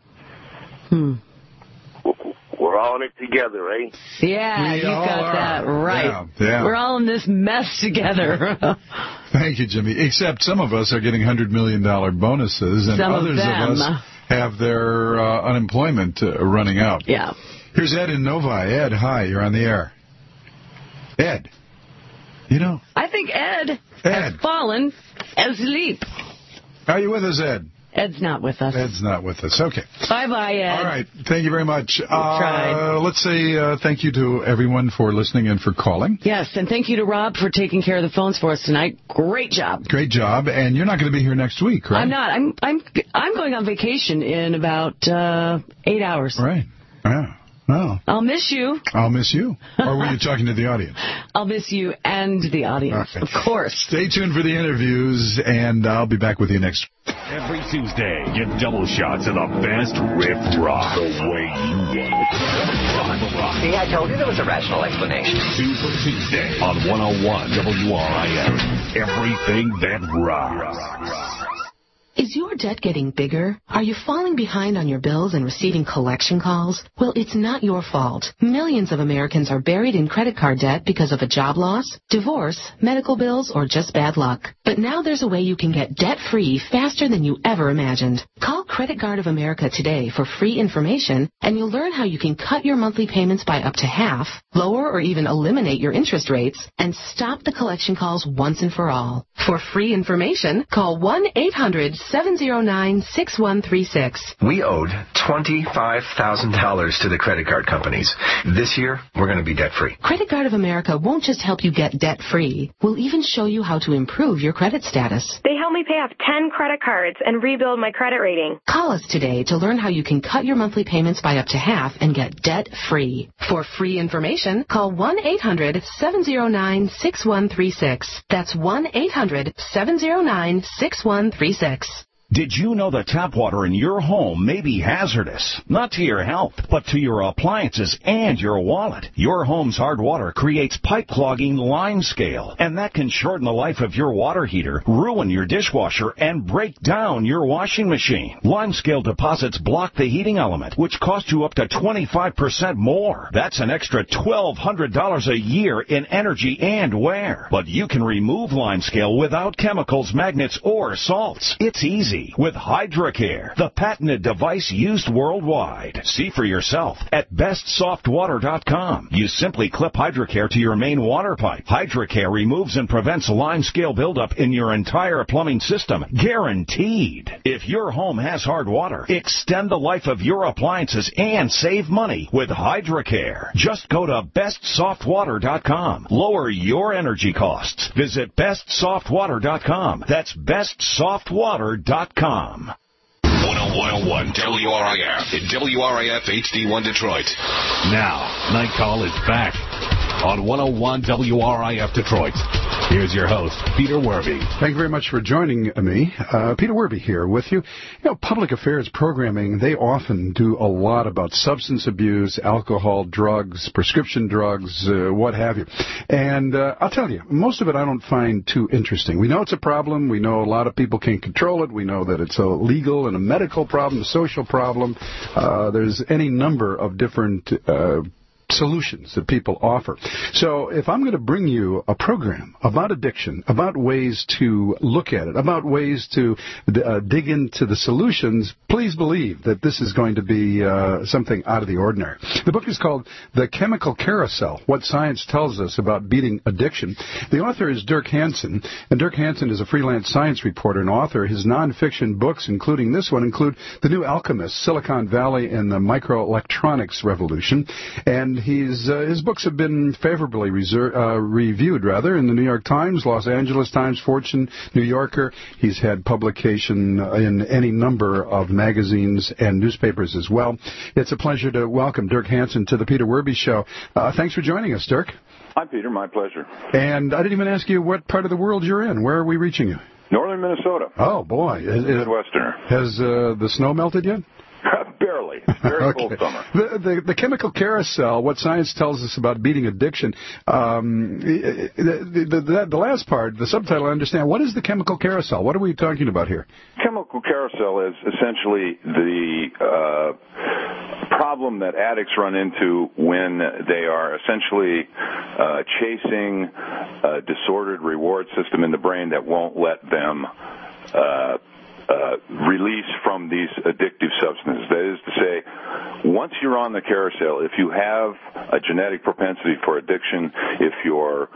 we're all in it together, eh? Yeah, you got that right. Yeah. We're all in this mess together. Thank you, Jimmy. Except some of us are getting $100 million bonuses, and others of us have their unemployment running out. Yeah. Here's Ed in Novi. Ed, hi, you're on the air. Ed, I think Ed has fallen asleep. Are you with us, Ed? Ed's not with us. Ed's not with us. Okay. Bye-bye, Ed. All right. Thank you very much. Tried. Let's say thank you to everyone for listening and for calling. Yes, and thank you to Rob for taking care of the phones for us tonight. Great job. Great job. And you're not going to be here next week, right? I'm not. I'm going on vacation in about 8 hours. Right. Yeah. Oh. I'll miss you. I'll miss you. Or were you talking to the audience? I'll miss you and the audience, of course. Stay tuned for the interviews, and I'll be back with you next week. Every Tuesday, get double shots of the best riff rock the way you want it. See, I told you there was a rational explanation. Super Tuesday on 101 WRIF. Everything that rocks. Is your debt getting bigger? Are you falling behind on your bills and receiving collection calls? Well, it's not your fault. Millions of Americans are buried in credit card debt because of a job loss, divorce, medical bills, or just bad luck. But now there's a way you can get debt-free faster than you ever imagined. Call Credit Card of America today for free information, and you'll learn how you can cut your monthly payments by up to half, lower or even eliminate your interest rates, and stop the collection calls once and for all. For free information, call 1-800-709-6136. We owed $25,000 to the credit card companies. This year, we're going to be debt-free. Credit Card of America won't just help you get debt-free. We'll even show you how to improve your credit status. They helped me pay off 10 credit cards and rebuild my credit rating. Call us today to learn how you can cut your monthly payments by up to half and get debt-free. For free information, call 1-800-709-6136. That's 1-800-709-6136. Did you know that tap water in your home may be hazardous? Not to your health, but to your appliances and your wallet. Your home's hard water creates pipe clogging lime scale, and that can shorten the life of your water heater, ruin your dishwasher, and break down your washing machine. Lime scale deposits block the heating element, which costs you up to 25% more. That's an extra $1,200 a year in energy and wear. But you can remove lime scale without chemicals, magnets, or salts. It's easy. easy with HydroCare, the patented device used worldwide. See for yourself at bestsoftwater.com. You simply clip HydroCare to your main water pipe. HydroCare removes and prevents limescale buildup in your entire plumbing system. Guaranteed. If your home has hard water, extend the life of your appliances and save money with HydroCare. Just go to bestsoftwater.com. Lower your energy costs. Visit bestsoftwater.com. That's bestsoftwater.com. 101 WRIF in WRIF HD1 Detroit. Now, Night Call is back on 101 WRIF Detroit. Here's your host, Peter Werby. Thank you very much for joining me. Peter Werby here with you. You know, public affairs programming, they often do a lot about substance abuse, alcohol, drugs, prescription drugs, what have you. And I'll tell you, most of it I don't find too interesting. We know it's a problem. We know a lot of people can't control it. We know that it's a legal and a medical problem, a social problem. There's any number of different solutions that people offer. So if I'm going to bring you a program about addiction, about ways to look at it, about ways to dig into the solutions, please believe that this is going to be something out of the ordinary. The book is called The Chemical Carousel, What Science Tells Us About Beating Addiction. The author is Dirk Hansen, and Dirk Hansen is a freelance science reporter and author. His nonfiction books, including this one, include The New Alchemist, Silicon Valley and the Microelectronics Revolution, and his books have been favorably reviewed in the New York Times, Los Angeles Times, Fortune, New Yorker. He's had publication in any number of magazines and newspapers as well. It's a pleasure to welcome Dirk Hansen to the Peter Werby Show. Thanks for joining us, Dirk. Hi, Peter. My pleasure. And I didn't even ask you what part of the world you're in. Where are we reaching you? Northern Minnesota. Oh, boy. Midwesterner. Has the snow melted yet? Barely. Very cold summer. The Chemical Carousel, What Science Tells Us About Beating Addiction. The last part, the subtitle, I understand. What is the Chemical Carousel? What are we talking about here? Chemical Carousel is essentially the problem that addicts run into when they are essentially chasing a disordered reward system in the brain that won't let them release from these addictive substances. That is to say, once you're on the carousel, if you have a genetic propensity for addiction, if your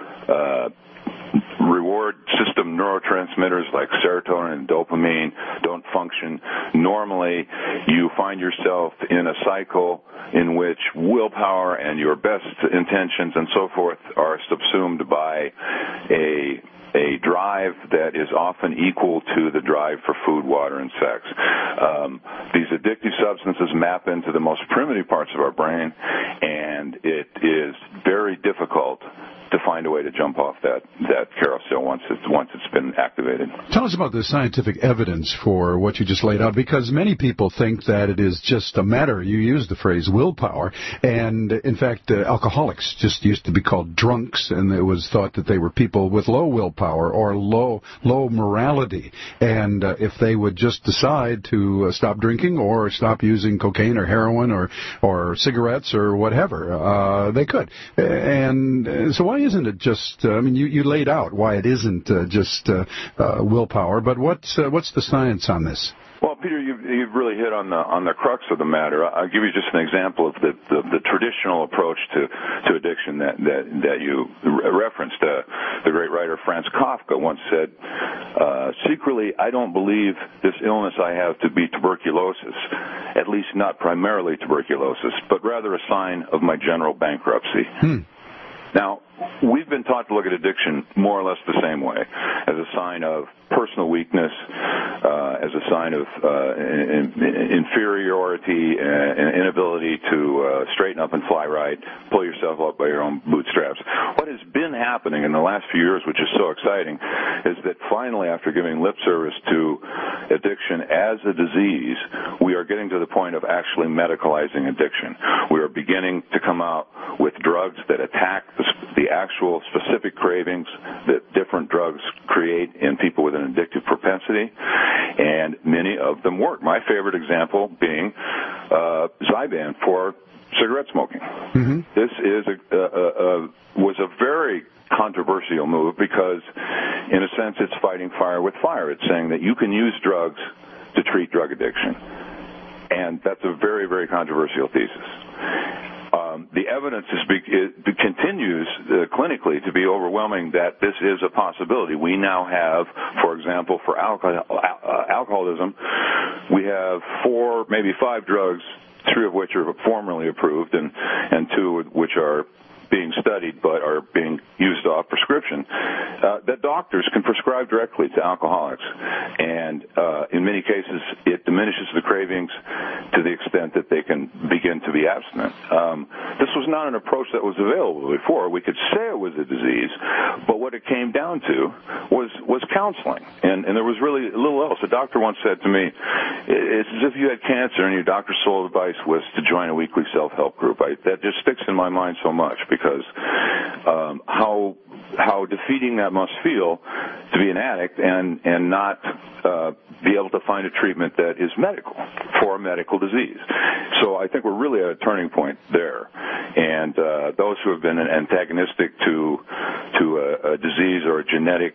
reward system neurotransmitters like serotonin and dopamine don't function normally, you find yourself in a cycle in which willpower and your best intentions and so forth are subsumed by a drive that is often equal to the drive for food, water, and sex. These addictive substances map into the most primitive parts of our brain, and it is very difficult to find a way to jump off that carousel once it's been activated. Tell us about the scientific evidence for what you just laid out, because many people think that it is just a matter, you used the phrase willpower, and in fact alcoholics just used to be called drunks, and it was thought that they were people with low willpower or low morality, and if they would just decide to stop drinking or stop using cocaine or heroin or cigarettes or whatever, they could. And so why isn't it just, you laid out why it isn't just willpower, but what's the science on this? Well, Peter, you've really hit on the crux of the matter. I'll give you just an example of the traditional approach to addiction that you referenced. The great writer Franz Kafka once said, secretly, I don't believe this illness I have to be tuberculosis, at least not primarily tuberculosis, but rather a sign of my general bankruptcy. Now, we've been taught to look at addiction more or less the same way, as a sign of personal weakness, as a sign of inferiority and inability to straighten up and fly right, pull yourself up by your own bootstraps. What has been happening in the last few years, which is so exciting, is that finally, after giving lip service to addiction as a disease, we are getting to the point of actually medicalizing addiction. We are beginning to come out with drugs that attack the actual specific cravings that different drugs create in people with an addictive propensity, and many of them work. My favorite example being Zyban for cigarette smoking. Mm-hmm. This is was a very controversial move because, in a sense, it's fighting fire with fire. It's saying that you can use drugs to treat drug addiction. And that's a very, very controversial thesis. The evidence continues clinically to be overwhelming that this is a possibility. We now have, for example, for alcoholism, we have 4, maybe 5 drugs, 3 of which are formally approved and 2 which are being studied but are being used off prescription, that doctors can prescribe directly to alcoholics. And in many cases, it diminishes the cravings to the extent that they can begin to be abstinent. This was not an approach that was available before. We could say it was a disease, but what it came down to was counseling. And there was really little else. A doctor once said to me, it's as if you had cancer and your doctor's sole advice was to join a weekly self-help group. That just sticks in my mind so much, because how defeating that must feel to be an addict and not be able to find a treatment that is medical for a medical disease. So I think we're really at a turning point there. And those who have been antagonistic to a disease or a genetic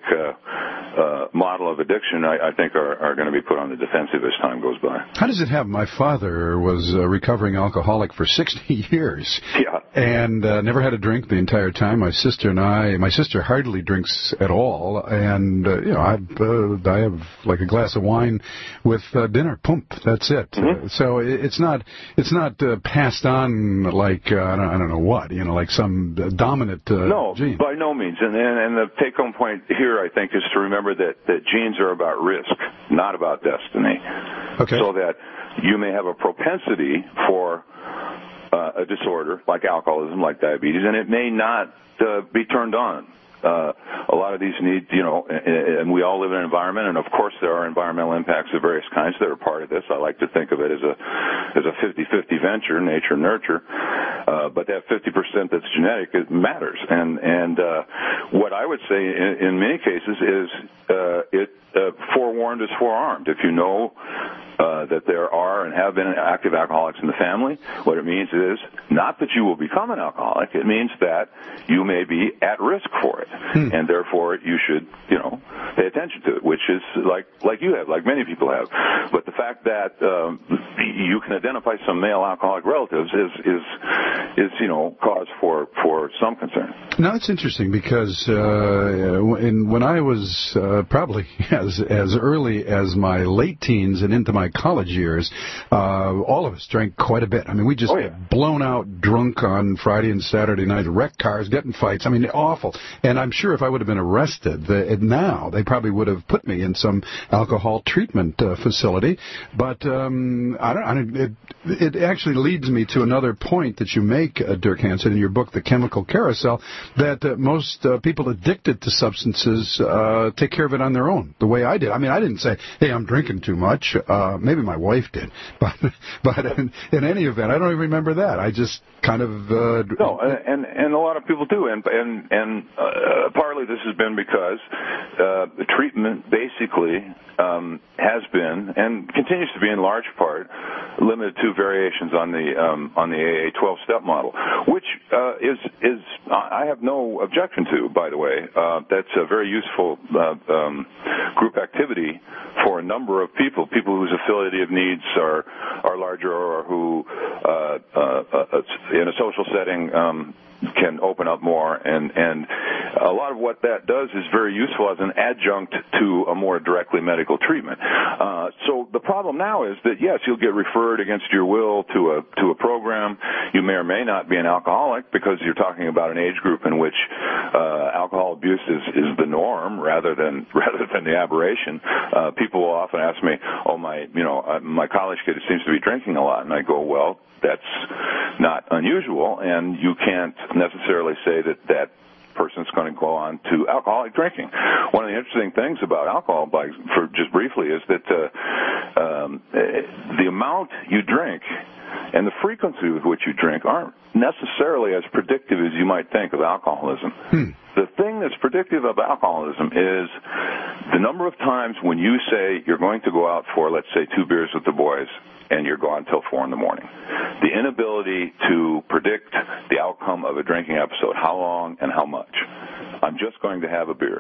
model of addiction, I think are going to be put on the defensive as time goes by. How does it happen? My father was a recovering alcoholic for 60 years. Yeah. And never had a drink the entire time. My sister hardly drinks at all. And, I have like a glass of wine with dinner. Pump. That's it. Mm-hmm. So it's not passed on like, I don't know what, like some dominant no, gene. By no means. And the take-home point here, I think, is to remember that genes are about risk, not about destiny. Okay. So that you may have a propensity for a disorder like alcoholism, like diabetes, and it may not be turned on. A lot of these need, and we all live in an environment, and of course there are environmental impacts of various kinds that are part of this. I like to think of it as a 50-50 venture, nature nurture. But that 50% that's genetic, it matters. And what I would say in many cases is forewarned is forearmed. If you know that there are and have been active alcoholics in the family, what it means is not that you will become an alcoholic. It means that you may be at risk for it, and therefore you should, pay attention to it, which is like you have, like many people have. But the fact that you can identify some male alcoholic relatives is cause for some concern. Now it's interesting because when I was probably as early as my late teens and into my college years, all of us drank quite a bit. I mean, we just got blown out drunk on Friday and Saturday night, wrecked cars, getting fights. I mean, awful. And I'm sure if I would have been arrested now, they probably would have put me in some alcohol treatment facility. But it actually leads me to another point that you make, Dirk Hansen, in your book, The Chemical Carousel, that most people addicted to substances take care of it on their own, the way I did. I mean, I didn't say, hey, I'm drinking too much. Maybe my wife did. But in any event, I don't even remember that. I just kind of... No, and a lot of people do. And partly this has been because the treatment basically has been and continues to be in large part limited to variations on the AA 12-step model, which is I have no objection to, by the way. That's a very useful group activity for a number of people whose affiliative needs are larger, or who in a social setting can open up more, and a lot of what that does is very useful as an adjunct to a more directly medical treatment. So the problem now is that, yes, you'll get referred against your will to a program. You may or may not be an alcoholic because you're talking about an age group in which alcohol abuse is the norm rather than the aberration. People will often ask me, "Oh, my college kid seems to be drinking a lot," and I go, "Well, that's not unusual, and you can't necessarily say that person's going to go on to alcoholic drinking." One of the interesting things about alcohol, for just briefly, is that the amount you drink and the frequency with which you drink aren't necessarily as predictive as you might think of alcoholism. The thing that's predictive of alcoholism is the number of times when you say you're going to go out for, let's say, 2 beers with the boys, and you're gone until 4 in the morning. The inability to predict the outcome of a drinking episode, how long and how much. I'm just going to have a beer.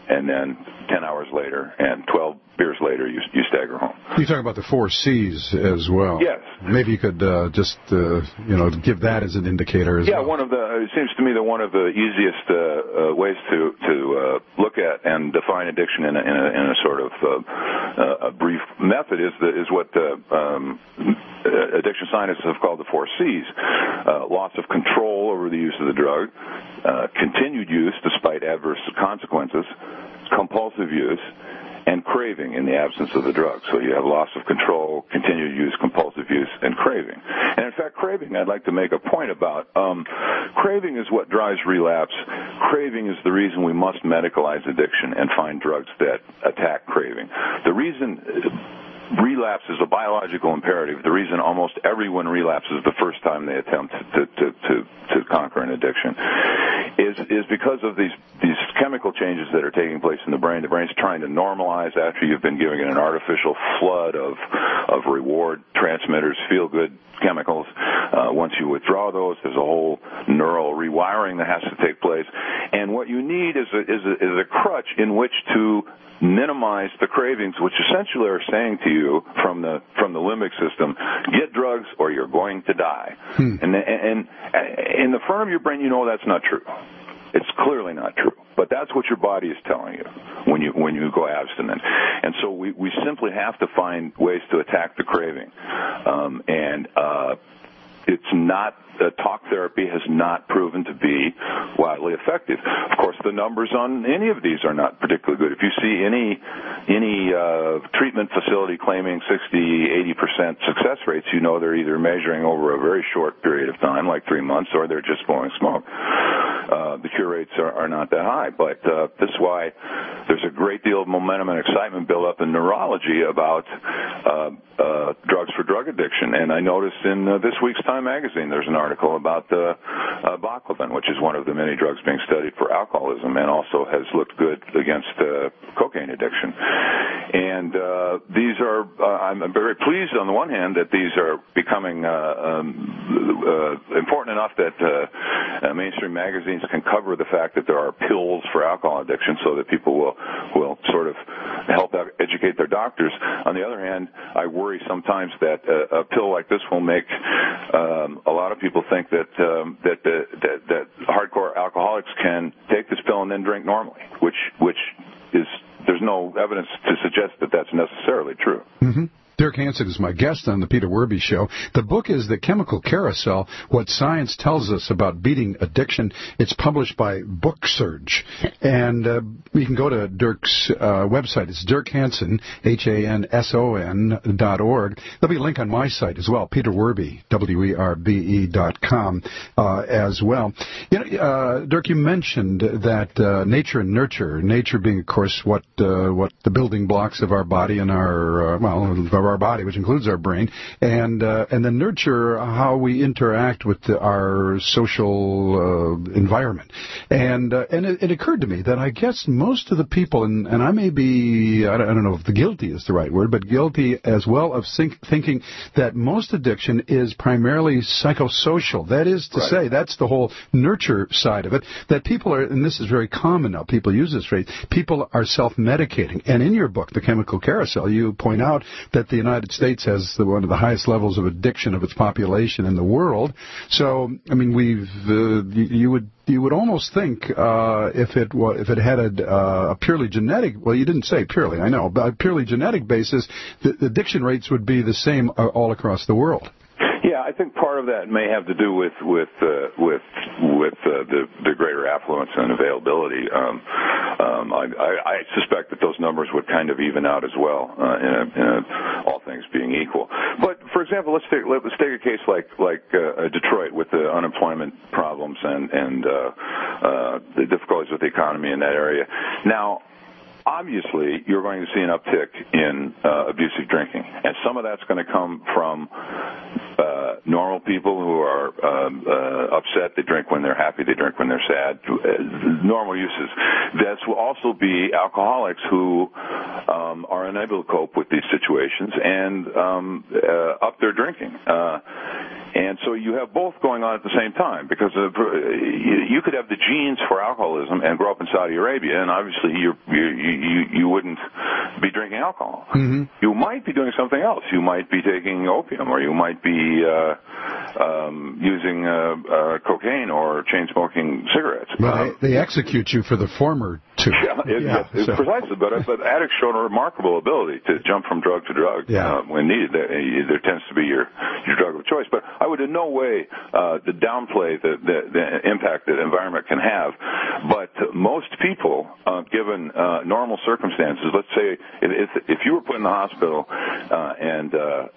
and then 10 hours later and 12 beers later, you stagger home. You talk about the 4 C's as well. Yes. Maybe you could just give that as an indicator as well. Yeah, it seems to me that one of the easiest ways to look at and define addiction in a sort of a brief method is what addiction scientists have called the 4 C's: loss of control over the use of the drug, continued use despite adverse consequences, compulsive use, and craving in the absence of the drug. So you have loss of control, continued use, compulsive use, and craving. And in fact, craving, I'd like to make a point about. Craving is what drives relapse. Craving is the reason we must medicalize addiction and find drugs that attack craving. The reason relapse is a biological imperative. The reason almost everyone relapses the first time they attempt to conquer an addiction is because of these chemical changes that are taking place in the brain. The brain's trying to normalize after you've been giving it an artificial flood of reward transmitters, feel-good chemicals. Once you withdraw those, there's a whole neural rewiring that has to take place. And what you need is a crutch in which to minimize the cravings, which essentially are saying to you from the limbic system, get drugs or you're going to die. And in the front of your brain, you know that's not true. It's clearly not true. But that's what your body is telling you when you go abstinent. And so we simply have to find ways to attack the craving. It's not, talk therapy has not proven to be widely effective. Of course, the numbers on any of these are not particularly good. If you see any treatment facility claiming 60-80% success rates, you know they're either measuring over a very short period of time, like 3 months, or they're just blowing smoke. The cure rates are not that high, but this is why there's a great deal of momentum and excitement built up in neurology about drugs for drug addiction. And I noticed in this week's Time magazine there's an article about baclofen, which is one of the many drugs being studied for alcoholism and also has looked good against cocaine addiction. And these are, I'm very pleased on the one hand that these are becoming important enough that mainstream magazines can cover the fact that there are pills for alcohol addiction so that people will sort of help educate their doctors. On the other hand, I worry sometimes that a pill like this will make a lot of people think that hardcore alcoholics can take this pill and then drink normally, which is, there's no evidence to suggest that that's necessarily true. Mm-hmm. Dirk Hansen is my guest on the Peter Werby Show. The book is The Chemical Carousel, What Science Tells Us About Beating Addiction. It's published by BookSurge. And you can go to Dirk's website. It's Dirk Hansen, HANSON.org. There'll be a link on my site as well, Peter Werby, WERBE.com as well. You know, Dirk, you mentioned that nature and nurture, nature being, of course, what the building blocks of our body and our our body, which includes our brain, and then nurture how we interact with our social environment. And it occurred to me that I guess most of the people, and I may be, I don't know if the guilty is the right word, but guilty as well of thinking that most addiction is primarily psychosocial. That is to say, that's the whole nurture side of it, that people are, and this is very common now, people use this phrase, people are self-medicating. And in your book, The Chemical Carousel, you point out that the United States has one of the highest levels of addiction of its population in the world. So, I mean, you would almost think if it had a purely genetic, well, you didn't say purely, I know, but a purely genetic basis, the addiction rates would be the same all across the world. Yeah, I think part of that may have to do with the greater affluence and availability. I suspect that those numbers would kind of even out as well, all things being equal. But for example, let's take a case like Detroit with the unemployment problems and the difficulties with the economy in that area. Now, obviously, you're going to see an uptick in abusive drinking, and some of that's going to come from normal people who are upset, they drink when they're happy, they drink when they're sad, normal uses. That will also be alcoholics who are unable to cope with these situations and up their drinking. And so you have both going on at the same time, because you could have the genes for alcoholism and grow up in Saudi Arabia, and obviously you wouldn't be drinking alcohol. Mm-hmm. You might be doing something else. You might be taking opium, or you might be using cocaine or chain-smoking cigarettes. Well, they execute you for the former two. Precisely. But addicts show a remarkable ability to jump from drug to drug when needed. There tends to be your drug of choice. But I would in no way to downplay the impact that environment can have. But most people, given normal circumstances, let's say if you were put in the hospital and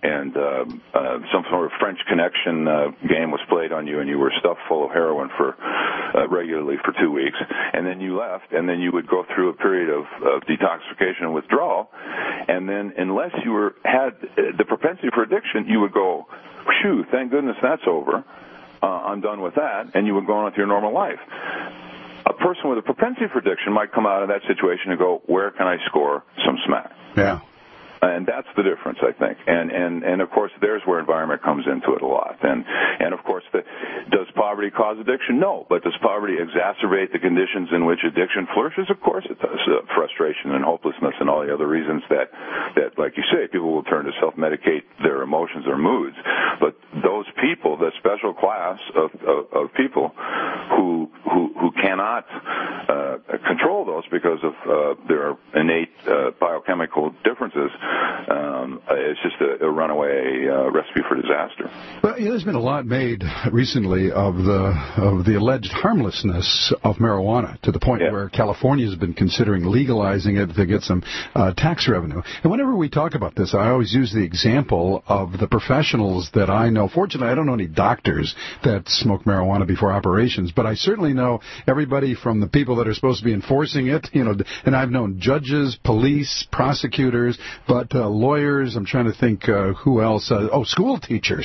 some sort of French Connection game was played on you, and you were stuffed full of heroin for regularly for 2 weeks, and then you left, and then you would go through a period of detoxification and withdrawal, and then unless you had the propensity for addiction, you would go, phew, thank goodness that's over. I'm done with that, and you would go on with your normal life. A person with a propensity for addiction might come out of that situation and go, where can I score some smack? Yeah. And that's the difference, I think. And of course, there's where environment comes into it a lot. And of course, does poverty cause addiction? No. But does poverty exacerbate the conditions in which addiction flourishes? Of course it does. Frustration and hopelessness and all the other reasons that, like you say, people will turn to self-medicate their emotions or moods. But those people, the special class of people who cannot control those because of their innate biochemical differences, it's just a runaway recipe for disaster. Well, there's been a lot made recently of the alleged harmlessness of marijuana, to the point where California has been considering legalizing it to get some tax revenue. And whenever we talk about this, I always use the example of the professionals that I know. Fortunately, I don't know any doctors that smoke marijuana before operations, but I certainly know everybody from the people that are supposed to be enforcing it, and I've known judges, police, prosecutors, but lawyers, I'm trying to think who else, school teachers,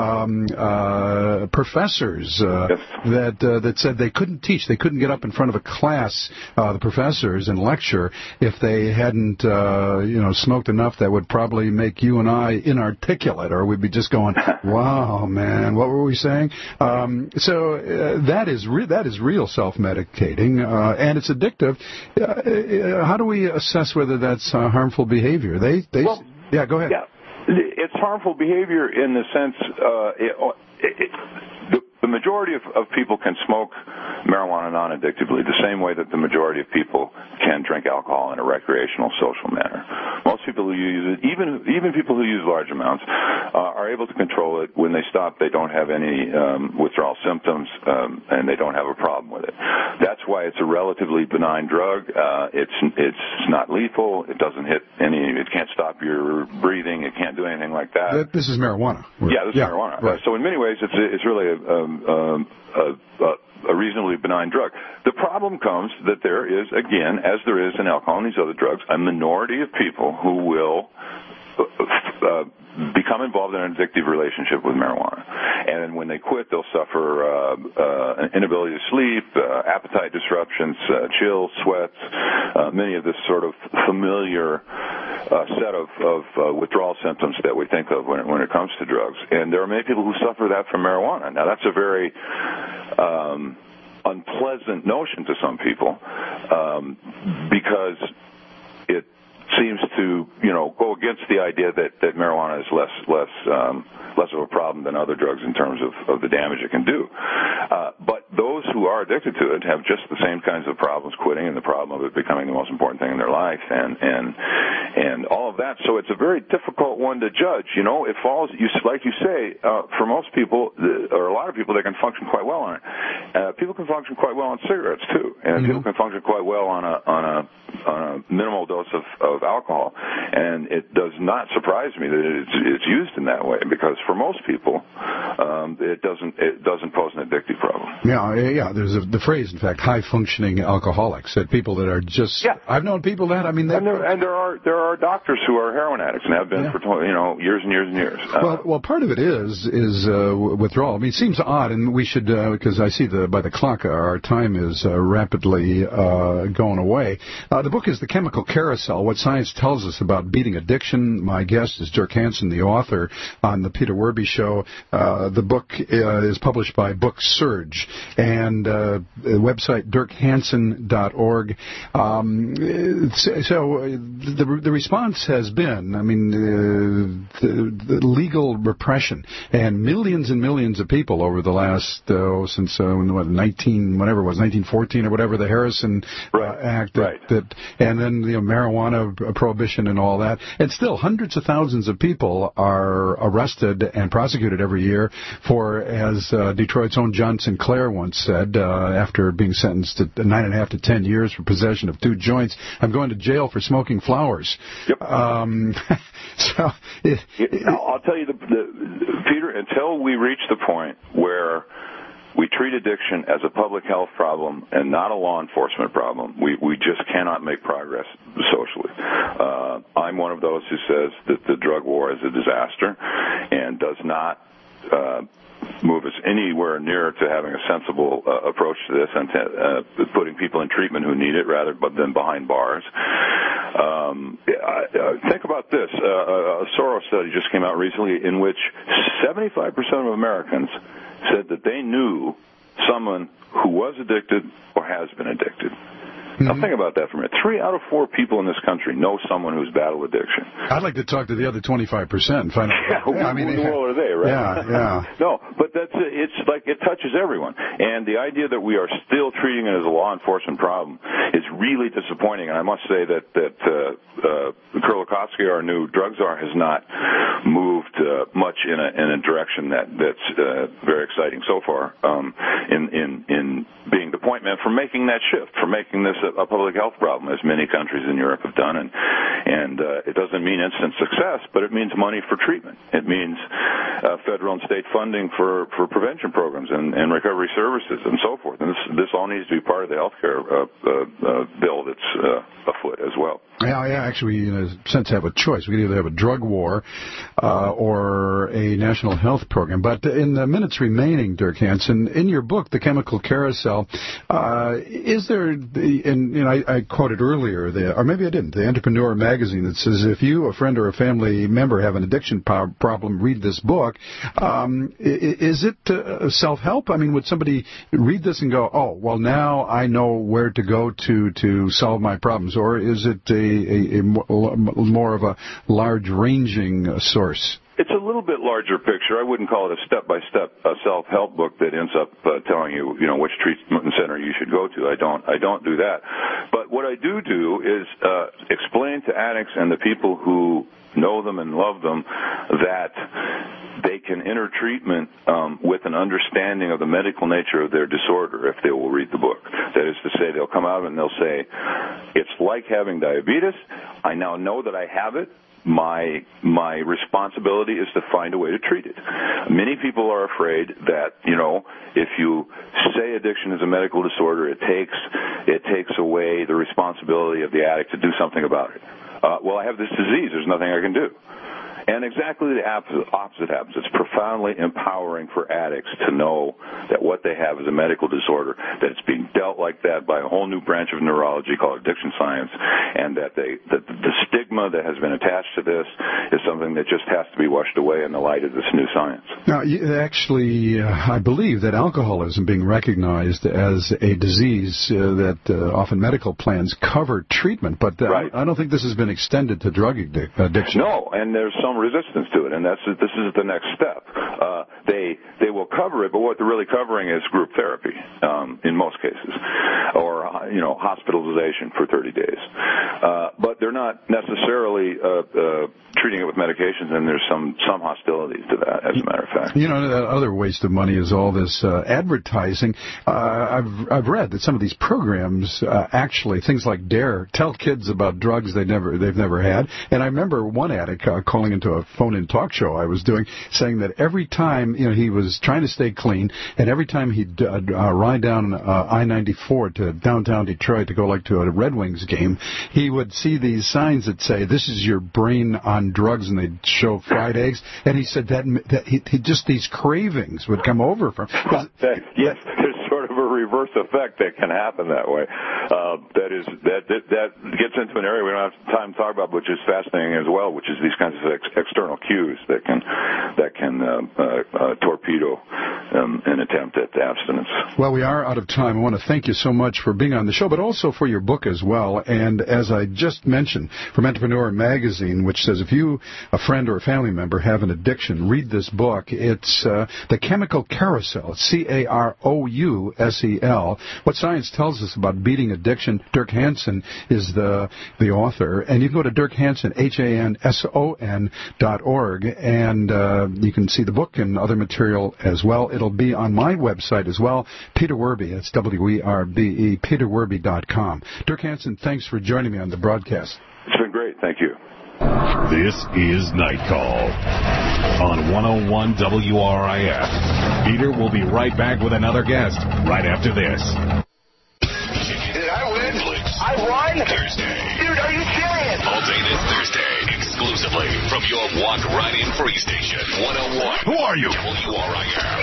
professors that said they couldn't teach, they couldn't get up in front of a class, the professors, and lecture if they hadn't, smoked enough that would probably make you and I inarticulate, or we'd be just going, wow, man, what were we saying? So that is real self-medicating, and it's addictive. How do we assess whether that's harmful behavior? Go ahead. Yeah, it's harmful behavior in the sense the majority of people can smoke marijuana non-addictively the same way that the majority of people can drink alcohol in a recreational, social manner. Most people who use it, even people who use large amounts, are able to control it. When they stop, they don't have any withdrawal symptoms, and they don't have a problem with it. That's why it's a relatively benign drug. It's not lethal. It doesn't hit it can't stop your breathing. It can't do anything like that. This is marijuana. This is marijuana. Right. So in many ways, it's really a reasonably benign drug. The problem comes that there is, again, as there is in alcohol and these other drugs, a minority of people who will become involved in an addictive relationship with marijuana. And when they quit, they'll suffer an inability to sleep, appetite disruptions, chills, sweats, many of this sort of familiar set of withdrawal symptoms that we think of when it comes to drugs. And there are many people who suffer that from marijuana. Now, that's a very unpleasant notion to some people because it seems to, go against the idea that marijuana is less of a problem than other drugs in terms of the damage it can do. But those who are addicted to it have just the same kinds of problems quitting and the problem of it becoming the most important thing in their life and all of that. So it's a very difficult one to judge. It falls, like you say, for most people, or a lot of people, they can function quite well on it. People can function quite well on cigarettes too, and people can function quite well on a minimal dose of alcohol. And it does not surprise me that it's used in that way, because for most people, it doesn't pose an addictive problem. Yeah. There's the phrase, in fact, high-functioning alcoholics. That people that are just. Yeah. I've known people that. I mean, and there are doctors who are heroin addicts and have been for years and years and years. Well, part of it is withdrawal. I mean, it seems odd, and we should because I see by the clock our time is rapidly going away. The book is The Chemical Carousel: What Science Tells Us About Beating Addiction. My guest is Dirk Hansen, the author, on the Peter Werby Show. The book is published by Book Surge, and the website dirkhansen.org. So the response has been, I mean, the legal repression, and millions and millions of people over the last since 1914 or whatever, the Harrison Act, and then marijuana prohibition and all that, and still hundreds of thousands of people are arrested and prosecuted every year for, as Detroit's own John Sinclair once said, after being sentenced to 9.5 to 10 years for possession of 2 joints, I'm going to jail for smoking flowers. Yep. I'll tell you, Peter, until we reach the point where we treat addiction as a public health problem and not a law enforcement problem, we just cannot make progress socially. I'm one of those who says that the drug war is a disaster and does not move us anywhere near to having a sensible approach to this and putting people in treatment who need it rather than behind bars. Think about this. A Soros study just came out recently in which 75% of Americans said that they knew someone who was addicted or has been addicted. Now think about that for a minute. 3 out of 4 people in this country know someone who's battled addiction. I'd like to talk to the other 25% and find out. Who in the world are they, right? Yeah. No, but it's like it touches everyone. And the idea that we are still treating it as a law enforcement problem is really disappointing. And I must say that Kurlikowski, our new drug czar, has not moved much in a direction that's very exciting so far in being the point man for making that shift, for making this a public health problem, as many countries in Europe have done. And it doesn't mean instant success, but it means money for treatment. It means federal and state funding for prevention programs and recovery services and so forth. And this all needs to be part of the health care bill that's afoot as well. Yeah, actually, we, in a sense, have a choice. We can either have a drug war or a national health program. But in the minutes remaining, Dirk Hansen, in your book, The Chemical Carousel, is there, I quoted earlier, or maybe I didn't, the Entrepreneur magazine that says if you, a friend or a family member, have an addiction problem, read this book. Is it self-help? I mean, would somebody read this and go, oh, well, now I know where to go to solve my problems? Or is it a more of a large-ranging source? It's a little bit larger picture. I wouldn't call it a step-by-step self-help book that ends up telling you, which treatment center you should go to. I don't do that. But what I do is explain to addicts and the people who know them and love them that they can enter treatment with an understanding of the medical nature of their disorder if they will read the book. That is to say, they'll come out and they'll say, it's like having diabetes. I now know that I have it. My responsibility is to find a way to treat it. Many people are afraid that, if you say addiction is a medical disorder, it takes away the responsibility of the addict to do something about it. Well, I have this disease. There's nothing I can do. And exactly the opposite happens. It's profoundly empowering for addicts to know that what they have is a medical disorder, that it's being dealt like that by a whole new branch of neurology called addiction science, and that the stigma that has been attached to this is something that just has to be washed away in the light of this new science. Now, actually, I believe that alcoholism being recognized as a disease that often medical plans cover treatment, but I don't think this has been extended to drug addiction. No, and there's some resistance to it, and this is the next step. They will cover it, but what they're really covering is group therapy in most cases, or hospitalization for 30 days. But they're not necessarily treating it with medications, and there's some hostility to that, as a matter of fact. You know, the other waste of money is all this advertising. I've read that some of these programs actually, things like DARE, tell kids about drugs they've never had. And I remember one addict calling into a phone-in talk show I was doing, saying that every time, you know, he was trying to stay clean, and every time he'd ride down I-94 to downtown Detroit to go like to a Red Wings game, he would see these signs that say, "This is your brain on drugs," and they'd show fried eggs. And he said that he just these cravings would come over from. Yes, there's sort of a reverse effect that can happen that way. That gets into an area we don't have time to talk about, which is fascinating as well, which is these kinds of external cues that can torpedo an attempt at abstinence. Well, we are out of time. I want to thank you so much for being on the show, but also for your book as well. And as I just mentioned, from Entrepreneur Magazine, which says if you, a friend or a family member, have an addiction, read this book. It's The Chemical Carousel. It's CAROUSEL. What science tells us about beating addiction. Dirk Hansen is the author. And you can go to Dirk Hansen, HANSON.org, and you can see the book and other material as well. It'll be on my website as well, Peter Werbe. That's WERBE, peterwerbe.com. Dirk Hansen, thanks for joining me on the broadcast. It's been great. Thank you. This is Night Call on 101 WRIF. Peter will be right back with another guest right after this. Did I win? I won? Thursday. Dude, are you serious? All day this Thursday, exclusively from your walk right in free station, 101. Who are you? WRIF.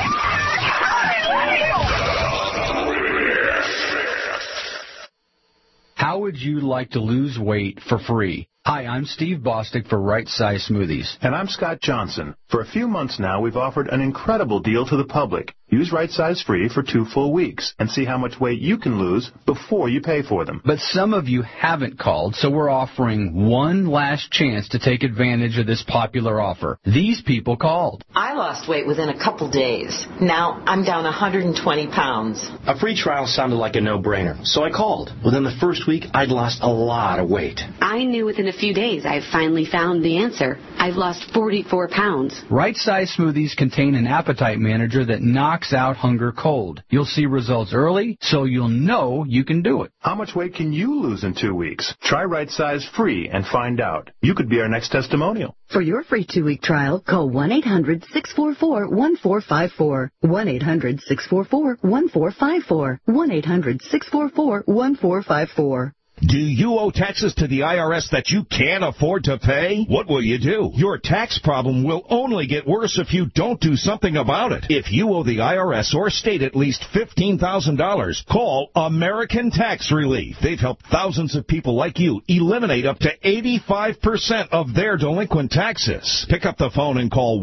How would you like to lose weight for free? Hi, I'm Steve Bostic for Right Size Smoothies. And I'm Scott Johnson. For a few months now, we've offered an incredible deal to the public. Use Right Size free for 2 full weeks and see how much weight you can lose before you pay for them. But some of you haven't called, so we're offering one last chance to take advantage of this popular offer. These people called. I lost weight within a couple days. Now I'm down 120 pounds. A free trial sounded like a no-brainer, so I called. Within the first week, I'd lost a lot of weight. I knew within a few days I've finally found the answer. I've lost 44 pounds. Right Size Smoothies contain an appetite manager that knocks out hunger cold. You'll see results early, so you'll know you can do it. How much weight can you lose in 2 weeks? Try Right Size free and find out. You could be our next testimonial. For your free 2-week trial, call 1-800-644-1454. 1-800-644-1454. 1-800-644-1454. Do you owe taxes to the IRS that you can't afford to pay? What will you do? Your tax problem will only get worse if you don't do something about it. If you owe the IRS or state at least $15,000, call American Tax Relief. They've helped thousands of people like you eliminate up to 85% of their delinquent taxes. Pick up the phone and call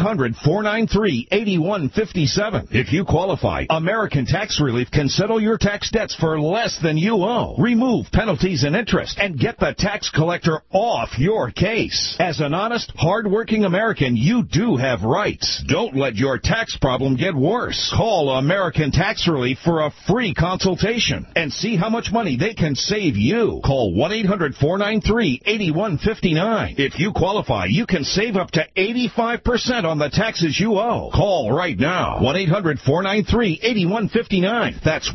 1-800-493-8157. If you qualify, American Tax Relief can settle your tax debts for less than you owe. Remove penalties and interest, and get the tax collector off your case. As an honest, hard-working American, you do have rights. Don't let your tax problem get worse. Call American Tax Relief for a free consultation and see how much money they can save you. Call 1-800-493-8159. If you qualify, you can save up to 85% on the taxes you owe. Call right now. 1-800-493-8159. That's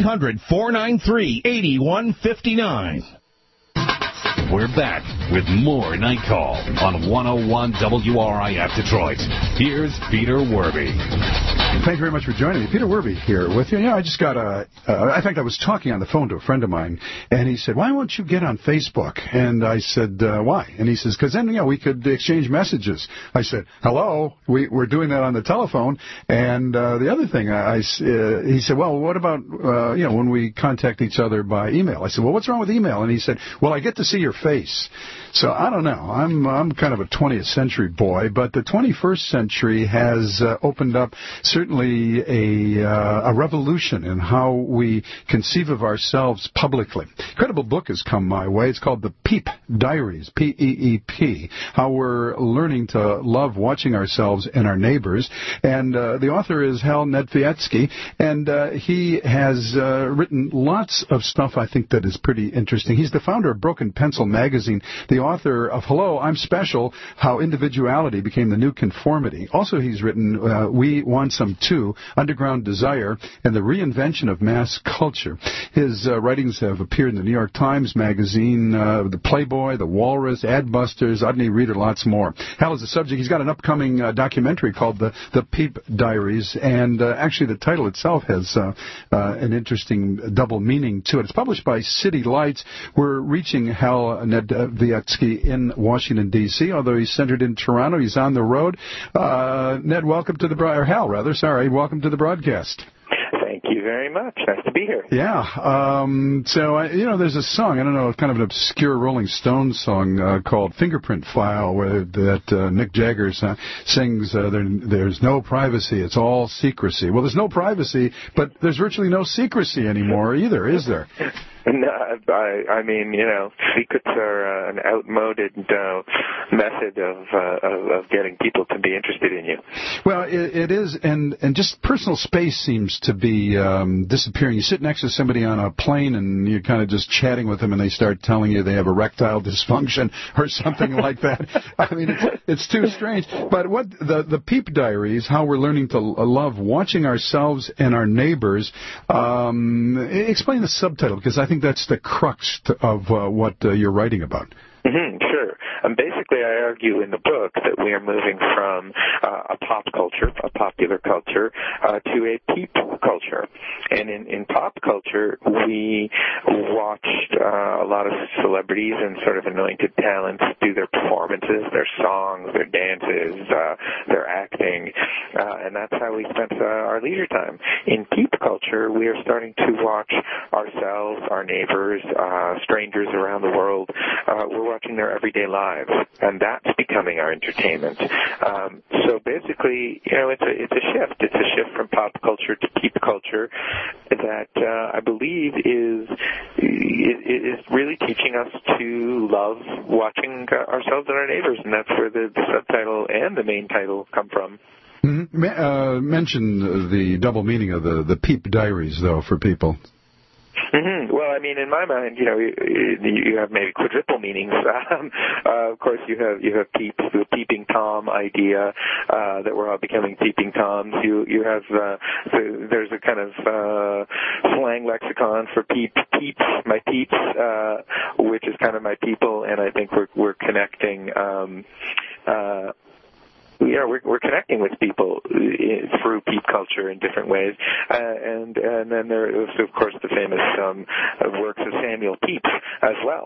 1-800-493-8159. We're back with more Night Call on 101 WRIF Detroit. Here's Peter Werbe. Thank you very much for joining me. Peter Werbe here with you. Yeah, I just got in fact, I was talking on the phone to a friend of mine, and he said, why won't you get on Facebook? And I said, why? And he says, because then, we could exchange messages. I said, hello, we're doing that on the telephone. And the other thing, he said, well, what about, when we contact each other by email? I said, well, what's wrong with email? And he said, well, I get to see your face. So I don't know. I'm kind of a 20th century boy, but the 21st century has opened up certain certainly a revolution in how we conceive of ourselves publicly. Incredible book has come my way. It's called The Peep Diaries, P-E-E-P, how we're learning to love watching ourselves and our neighbors. And the author is Hal Nedvietsky, and he has written lots of stuff I think that is pretty interesting. He's the founder of Broken Pencil magazine, the author of Hello, I'm Special, How Individuality Became the New Conformity. Also, he's written We Want Some Too, Underground Desire, and the Reinvention of Mass Culture. His writings have appeared in the New York Times Magazine, the Playboy, the Walrus, Adbusters, Udney Reader, lots more. Hal is the subject. He's got an upcoming documentary called The Peep Diaries, and actually the title itself has an interesting double meaning to it. It's published by City Lights. We're reaching Hal Nedvietsky in Washington, D.C., although he's centered in Toronto. He's on the road. Ned, welcome to the welcome to the broadcast. Thank you very much. Nice to be here. Yeah. There's a song, I don't know, kind of an obscure Rolling Stones song called Fingerprint File, where Mick Jagger sings, there's no privacy, it's all secrecy. Well, there's no privacy, but there's virtually no secrecy anymore either, is there? No, I mean, secrets are an outmoded method of getting people to be interested in you. Well, it is, and just personal space seems to be disappearing. You sit next to somebody on a plane, and you're kind of just chatting with them, and they start telling you they have erectile dysfunction or something like that. I mean, it's too strange. But what the Peep Diaries, how we're learning to love watching ourselves and our neighbors. Explain the subtitle, because I think that's the crux of what you're writing about. Sure. Basically, I argue in the book that we are moving from a pop culture, a popular culture, to a peep culture. And in pop culture, we watched a lot of celebrities and sort of anointed talents do their performances, their songs, their dances, their acting, and that's how we spent our leisure time. In peep culture, we are starting to watch ourselves, our neighbors, strangers around the world. We're watching their everyday lives, and that's becoming our entertainment. So basically, it's a shift. It's a shift from pop culture to peep culture that I believe is really teaching us to love watching ourselves and our neighbors, and that's where the subtitle and the main title come from. Mm-hmm. Mention the double meaning of the Peep Diaries, though, for people. Well, I mean, in my mind, you have maybe quadruple meanings. Of course, you have peeps, the peeping Tom idea that we're all becoming peeping Toms. You have there's a kind of slang lexicon for peeps, my peeps, which is kind of my people, and I think we're connecting. We're connecting with people through peep culture in different ways, and then there is, of course, the famous works of Samuel Pepys as well.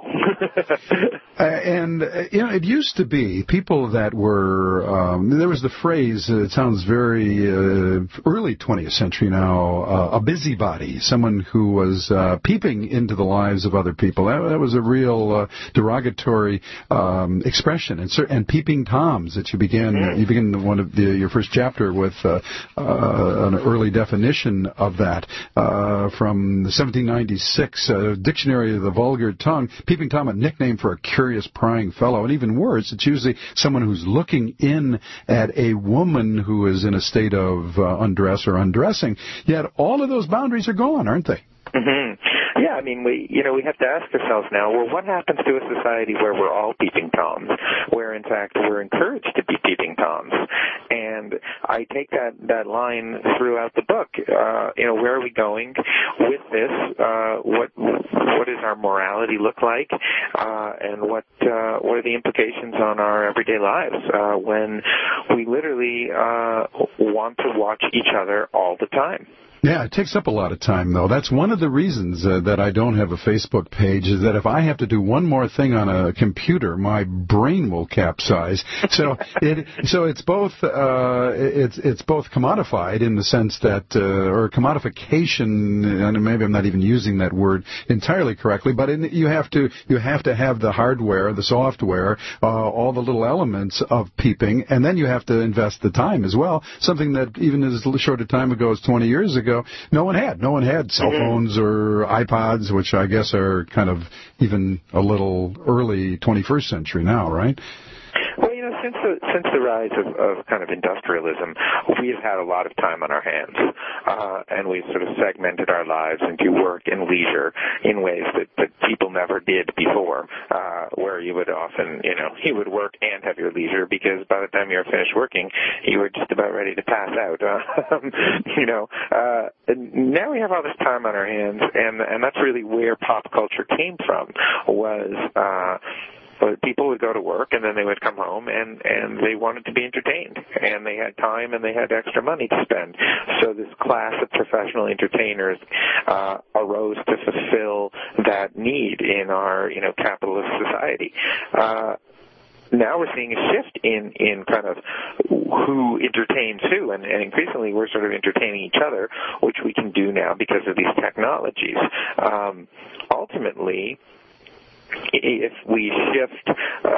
It used to be people that were there was the phrase. It sounds very early 20th century now. A busybody, someone who was peeping into the lives of other people. That was a real derogatory expression, and peeping Toms that you began. You begin your first chapter with an early definition of that from 1796, Dictionary of the Vulgar Tongue. Peeping Tom, a nickname for a curious, prying fellow. And even worse, it's usually someone who's looking in at a woman who is in a state of undress or undressing. Yet all of those boundaries are gone, aren't they? Yeah, I mean, we have to ask ourselves now, well, what happens to a society where we're all peeping Toms, where, in fact, we're encouraged to be peeping Toms? And I take that line throughout the book. Where are we going with this? What does our morality look like? And what are the implications on our everyday lives when we literally want to watch each other all the time? Yeah, it takes up a lot of time, though. That's one of the reasons that I don't have a Facebook page, is that if I have to do one more thing on a computer, my brain will capsize. So it's both commodified in the sense that, or commodification, and maybe I'm not even using that word entirely correctly, but you have to have the hardware, the software, all the little elements of peeping, and then you have to invest the time as well, something that even as short a time ago as 20 years ago, no one had cell phones or iPods, which I guess are kind of even a little early 21st century now, right? Well, since the rise of kind of industrialism, we've had a lot of time on our hands, and we've sort of segmented our lives into work and leisure in ways that people never did before, where you would often, you would work and have your leisure, because by the time you were finished working, you were just about ready to pass out. And now we have all this time on our hands, and that's really where pop culture came from, was people would go to work and then they would come home and they wanted to be entertained, and they had time and they had extra money to spend. So this class of professional entertainers arose to fulfill that need in our capitalist society. Now we're seeing a shift in kind of who entertains who, and increasingly we're sort of entertaining each other, which we can do now because of these technologies. Ultimately, if we shift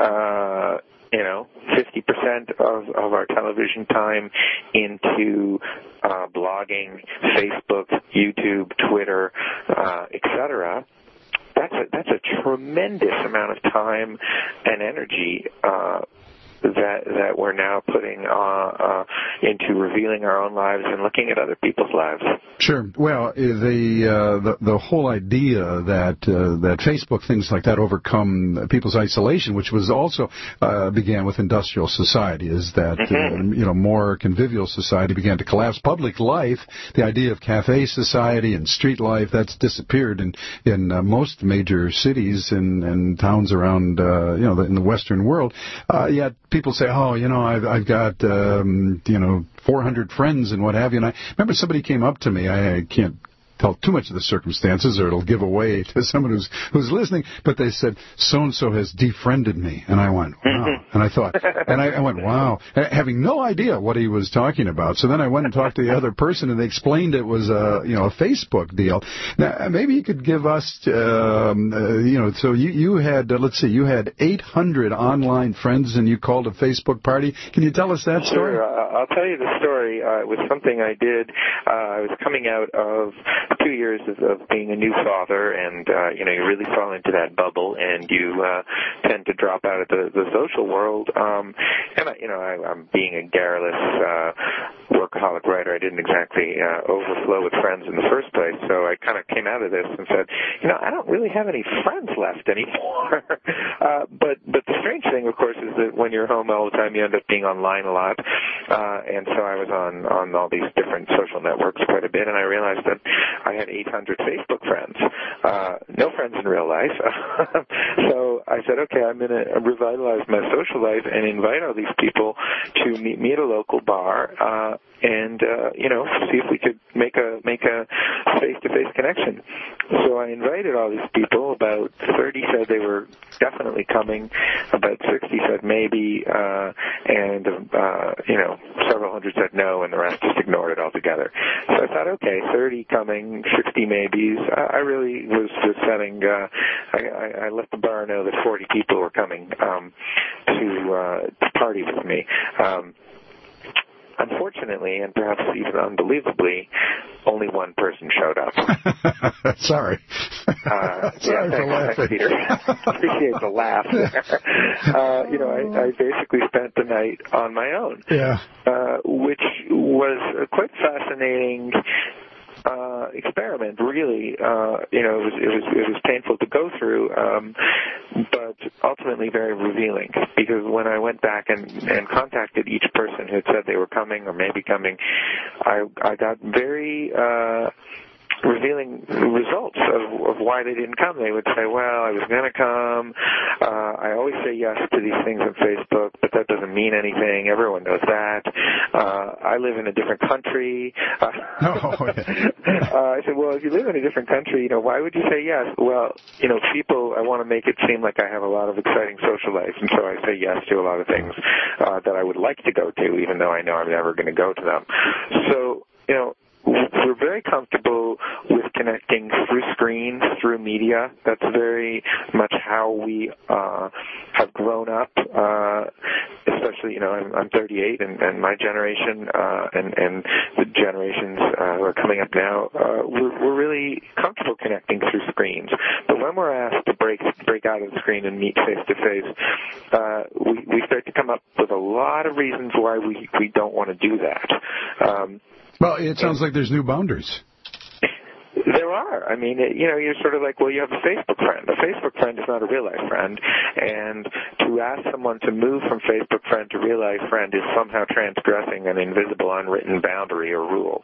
50% of our television time into blogging, Facebook, YouTube, Twitter, etc., that's a tremendous amount of time and energy that we're now putting into revealing our own lives and looking at other people's lives. Sure. Well, the whole idea that Facebook, things like that, overcome people's isolation, which was also began with industrial society, is that more convivial society began to collapse. Public life, the idea of cafe society and street life, that's disappeared in most major cities and towns around in the Western world. Yet people say, I've got 400 friends and what have you. And I remember somebody came up to me. I can't tell too much of the circumstances, or it'll give away to someone who's listening. But they said, so-and-so has defriended me. And I went, wow. And I thought, I went, wow, having no idea what he was talking about. So then I went and talked to the other person, and they explained it was a Facebook deal. Now, maybe you could give us, so you had, let's see, you had 800 online friends, and you called a Facebook party. Can you tell us that story? Sure. I'll tell you the story. It was something I did. I was coming out of 2 years of being a new father, and you really fall into that bubble, and you tend to drop out of the social world. And I'm being a garrulous workaholic writer. I didn't exactly overflow with friends in the first place, so I kind of came out of this and said, I don't really have any friends left anymore. But the strange thing, of course, is that when you're home all the time, you end up being online a lot. And so I was on all these different social networks quite a bit, and I realized that I had 800 Facebook friends, no friends in real life. So I said, okay, I'm going to revitalize my social life and invite all these people to meet me at a local bar, and see if we could make a face-to-face connection. So I invited all these people. About 30 said they were definitely coming. About 60 said maybe, and several hundred said no, and the rest just ignored it altogether. So I thought, okay, 30 coming, 60 maybes. I really was just setting. I let the bar know that 40 people were coming to party with me. Unfortunately, and perhaps even unbelievably, only one person showed up. Sorry. Sorry for laughing. Thanks, Peter. Appreciate the laugh there. I basically spent the night on my own. Yeah. Which was quite fascinating experiment, really. It was painful to go through, but ultimately very revealing, because when I went back and contacted each person who had said they were coming or maybe coming, I got very revealing results of why they didn't come. They would say, well, I was going to come. I always say yes to these things on Facebook, but that doesn't mean anything. Everyone knows that. I live in a different country. I said, well, if you live in a different country, why would you say yes? Well, people, I want to make it seem like I have a lot of exciting social life, and so I say yes to a lot of things that I would like to go to, even though I know I'm never going to go to them. So, we're very comfortable with connecting through screens, through media. That's very much how we have grown up, especially, I'm 38, and my generation and the generations who are coming up now, we're really comfortable connecting through screens. But when we're asked to break out of the screen and meet face-to-face, we start to come up with a lot of reasons why we don't want to do that. Well, it sounds like there's new boundaries. There are. I mean, you're sort of like, well, you have a Facebook friend. A Facebook friend is not a real-life friend. And to ask someone to move from Facebook friend to real-life friend is somehow transgressing an invisible, unwritten boundary or rule.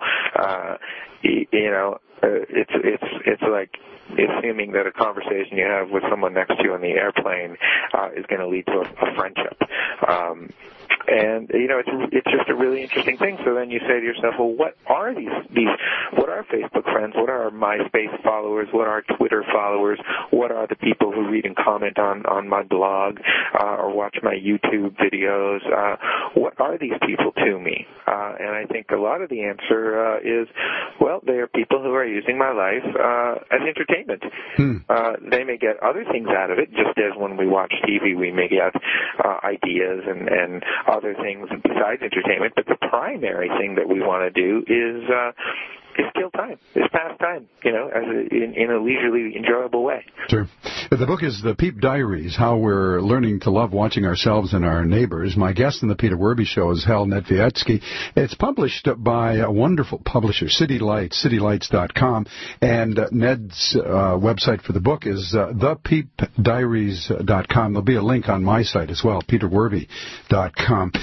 It's like assuming that a conversation you have with someone next to you on the airplane is going to lead to a friendship. And it's just a really interesting thing. So then you say to yourself, well, what are these? What are Facebook friends? What are MySpace followers? What are Twitter followers? What are the people who read and comment on my blog or watch my YouTube videos? What are these people to me? And I think a lot of the answer is, well, they are people who are using my life as entertainment. They may get other things out of it, just as when we watch TV, we may get ideas and other things besides entertainment, but the primary thing that we want to do is kill time, is pass time, in a leisurely, enjoyable way. Sure. The book is The Peep Diaries, How We're Learning to Love Watching Ourselves and Our Neighbors. My guest in the Peter Werby Show is Hal Netvietsky. It's published by a wonderful publisher, City Lights, citylights.com, and Ned's website for the book is thepeepdiaries.com. There'll be a link on my site as well, peterwerby.com.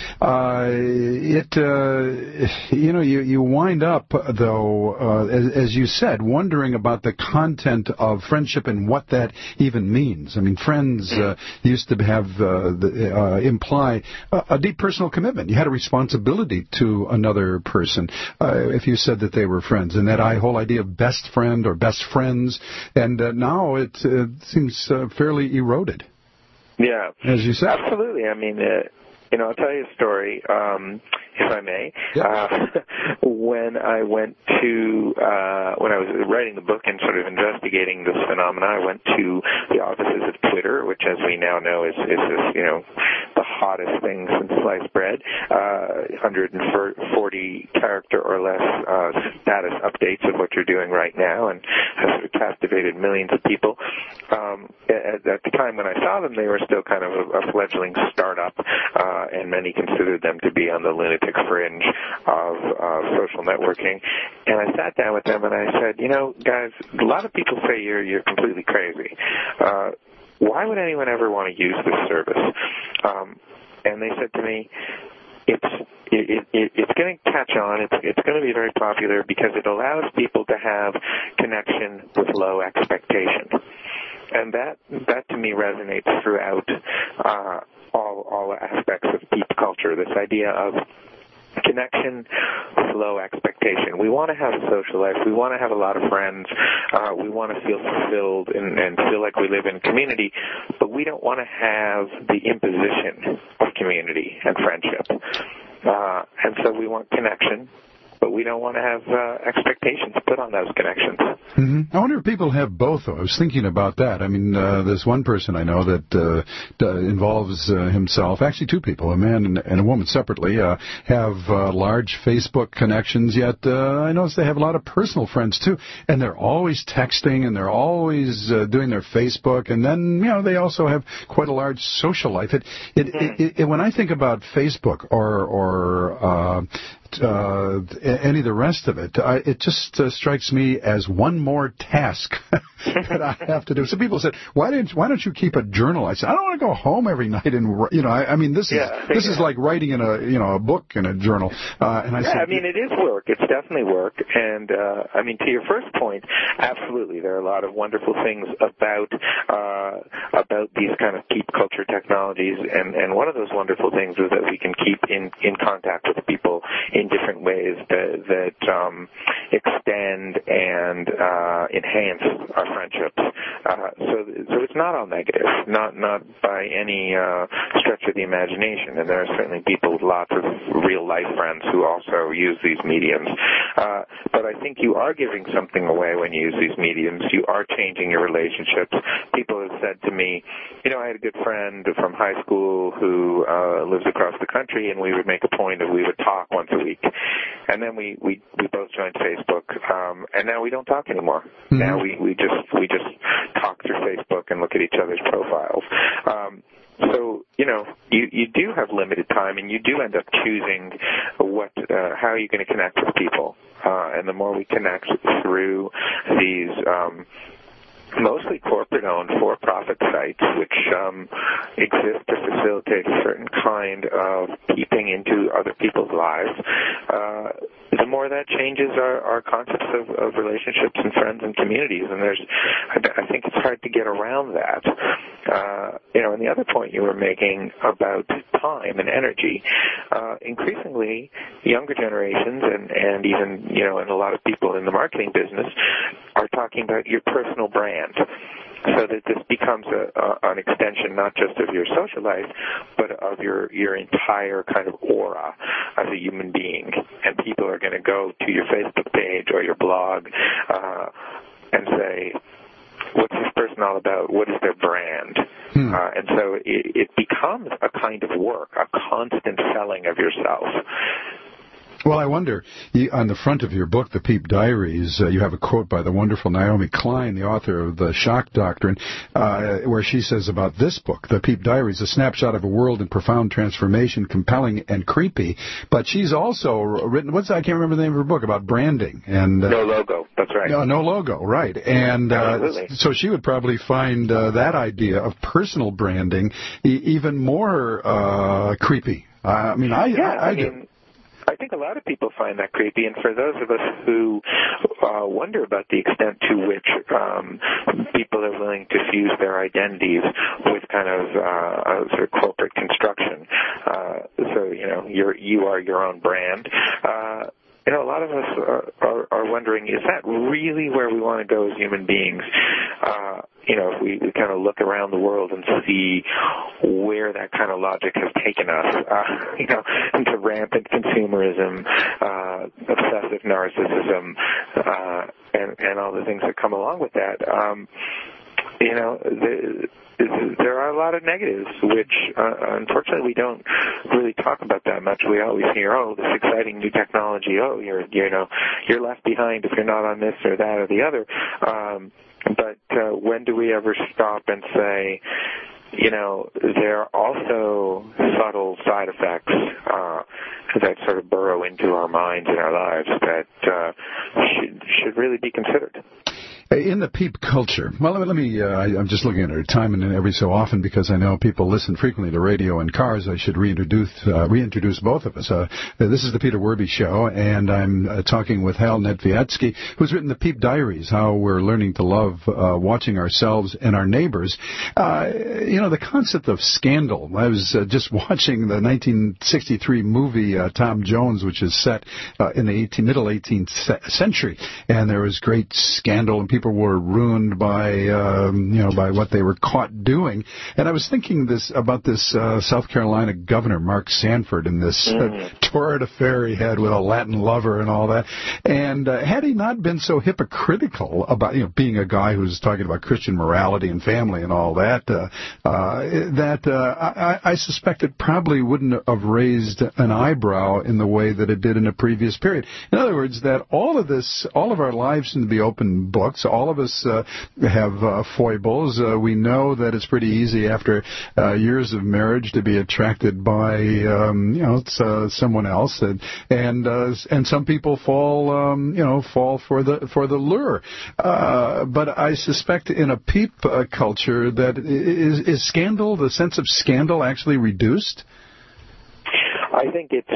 You wind up, though, as you said, wondering about the content of friendship and what that even means. I mean, friends used to have imply a deep personal commitment. You had a responsibility to another person if you said that they were friends, and that whole idea of best friend or best friends, and now it seems fairly eroded. Yeah, as you said. Absolutely. I mean, I'll tell you a story, if I may. When I went to, when I was writing the book and sort of investigating this phenomena, I went to the offices of Twitter, which, as we now know, is this, the hottest thing since sliced bread. 140 character or less status updates of what you're doing right now, and has sort of captivated millions of people. At the time when I saw them, they were still kind of a fledgling startup, and many considered them to be on the lunatic fringe of social networking. And I sat down with them and I said, guys, a lot of people say you're completely crazy. Why would anyone ever want to use this service? And they said to me, it's going to catch on. It's going to be very popular because it allows people to have connection with low expectation. And that to me resonates throughout all aspects of peep culture, this idea of connection with low expectation. We want to have a social life. We want to have a lot of friends. We want to feel fulfilled and feel like we live in community, but we don't want to have the imposition of community and friendship. And so we want connection, but we don't want to have expectations put on those connections. Mm-hmm. I wonder if people have both, though. I was thinking about that. I mean, there's one person I know that involves himself, actually two people, a man and a woman separately, have large Facebook connections, yet I notice they have a lot of personal friends, too. And they're always texting, and they're always doing their Facebook, and then, they also have quite a large social life. When I think about Facebook or any of the rest of it. It just strikes me as one more task that I have to do. So people said, why don't you keep a journal? I said, I don't want to go home every night and I mean this is like writing in a book in a journal. And I said, I mean, it is work. It's definitely work. And I mean, to your first point, absolutely, there are a lot of wonderful things about these kind of peep culture technologies. And one of those wonderful things is that we can keep in contact with people in different ways that extend and enhance our friendships. So it's not all negative, not by any stretch of the imagination. And there are certainly people with lots of real life friends who also use these mediums. But I think you are giving something away when you use these mediums. You are changing your relationships. People have said to me, I had a good friend from high school who lives across the country, and we would make a point of we would talk once a week. And then we both joined Facebook, and now we don't talk anymore. Mm-hmm. Now we just talk through Facebook and look at each other's profiles. So, you do have limited time, and you do end up choosing how you're going to connect with people. And the more we connect through these mostly corporate-owned for-profit sites, which exist to facilitate a certain kind of peeping into other people's lives, the more that changes our concepts of relationships and friends and communities. And I think it's hard to get around that. And the other point you were making about time and energy, increasingly younger generations and even, and a lot of people in the marketing business are talking about your personal brand. So that this becomes an extension not just of your social life, but of your entire kind of aura as a human being. And people are going to go to your Facebook page or your blog and say, what's this person all about? What is their brand? And so it becomes a kind of work, a constant selling of yourself. Well, I wonder, on the front of your book, The Peep Diaries, you have a quote by the wonderful Naomi Klein, the author of The Shock Doctrine, where she says about this book, The Peep Diaries, a snapshot of a world in profound transformation, compelling and creepy. But she's also written, I can't remember the name of her book, about branding. And No Logo, that's right. No Logo, right. And so she would probably find that idea of personal branding even more creepy. I do. I think a lot of people find that creepy, and for those of us who wonder about the extent to which people are willing to fuse their identities with kind of sort of corporate construction, you are your own brand. A lot of us are wondering, is that really where we want to go as human beings? If we kind of look around the world and see where that kind of logic has taken us, into rampant consumerism, obsessive narcissism, and all the things that come along with that, there are a lot of negatives, which unfortunately we don't really talk about that much. We always hear, this exciting new technology. You're left behind if you're not on this or that or the other. But when do we ever stop and say, there are also subtle side effects that sort of burrow into our minds and our lives that should really be considered? In the peep culture, well, let me, I'm just looking at our time and every so often because I know people listen frequently to radio in cars. I should reintroduce both of us. This is the Peter Werby Show, and I'm talking with Hal Netviatsky, who's written The Peep Diaries, how we're learning to love watching ourselves and our neighbors. The concept of scandal. I was just watching the 1963 movie Tom Jones, which is set in the middle 18th century, and there was great scandal, and people were ruined by what they were caught doing. And I was thinking about this South Carolina governor, Mark Sanford, and this torrid affair he had with a Latin lover and all that. And had he not been so hypocritical about being a guy who's talking about Christian morality and family and all that, I suspect it probably wouldn't have raised an eyebrow in the way that it did in a previous period. In other words, that all of our lives seem to be open books. All of us have foibles. We know that it's pretty easy after years of marriage to be attracted by someone else, and some people fall for the lure. But I suspect in a peep culture that is scandal, the sense of scandal, actually reduced? I think it's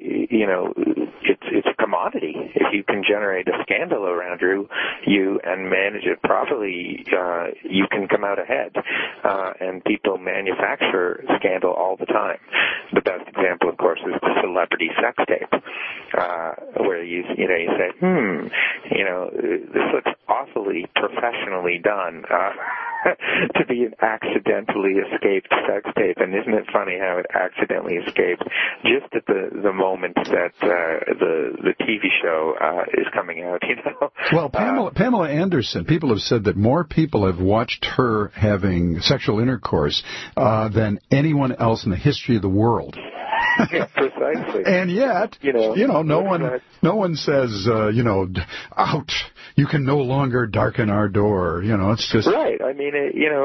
a commodity. If you can generate a scandal around you and manage it properly, you can come out ahead. And people manufacture scandal all the time. The best example, of course, is the celebrity sex tape, where you say, this looks awfully professionally done to be an accidentally escaped sex tape. And isn't it funny how it accidentally escaped just at the moment that the TV show is coming out, Well, Pamela Anderson, people have said that more people have watched her having sexual intercourse than anyone else in the history of the world. Yeah, precisely. And yet, no one says, out. You can no longer darken our door. It's just right. I mean,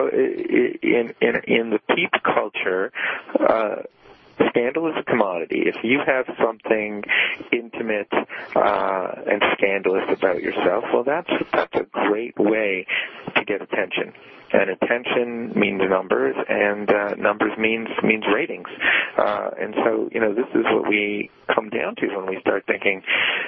in the peep culture, scandal is a commodity. If you have something intimate and scandalous about yourself, well, that's a great way to get attention. And attention means numbers, and numbers means ratings. And so, this is what we come down to when we start thinking,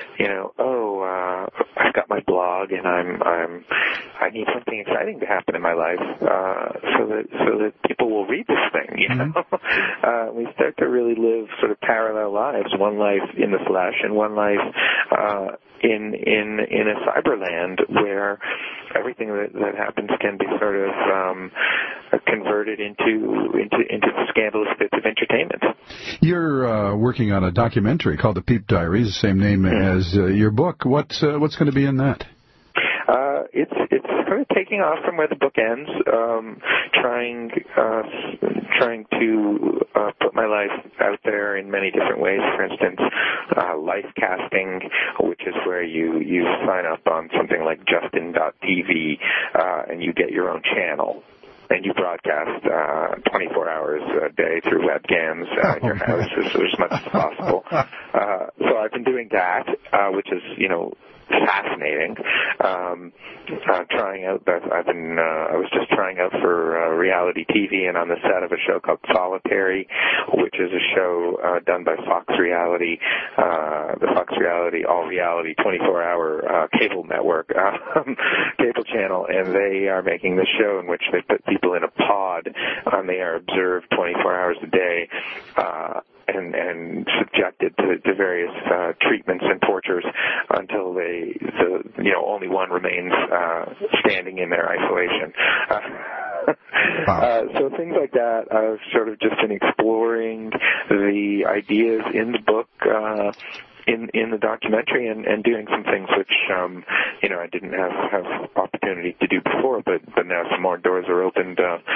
I've got my blog, and I need something exciting to happen in my life, so that people will read this thing. We start to really live sort of parallel lives, one life in the flesh and one life in a cyberland where everything that happens can be sort of converted into scandalous bits of entertainment. You're working on a documentary called The Peep Diaries, the same name as your book. What's going to be in that? It's sort of taking off from where the book ends, trying to put my life out there in many different ways. For instance, life casting, which is where you sign up on something like Justin.tv, and you get your own channel. And you broadcast 24 hours a day through webcams in your house as much as possible. So I've been doing that, which is, fascinating. Trying out that I was just trying out for reality TV and on the set of a show called Solitary, which is a show done by Fox Reality, the Fox Reality All Reality 24-hour cable network, cable channel, and they are making this show in which they put people in a pod and they are observed 24 hours a day. And subjected to various treatments and tortures until only one remains standing in their isolation. So things like that, I've sort of just been exploring the ideas in the book, in the documentary, and doing some things which I didn't have opportunity to do before, but now some more doors are opened.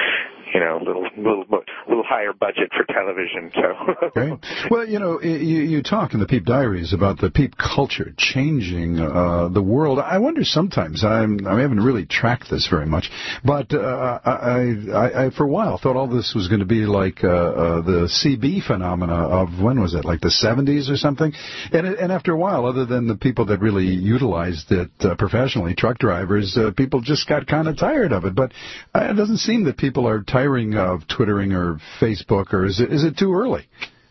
Little higher budget for television. So. Okay. Well, you talk in the Peep Diaries about the peep culture changing the world. I wonder sometimes, I haven't really tracked this very much, but I for a while thought all this was going to be like the CB phenomena of, when was it, like the 70s or something? And after a while, other than the people that really utilized it professionally, truck drivers, people just got kind of tired of it. But it doesn't seem that people are tiring of Twittering or Facebook, or is it too early?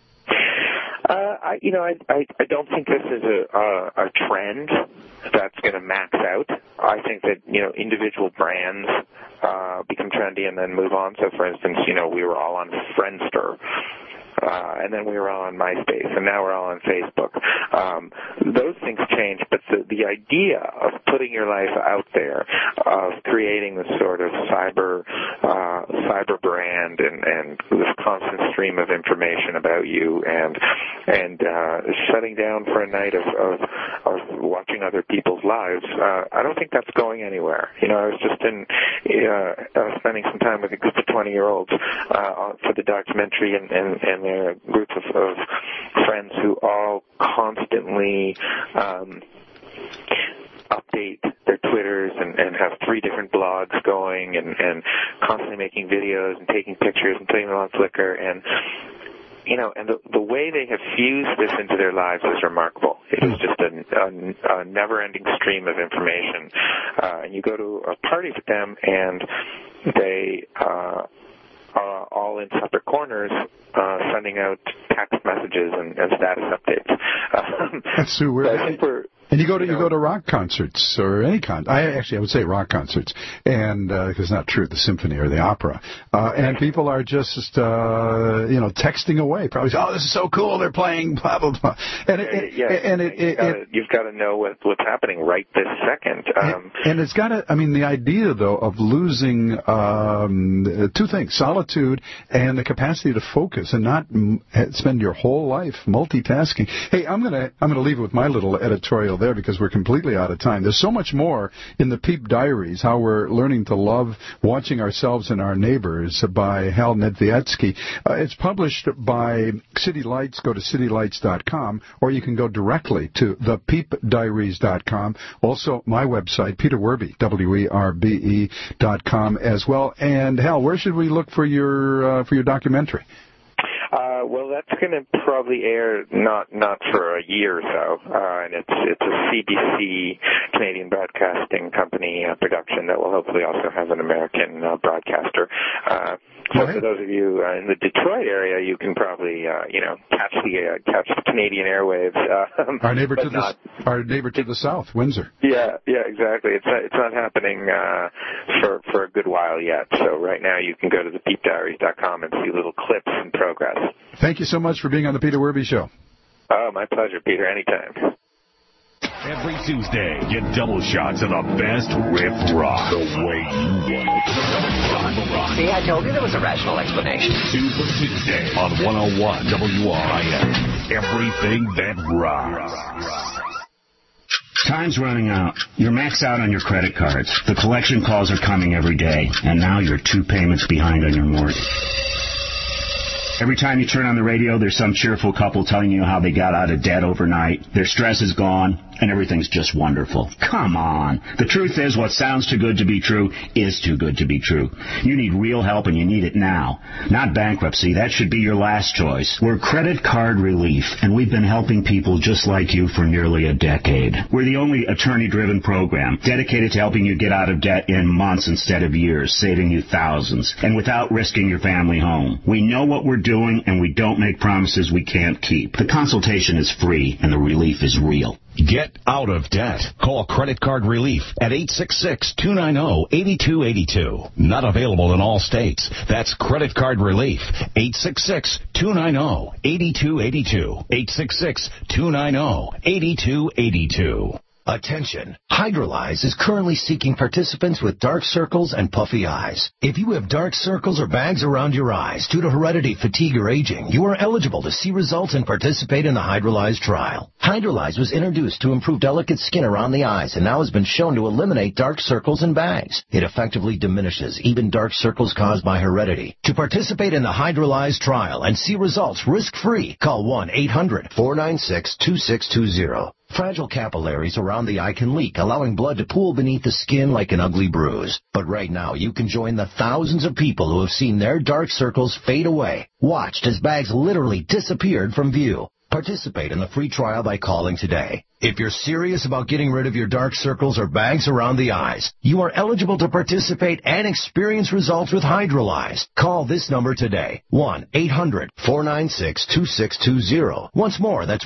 I don't think this is a trend that's going to max out. I think that, individual brands become trendy and then move on. So, for instance, we were all on Friendster. And then we were all on MySpace, and now we're all on Facebook. Those things change, but the idea of putting your life out there, of creating this sort of cyber brand and this constant stream of information about you, and shutting down for a night of watching other people's lives, I don't think that's going anywhere. I was just spending some time with a group of 20-year-olds for the documentary, and a group of friends who all constantly update their Twitters and have 3 different blogs going and constantly making videos and taking pictures and putting them on Flickr. And and the way they have fused this into their lives is remarkable. It is just a never-ending stream of information. And you go to a party with them, and they are all in separate corners, sending out text messages and status updates. That's so weird. And you go to rock concerts or any I would say rock concerts, and because it's not true, the symphony or the opera, and people are just texting away. Probably, this is so cool, they're playing blah blah blah. And you've got to know what's happening right this second. And it's got to. I mean, the idea though of losing 2 things: solitude and the capacity to focus and not spend your whole life multitasking. Hey, I'm gonna leave it with my little editorial there because we're completely out of time. There's so much more in the Peep Diaries, how we're learning to love watching ourselves and our neighbors by Hal Nedvietsky. It's published by City Lights. Go to citylights.com, or you can go directly to thepeepdiaries.com. Also, my website, Peter Werbe, WERBE.com as well. And Hal, where should we look for your documentary? Well, that's going to probably air not for a year or so, and it's a CBC, Canadian Broadcasting Company production that will hopefully also have an American broadcaster. So for those of you in the Detroit area, you can probably catch the Canadian airwaves. Our neighbor to the south, Windsor. Yeah, exactly. It's not happening for a good while yet. So right now you can go to thepeepdiaries.com and see little clips in progress. Thank you so much for being on the Peter Werbe Show. Oh, my pleasure, Peter. Anytime. Every Tuesday, get double shots of the best riff rock the way you want it. See, I told you there was a rational explanation. Super Tuesday on 101 WRIF. Everything that rocks. Time's running out. You're maxed out on your credit cards. The collection calls are coming every day, and now you're 2 payments behind on your mortgage. Every time you turn on the radio, there's some cheerful couple telling you how they got out of debt overnight. Their stress is gone, and everything's just wonderful. Come on. The truth is, what sounds too good to be true is too good to be true. You need real help, and you need it now. Not bankruptcy. That should be your last choice. We're Credit Card Relief, and we've been helping people just like you for nearly a decade. We're the only attorney-driven program dedicated to helping you get out of debt in months instead of years, saving you thousands, and without risking your family home. We know what we're doing, and we don't make promises we can't keep. The consultation is free, and the relief is real. Get out of debt. Call Credit Card Relief at 866-290-8282. Not available in all states. That's Credit Card Relief. 866-290-8282. 866-290-8282. Attention! Hydrolyze is currently seeking participants with dark circles and puffy eyes. If you have dark circles or bags around your eyes due to heredity, fatigue, or aging, you are eligible to see results and participate in the Hydrolyze trial. Hydrolyze was introduced to improve delicate skin around the eyes and now has been shown to eliminate dark circles and bags. It effectively diminishes even dark circles caused by heredity. To participate in the Hydrolyze trial and see results risk-free, call 1-800-496-2620. Fragile capillaries around the eye can leak, allowing blood to pool beneath the skin like an ugly bruise. But right now, you can join the thousands of people who have seen their dark circles fade away, watched as bags literally disappeared from view. Participate in the free trial by calling today. If you're serious about getting rid of your dark circles or bags around the eyes, you are eligible to participate and experience results with Hydrolyze. Call this number today, 1-800-496-2620. Once more, that's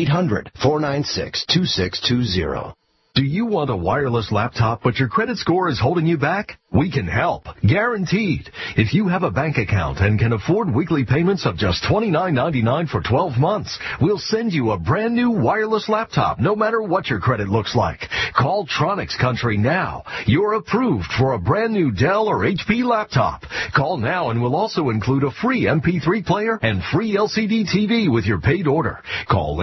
1-800-496-2620. Do you want a wireless laptop, but your credit score is holding you back? We can help. Guaranteed. If you have a bank account and can afford weekly payments of just $29.99 for 12 months, we'll send you a brand new wireless laptop, no matter what your credit looks like. Call Tronics Country now. You're approved for a brand new Dell or HP laptop. Call now and we'll also include a free MP3 player and free LCD TV with your paid order. Call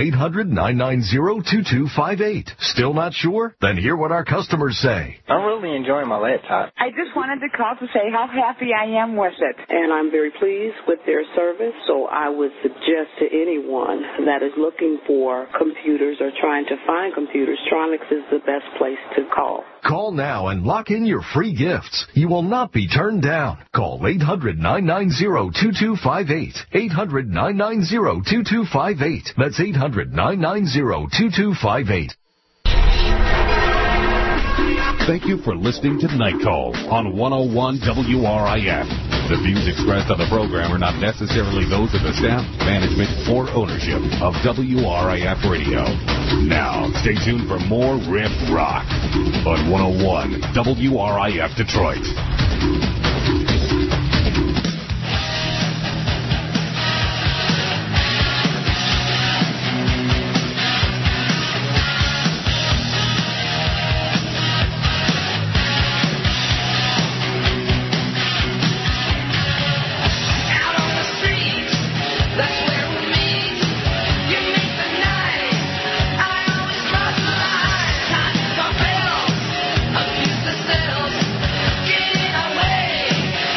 800-990-2258. Still not sure? Then hear what our customers say. I'm really enjoying my laptop. I just just wanted to call to say how happy I am with it. And I'm very pleased with their service, so I would suggest to anyone that is looking for computers or trying to find computers, Tronics is the best place to call. Call now and lock in your free gifts. You will not be turned down. Call 800-990-2258. 800-990-2258. That's 800-990-2258. Thank you for listening to Night Call on 101 WRIF. The views expressed on the program are not necessarily those of the staff, management, or ownership of WRIF Radio. Now, stay tuned for more Riff Rock on 101 WRIF Detroit. Away.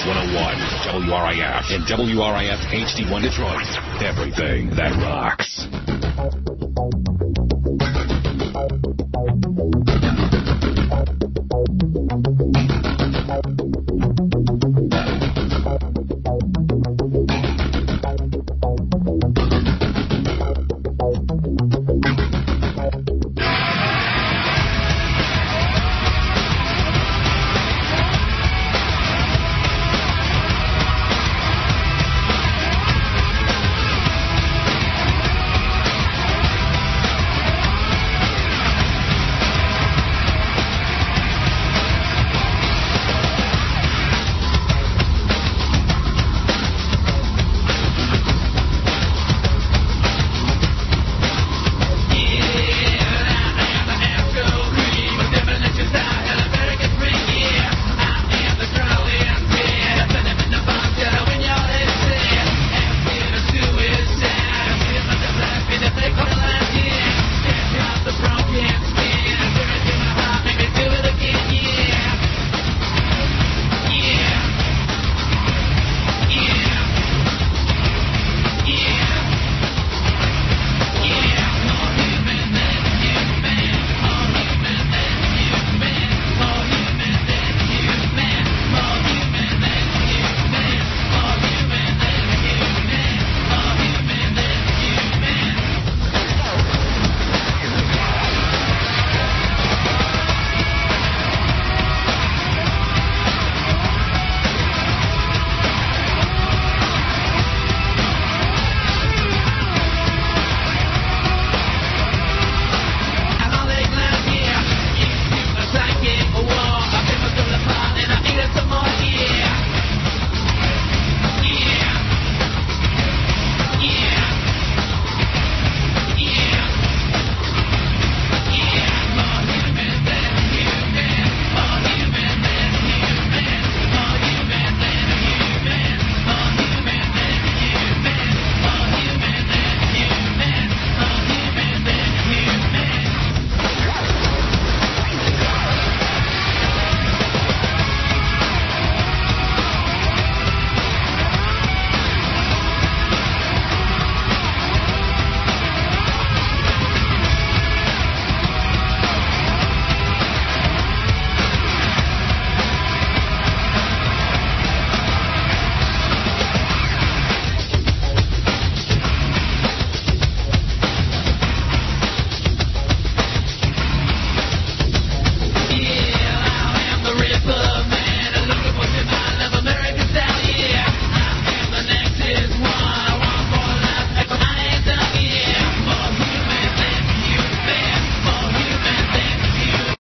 101 WRIF and WRIF HD1 Detroit. Everything that rocks.